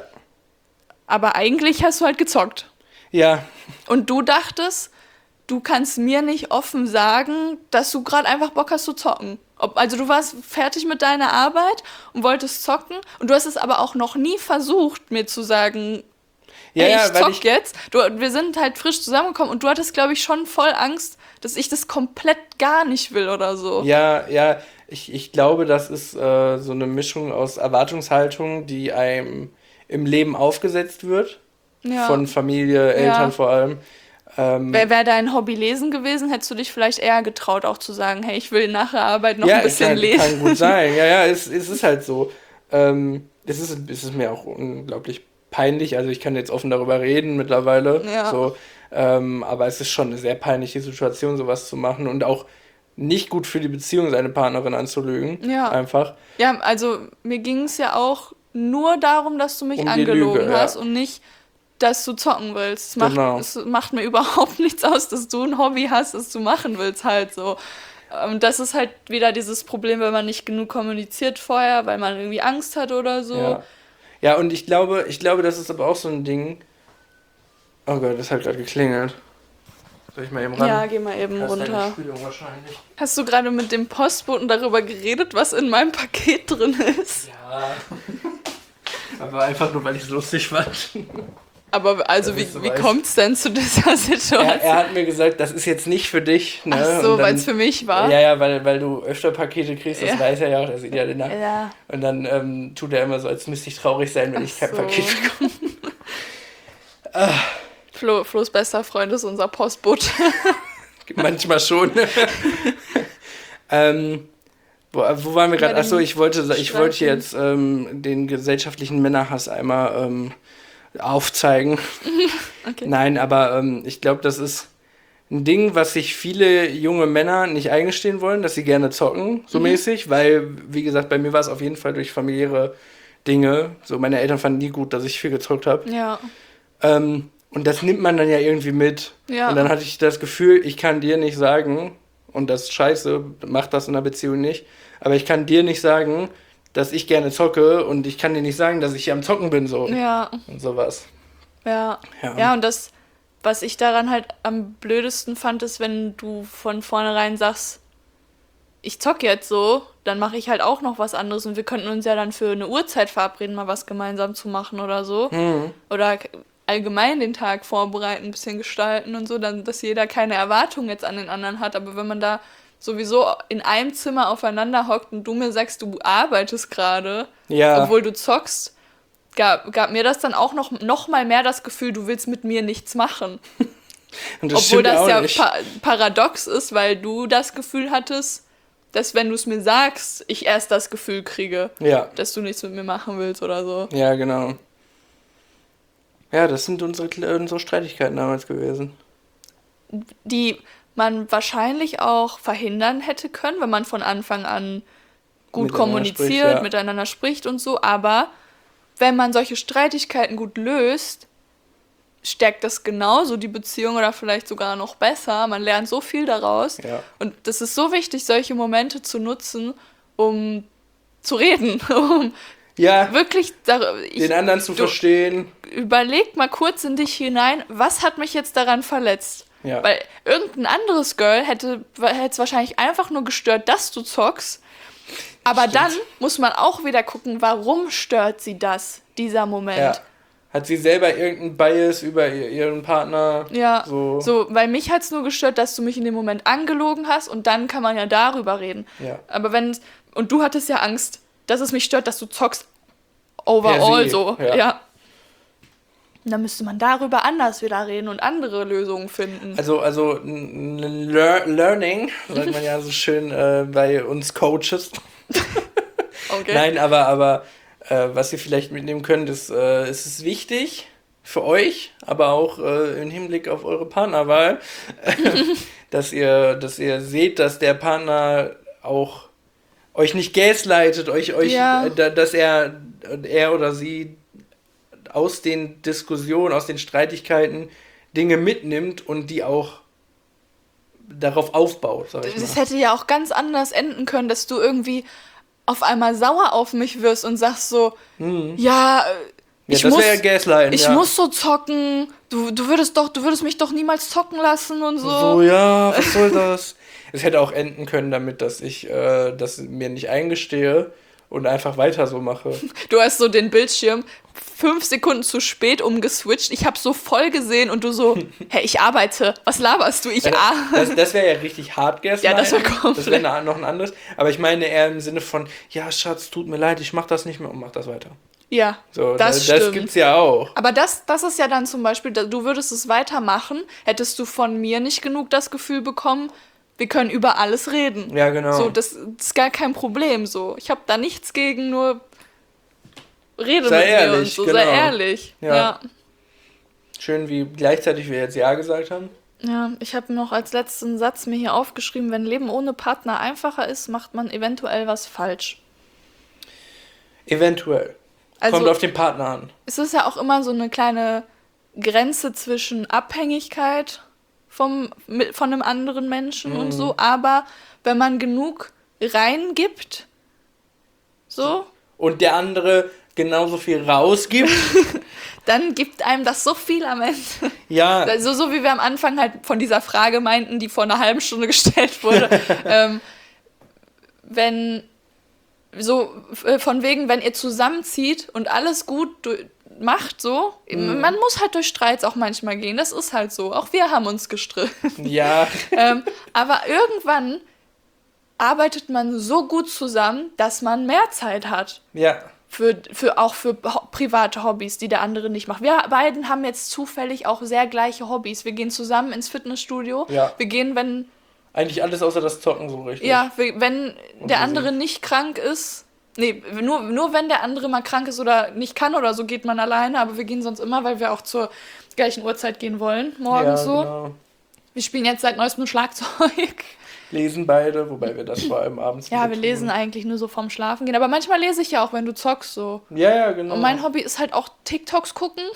aber eigentlich hast du halt gezockt. Ja. Und du dachtest, du kannst mir nicht offen sagen, dass du gerade einfach Bock hast zu zocken. Ob, also du warst fertig mit deiner Arbeit und wolltest zocken und du hast es aber auch noch nie versucht, mir zu sagen, Ja, ey, ja, ich weil zock ich- jetzt. Du, wir sind halt frisch zusammengekommen und du hattest, glaube ich, schon voll Angst, dass ich das komplett gar nicht will oder so. Ja, ja, ich, ich glaube, das ist äh, so eine Mischung aus Erwartungshaltung, die einem im Leben aufgesetzt wird. Ja. Von Familie, Eltern Ja. vor allem. Ähm, Wäre wär dein Hobby lesen gewesen, hättest du dich vielleicht eher getraut, auch zu sagen, hey, ich will nach der Arbeit noch ja, ein bisschen kann, lesen. kann gut sein. Ja, ja, es, es ist halt so. Ähm, es, ist, es ist mir auch unglaublich peinlich. Also ich kann jetzt offen darüber reden mittlerweile. Ja. So, ähm, aber es ist schon eine sehr peinliche Situation, sowas zu machen und auch nicht gut für die Beziehung, seine Partnerin anzulügen. Ja. Einfach. Ja, also mir ging es ja auch nur darum, dass du mich Um die angelogen Lüge, ja. hast und nicht, dass du zocken willst. Es macht, Genau. es macht mir überhaupt nichts aus, dass du ein Hobby hast, das du machen willst halt so. Und das ist halt wieder dieses Problem, wenn man nicht genug kommuniziert vorher, weil man irgendwie Angst hat oder so. Ja. Ja, und ich glaube, ich glaube, das ist aber auch so ein Ding. Oh Gott, das hat gerade geklingelt. Soll ich mal eben ran? Ja, geh mal eben Das ist runter. deine Spülung wahrscheinlich. Hast du gerade mit dem Postboten darüber geredet, was in meinem Paket drin ist? Ja. Aber einfach nur, weil ich es lustig fand. Aber also Das wie, ist so wie weiß. kommt es denn zu dieser Situation? Er, er hat mir gesagt, das ist jetzt nicht für dich. Ne? Ach Und so, dann- weil es für mich war? Ja, ja, weil, weil du öfter Pakete kriegst, das Ja. weiß er ja auch, er sieht ja den Namen. Ja. Und dann ähm, tut er immer so, als müsste ich traurig sein, wenn ich kein so. Paket bekomme. Flo, Flo's bester Freund ist unser Postbote. Manchmal schon. ähm, wo, wo waren wir Bei gerade? dem Achso, ich wollte, ich wollte Streifen. jetzt ähm, den gesellschaftlichen Männerhass einmal ähm, aufzeigen. Okay. Nein, aber ähm, ich glaube, das ist ein Ding, was sich viele junge Männer nicht eingestehen wollen, dass sie gerne zocken, so Mhm. mäßig, weil, wie gesagt, bei mir war es auf jeden Fall durch familiäre Dinge. So, meine Eltern fanden nie gut, dass ich viel gezockt habe. Ja. Ähm, und das nimmt man dann ja irgendwie mit. Ja. Und dann hatte ich das Gefühl, ich kann dir nicht sagen, und das ist scheiße, mach das in einer Beziehung nicht, aber ich kann dir nicht sagen, dass ich gerne zocke und ich kann dir nicht sagen, dass ich hier am Zocken bin, so. Ja. Und sowas. Ja. Ja. Ja, und das, was ich daran halt am blödesten fand, ist, wenn du von vornherein sagst, ich zock jetzt so, dann mache ich halt auch noch was anderes und wir könnten uns ja dann für eine Uhrzeit verabreden, mal was gemeinsam zu machen oder so. Mhm. Oder allgemein den Tag vorbereiten, ein bisschen gestalten und so, dann, dass jeder keine Erwartungen jetzt an den anderen hat. Aber wenn man da sowieso in einem Zimmer aufeinander hockt und du mir sagst, du arbeitest gerade, Ja. obwohl du zockst, gab, gab mir das dann auch noch, noch mal mehr das Gefühl, du willst mit mir nichts machen. Und das Obwohl stimmt das auch ja nicht. pa paradox ist, weil du das Gefühl hattest, dass wenn du es mir sagst, ich erst das Gefühl kriege, Ja. dass du nichts mit mir machen willst oder so. Ja, genau. Ja, das sind unsere, unsere Streitigkeiten damals gewesen. Die man wahrscheinlich auch verhindern hätte können, wenn man von Anfang an gut Miteinander kommuniziert, spricht, ja. miteinander spricht und so, aber wenn man solche Streitigkeiten gut löst, stärkt das genauso die Beziehung oder vielleicht sogar noch besser. Man lernt so viel daraus. Ja. Und das ist so wichtig, solche Momente zu nutzen, um zu reden, um Ja, wirklich dar- ich, den anderen zu du- verstehen. Überleg mal kurz in dich hinein, was hat mich jetzt daran verletzt? Ja. Weil irgendein anderes Girl hätte es wahrscheinlich einfach nur gestört, dass du zockst. Aber Stimmt. dann muss man auch wieder gucken, warum stört sie das, dieser Moment. Ja. Hat sie selber irgendeinen Bias über ihr- ihren Partner? Ja, So. so, weil mich hat es nur gestört, dass du mich in dem Moment angelogen hast und dann kann man ja darüber reden. Ja. Aber wenn, und du hattest ja Angst, dass es mich stört, dass du zockst overall se, so. ja. Ja. Und dann müsste man darüber anders wieder reden und andere Lösungen finden. Also, also n- n- Lear- Learning, sagt man ja so schön äh, bei uns Coaches. Okay. Nein, aber, aber äh, was ihr vielleicht mitnehmen könnt, ist, äh, es ist wichtig für euch, aber auch äh, im Hinblick auf eure Partnerwahl, dass ihr, dass ihr seht, dass der Partner auch euch nicht gaslightet, euch, euch, Ja. äh, da- dass er, er oder sie aus den Diskussionen, aus den Streitigkeiten Dinge mitnimmt und die auch darauf aufbaut, sag ich Das mal. hätte ja auch ganz anders enden können, dass du irgendwie auf einmal sauer auf mich wirst und sagst so, ja, äh, Ja, ich das muss, wäre ja Gaslighten, ich ja. muss so zocken, du, du würdest doch, du würdest mich doch niemals zocken lassen und so. So, ja, was soll das? Es hätte auch enden können damit, dass ich äh, das mir nicht eingestehe und einfach weiter so mache. Du hast so den Bildschirm fünf Sekunden zu spät umgeswitcht, ich hab's so voll gesehen und du so, hä, ich arbeite, was laberst du, ich Das, arbeite. das wäre ja richtig hart Gaslighten. Ja, das wär komplett. Das wäre na- noch ein anderes. Aber ich meine eher im Sinne von, ja, Schatz, tut mir leid, ich mach das nicht mehr und mach das weiter. Ja, So, das da- das stimmt. gibt's ja auch. Aber das, das ist ja dann zum Beispiel, da- du würdest es weitermachen, hättest du von mir nicht genug das Gefühl bekommen, wir können über alles reden. Ja, genau. So, das, das ist gar kein Problem so. Ich habe da nichts gegen, nur rede Sei mit mir und ehrlich, so, genau. sei ehrlich. Ja. Ja. Schön, wie gleichzeitig wir jetzt Ja gesagt haben. Ja, ich habe noch als letzten Satz mir hier aufgeschrieben, wenn Leben ohne Partner einfacher ist, macht man eventuell was falsch. Eventuell. Also Kommt auf den Partner an. es ist ja auch immer so eine kleine Grenze zwischen Abhängigkeit vom, mit- von einem anderen Menschen und so, aber wenn man genug reingibt, so, Und der andere genauso viel rausgibt. dann gibt einem das so viel am Ende. Ja, Also so wie wir am Anfang halt von dieser Frage meinten, die vor einer halben Stunde gestellt wurde. ähm, wenn so äh, von wegen, wenn ihr zusammenzieht und alles gut du- macht, so, man muss halt durch Streits auch manchmal gehen, das ist halt so. Auch wir haben uns gestritten. ja. ähm, aber irgendwann arbeitet man so gut zusammen, dass man mehr Zeit hat. Ja. Für, für auch für ho- private Hobbys, die der andere nicht macht. Wir beiden haben jetzt zufällig auch sehr gleiche Hobbys. Wir gehen zusammen ins Fitnessstudio. Ja. Wir gehen, wenn, Eigentlich alles außer das Zocken so richtig. ja, wir, wenn Und der Musik. andere nicht krank ist. Nee, nur, nur wenn der andere mal krank ist oder nicht kann oder so, geht man alleine. Aber wir gehen sonst immer, weil wir auch zur gleichen Uhrzeit gehen wollen, morgens ja, so. Genau. Wir spielen jetzt seit neuestem Schlagzeug. Lesen beide, wobei wir das vor allem abends Ja, wieder wir tun. lesen eigentlich nur so vorm Schlafen gehen. Aber manchmal lese ich ja auch, wenn du zockst so. Ja, ja, genau. Und mein Hobby ist halt auch TikToks gucken.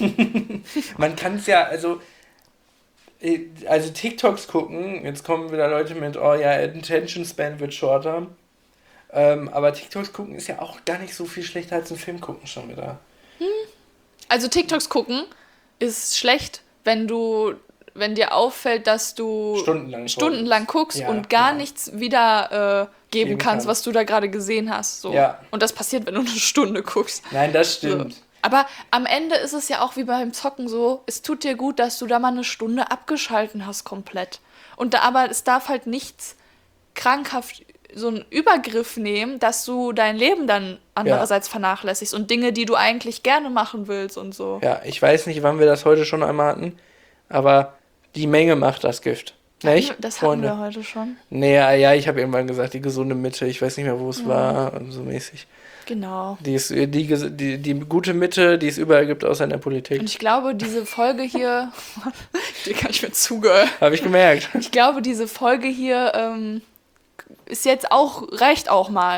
Man kann es ja, also, äh, also TikToks gucken, jetzt kommen wieder Leute mit, oh ja, Attention Span wird shorter. Ähm, aber TikToks gucken ist ja auch gar nicht so viel schlechter als ein Film gucken schon wieder. Also TikToks gucken ist schlecht, wenn du, wenn dir auffällt, dass du Stundenlang. stundenlang guckst Ja, und gar ja. nichts wieder äh, geben Geben kannst, kannst. was du da gerade gesehen hast. So. Ja. Und das passiert, wenn du eine Stunde guckst. Nein, das So. stimmt. Aber am Ende ist es ja auch wie beim Zocken so, es tut dir gut, dass du da mal eine Stunde abgeschalten hast komplett. Und da, aber es darf halt nichts krankhaft so einen Übergriff nehmen, dass du dein Leben dann andererseits vernachlässigst und Dinge, die du eigentlich gerne machen willst und so. Ja, ich weiß nicht, wann wir das heute schon einmal hatten, aber die Menge macht das Gift. Nicht, Das hatten Freunde? wir heute schon. Nee, ja, ja, ich habe irgendwann gesagt, die gesunde Mitte, ich weiß nicht mehr, wo es war, so mäßig. Genau. Die, ist, die, ges- die, die gute Mitte, die es überall gibt, außer in der Politik. Und ich glaube, diese Folge hier, dir kann ich mir zugehören. Habe ich gemerkt. Ich glaube, diese Folge hier ähm, ist jetzt auch, reicht auch mal.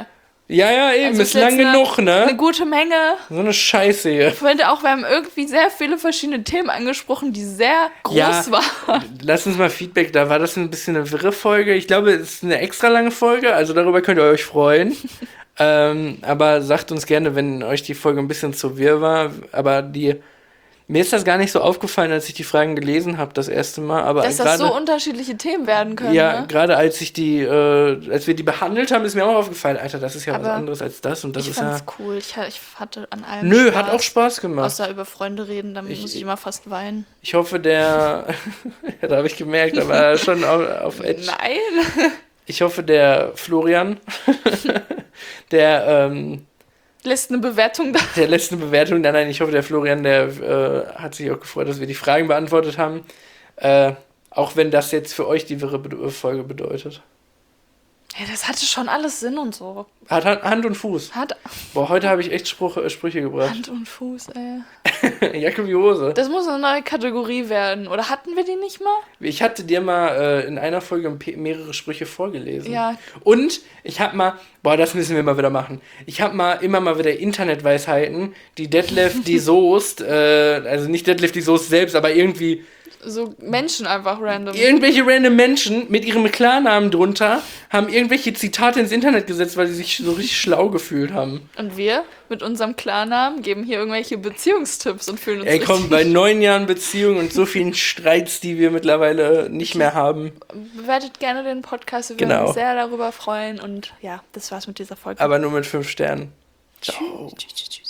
Ja, ja, eben, Also ist lang jetzt eine- genug, ne? Eine gute Menge. So eine Scheiße hier. Ich finde auch, wir haben irgendwie sehr viele verschiedene Themen angesprochen, die sehr groß Ja. waren. Lass uns mal Feedback da. War das ein bisschen eine wirre Folge? Ich glaube, es ist eine extra lange Folge, also darüber könnt ihr euch freuen. ähm, aber sagt uns gerne, wenn euch die Folge ein bisschen zu wirr war. Aber die. Mir ist das gar nicht so aufgefallen, als ich die Fragen gelesen habe das erste Mal. Aber Dass das gerade, so unterschiedliche Themen werden können. ja, Ne? gerade als ich die, äh, als wir die behandelt haben, ist mir auch aufgefallen, Alter, das ist ja was Aber anderes als das und das Ich ist ja. fand's cool. Ich, ich hatte an allem Nö, Spaß. hat auch Spaß gemacht. Außer über Freunde reden, dann Ich- muss ich immer fast weinen. Ich hoffe, der. Ja, da habe ich gemerkt, da war er schon auf, auf Edge. Nein. Ich hoffe, der Florian, der, ähm, Lässt eine Bewertung da. der letzten Bewertung, nein, nein, ich hoffe, der Florian, der äh, hat sich auch gefreut, dass wir die Fragen beantwortet haben. Äh, auch wenn das jetzt für euch die wirre Be- Folge bedeutet. Ja, das hatte schon alles Sinn und so. Hat Hand Hand und Fuß. Hat Boah, heute habe ich echt Spruch, äh, Sprüche gebracht. Hand und Fuß, ey. Jacke wie Hose. Das muss eine neue Kategorie werden. Oder hatten wir die nicht mal? Ich hatte dir mal äh, in einer Folge P- mehrere Sprüche vorgelesen. Ja. Und ich habe mal, boah, das müssen wir mal wieder machen. Ich habe mal immer mal wieder Internetweisheiten, die Detlef die Soest, äh, also nicht Detlef die Soest selbst, aber irgendwie So Menschen einfach random. irgendwelche random Menschen mit ihrem Klarnamen drunter haben irgendwelche Zitate ins Internet gesetzt, weil sie sich so richtig schlau gefühlt haben. Und wir mit unserem Klarnamen geben hier irgendwelche Beziehungstipps und fühlen uns Ey, komm, richtig- bei neun Jahren Beziehung und so vielen Streits, die wir mittlerweile nicht mehr haben. Bewertet gerne den Podcast, wir Genau. würden uns sehr darüber freuen. Und ja, das war's mit dieser Folge. Aber nur mit fünf Sternen. Ciao. Tschüss, tschüss, tschüss.